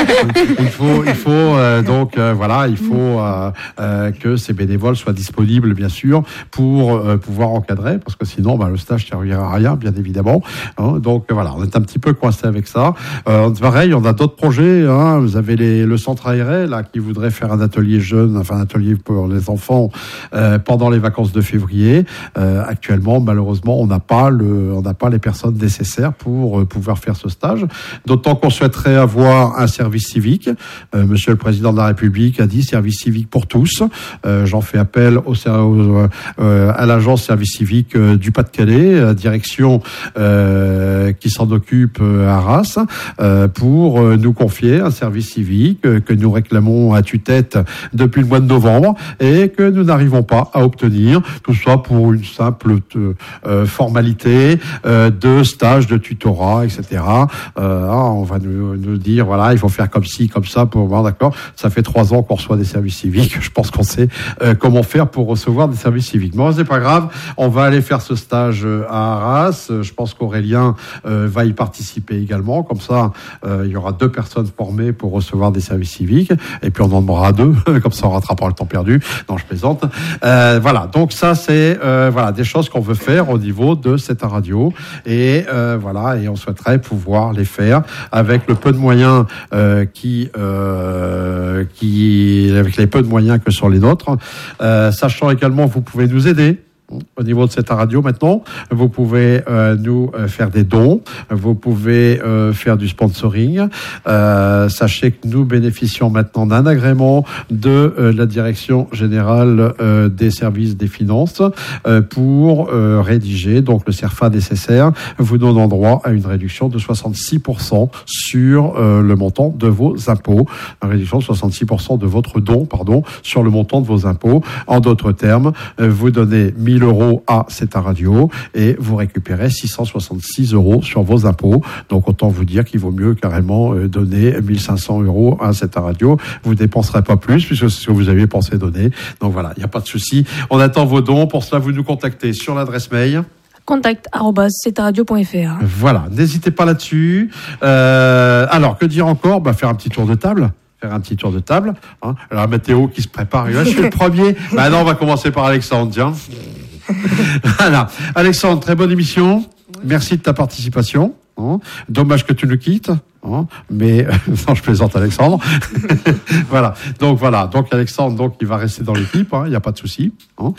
il faut, il faut euh, donc euh, voilà, il faut euh, euh, que ces bénévoles soient disponibles, bien sûr, pour euh, pouvoir encadrer, parce que sinon, bah, le stage ne servira à rien, bien évidemment. Hein, donc euh, voilà, on est un petit peu coincé avec ça. Euh, pareil, on a d'autres projets. Hein, vous avez les, le centre aéré là qui voudrait faire un atelier jeune, enfin un atelier pour les enfants euh, pendant les vacances de février. Euh, actuellement, malheureusement, on n'a pas le, on n'a pas les personnes nécessaires pour euh, pouvoir faire ce stage. D'autant qu'on souhaiterait avoir un service civique. Euh, Monsieur le Président de la République a dit service civique pour tous. Euh, j'en fais appel au, au, euh, à l'agence service civique euh, du Pas-de-Calais, à direction euh, qui s'en occupe euh, à Arras, euh, pour euh, nous confier un service civique euh, que nous réclamons à tue-tête depuis le mois de novembre et que nous n'arrivons pas à obtenir. Tout ça pour une simple euh, formalité euh, de stage, de tutorat, et cetera. Euh, on va nous, nous dire voilà, il faut faire comme ci, comme ça pour voir, d'accord. Ça fait trois ans qu'on reçoit des services civiques. Je pense qu'on sait euh, comment faire pour recevoir des services civiques. Bon, c'est pas grave. On va aller faire ce stage à Arras. Je pense qu'Aurélien euh, va y participer également. Comme ça, euh, il y aura deux personnes formées pour recevoir des services civiques. Et puis on en demandera deux. Comme ça, on rattrapera le temps perdu. Non, je plaisante. Euh, voilà. Donc ça, c'est euh, voilà des choses qu'on veut faire au niveau de cette radio. Et euh, voilà. Et on souhaiterait pouvoir les faire avec le peu de moyens euh, qui euh, qui avec les peu de moyens que sont les nôtres. Euh, sachant également, vous pouvez nous aider. Au niveau de cette radio maintenant, vous pouvez euh, nous euh, faire des dons, vous pouvez euh, faire du sponsoring. Euh, sachez que nous bénéficions maintenant d'un agrément de euh, la Direction générale euh, des services des finances euh, pour euh, rédiger donc le CERFA nécessaire, vous donnant droit à une réduction de soixante-six pour cent sur euh, le montant de vos impôts, une réduction de soixante-six pour cent de votre don, pardon, sur le montant de vos impôts. En d'autres termes, euh, vous donnez mille euros à cette radio et vous récupérez six cent soixante-six euros sur vos impôts. Donc autant vous dire qu'il vaut mieux carrément donner mille cinq cents euros à cette radio. Vous ne dépenserez pas plus puisque c'est ce que vous aviez pensé donner. Donc voilà, il n'y a pas de souci. On attend vos dons. Pour cela, vous nous contactez sur l'adresse mail contact arobase cetaradio point f r. Voilà, n'hésitez pas là-dessus. Euh, alors, que dire encore? Bah, faire un petit tour de table. Faire un petit tour de table. Hein. Alors, Mathéo qui se prépare. Là, je suis le premier. Bah non, on va commencer par Alexandre, tiens. Voilà. Alexandre, très bonne émission. Oui. Merci de ta participation. Hein. Dommage que tu nous quittes. Hein. Mais non, je plaisante, Alexandre. Voilà. Donc voilà. Donc Alexandre, donc il va rester dans l'équipe. Il hein. n'y a pas de souci. Hein.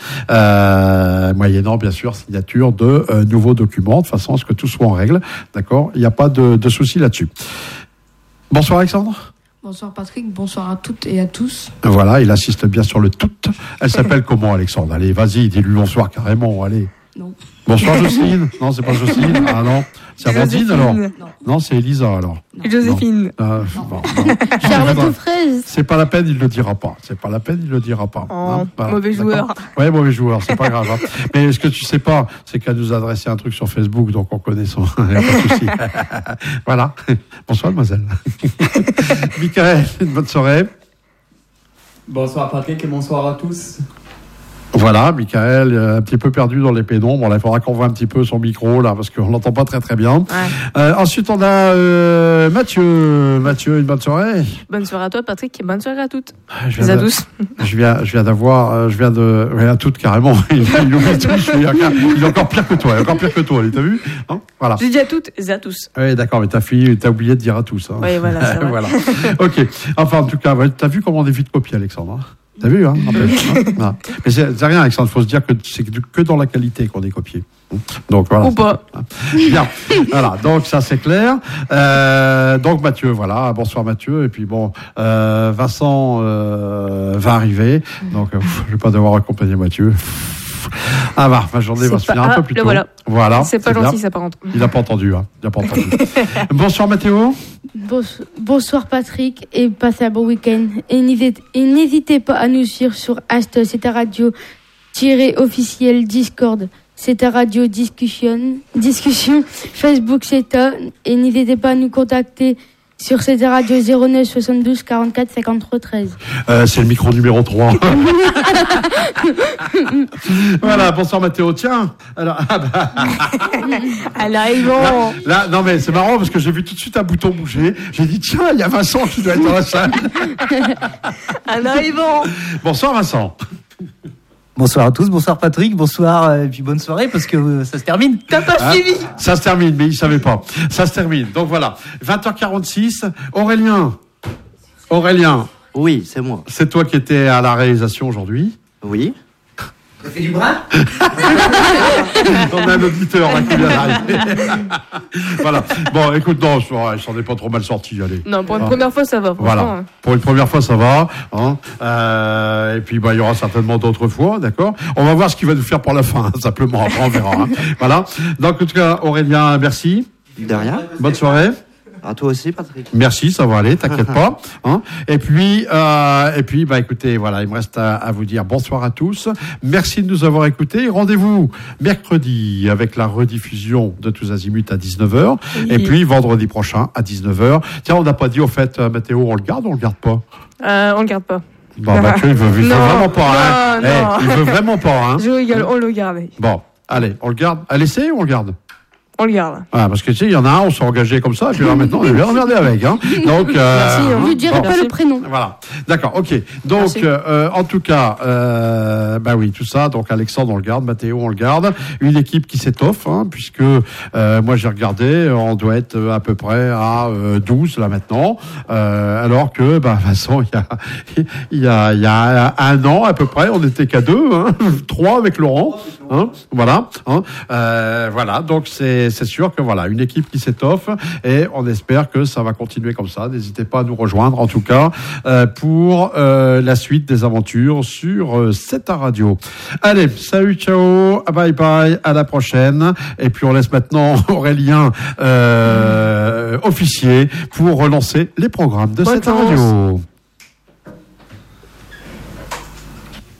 Euh, moyennant bien sûr signature de euh, nouveaux documents, de façon à ce que tout soit en règle. D'accord. Il n'y a pas de, de souci là-dessus. Bonsoir Alexandre. Bonsoir Patrick, bonsoir à toutes et à tous. Voilà, il insiste bien sur le tout. Elle s'appelle comment Alexandre? Allez, vas-y, dis-lui bonsoir carrément, allez. Non. Bonsoir Jocelyne. Non, c'est pas Jocelyne. Ah non, c'est Amandine alors. Non, non c'est Elisa alors. Joséphine. Euh, bon, non. Charlotte aux fraises. C'est pas la peine, il le dira pas. C'est pas la peine, il le dira pas. Oh, Hein, voilà. mauvais joueur. Ouais, mauvais joueur, c'est pas grave. Hein. Mais ce que tu sais pas, c'est qu'elle nous a adressé un truc sur Facebook, donc on connaît son. Il n'y a pas de souci. Voilà. Bonsoir, mademoiselle. Michael, une bonne soirée. Bonsoir Patrick et bonsoir à tous. Voilà, Michael, euh, un petit peu perdu dans les pénombres. Là, il faudra qu'on voit un petit peu son micro, là, parce qu'on l'entend pas très très bien. Ouais. Euh, ensuite, on a euh, Mathieu. Mathieu, une bonne soirée. Bonne soirée à toi, Patrick, et bonne soirée à toutes. Je viens Les à de- tous. Je viens, je viens d'avoir, euh, je viens de, ouais, à toutes carrément. Il, il oublie tout. Je suis encore- il est encore pire que toi. Il est encore pire que toi. T'as vu? Hein, voilà. J'ai dit à toutes et à tous. Oui, d'accord, mais ta fille, t'as oublié de dire à tous. Hein. Oui, voilà, c'est vrai. Voilà. Ok. Enfin, en tout cas, ouais, t'as vu comment on est vite copié, Alexandre? Hein. T'as vu, hein, n'empêche, hein. Voilà. Mais c'est c'est rien, Alexandre. Il faut se dire que c'est que que dans la qualité qu'on est copié. Donc voilà. Ou pas. Bien. Voilà. Donc ça c'est clair. Euh, donc Mathieu, voilà. Bonsoir Mathieu. Et puis bon, euh, Vincent euh, va arriver. Donc euh, je vais pas devoir accompagner Mathieu. Ah bah, ma journée va C'est se finir pas- un peu ah, plus le tôt. voilà. Voilà. C'est pas bien. gentil, ça, par contre. Il a pas entendu, hein. Il a pas entendu. Bonsoir Mathéo. Bons- Bonsoir Patrick et passez un bon week-end. Et n'hésitez- et n'hésitez pas à nous suivre sur Insta, c'est ta radio tiré officiel Discord, c'est ta radio discussion, discussion Facebook, c'est ta. Et n'hésitez pas à nous contacter sur cette radio zéro neuf soixante-douze quarante-quatre cinquante-trois treize. Euh, c'est le micro numéro trois. Voilà, bonsoir Mathéo. Tiens, alors, ah bah, Elle arrive. là, là, non mais c'est marrant parce que j'ai vu tout de suite un bouton bouger. J'ai dit tiens, il y a Vincent qui doit être dans la salle. En arrivant. Bonsoir Vincent. Bonsoir à tous, bonsoir Patrick, bonsoir euh, et puis bonne soirée parce que euh, ça se termine. T'as pas Hein suivi. Ça se termine, mais il savait pas. Ça se termine. Donc voilà, vingt heures quarante-six. Aurélien. Aurélien. Oui, c'est moi. C'est toi qui étais à la réalisation aujourd'hui. Oui. Ça fait du bras. On a un auditeur là, qui vient d'arriver. Voilà. Bon, écoute, non, je- je s'en est pas trop mal sorti. Allez. Non, pour une Hein. première fois, ça va. Voilà. franchement. Pour une première fois, ça va. Hein. Euh, et puis, bah, il y aura certainement d'autres fois, d'accord. On va voir ce qu'il va nous faire pour la fin, hein, simplement. Après, on verra. Hein. Voilà. Donc, en tout cas, Aurélien, merci. De rien. Bonne soirée. À toi aussi, Patrick. Merci, ça va aller, t'inquiète pas. Hein. Et puis, euh, et puis, bah, écoutez, voilà, il me reste à, à vous dire bonsoir à tous. Merci de nous avoir écoutés. Rendez-vous mercredi avec la rediffusion de Tous Azimuts à dix-neuf heures. Oui. Et puis, vendredi prochain à dix-neuf heures. Tiens, on n'a pas dit, au fait, euh, Mathéo, on le garde ou on le garde pas? Euh, on le garde pas. Bon, Mathieu, il veut, il veut Non, vraiment pas, hein. non, Eh, non. il veut vraiment pas, hein. Je rigole, on le garde. Bon, allez, on le garde. À l'essai ou on le garde? On le garde. Ah, parce que tu sais, il y en a un, on s'est engagé comme ça, et puis là maintenant, on est bien emmerdé avec. Hein. Donc, euh, Merci, on hein, ne dirait bon. pas le prénom. Voilà, d'accord, ok. Donc, Merci. euh, en tout cas, euh, bah oui, tout ça. Donc, Alexandre, on le garde, Mathéo, on le garde. Une équipe qui s'étoffe, hein, puisque euh, moi j'ai regardé, on doit être à peu près à euh, douze là maintenant, euh, alors que, bah, de toute façon, il y a, il y a, il y a un an à peu près, on n'était qu'à deux, hein, trois avec Laurent, hein, voilà, hein, euh, voilà. Donc, c'est c'est sûr que voilà, une équipe qui s'étoffe et on espère que ça va continuer comme ça. N'hésitez pas à nous rejoindre, en tout cas, euh, pour euh, la suite des aventures sur euh, C'est ta radio. Allez, salut, ciao, bye bye, à la prochaine. Et puis on laisse maintenant Aurélien euh, officier pour relancer les programmes de Bonne C'est ta chance. radio.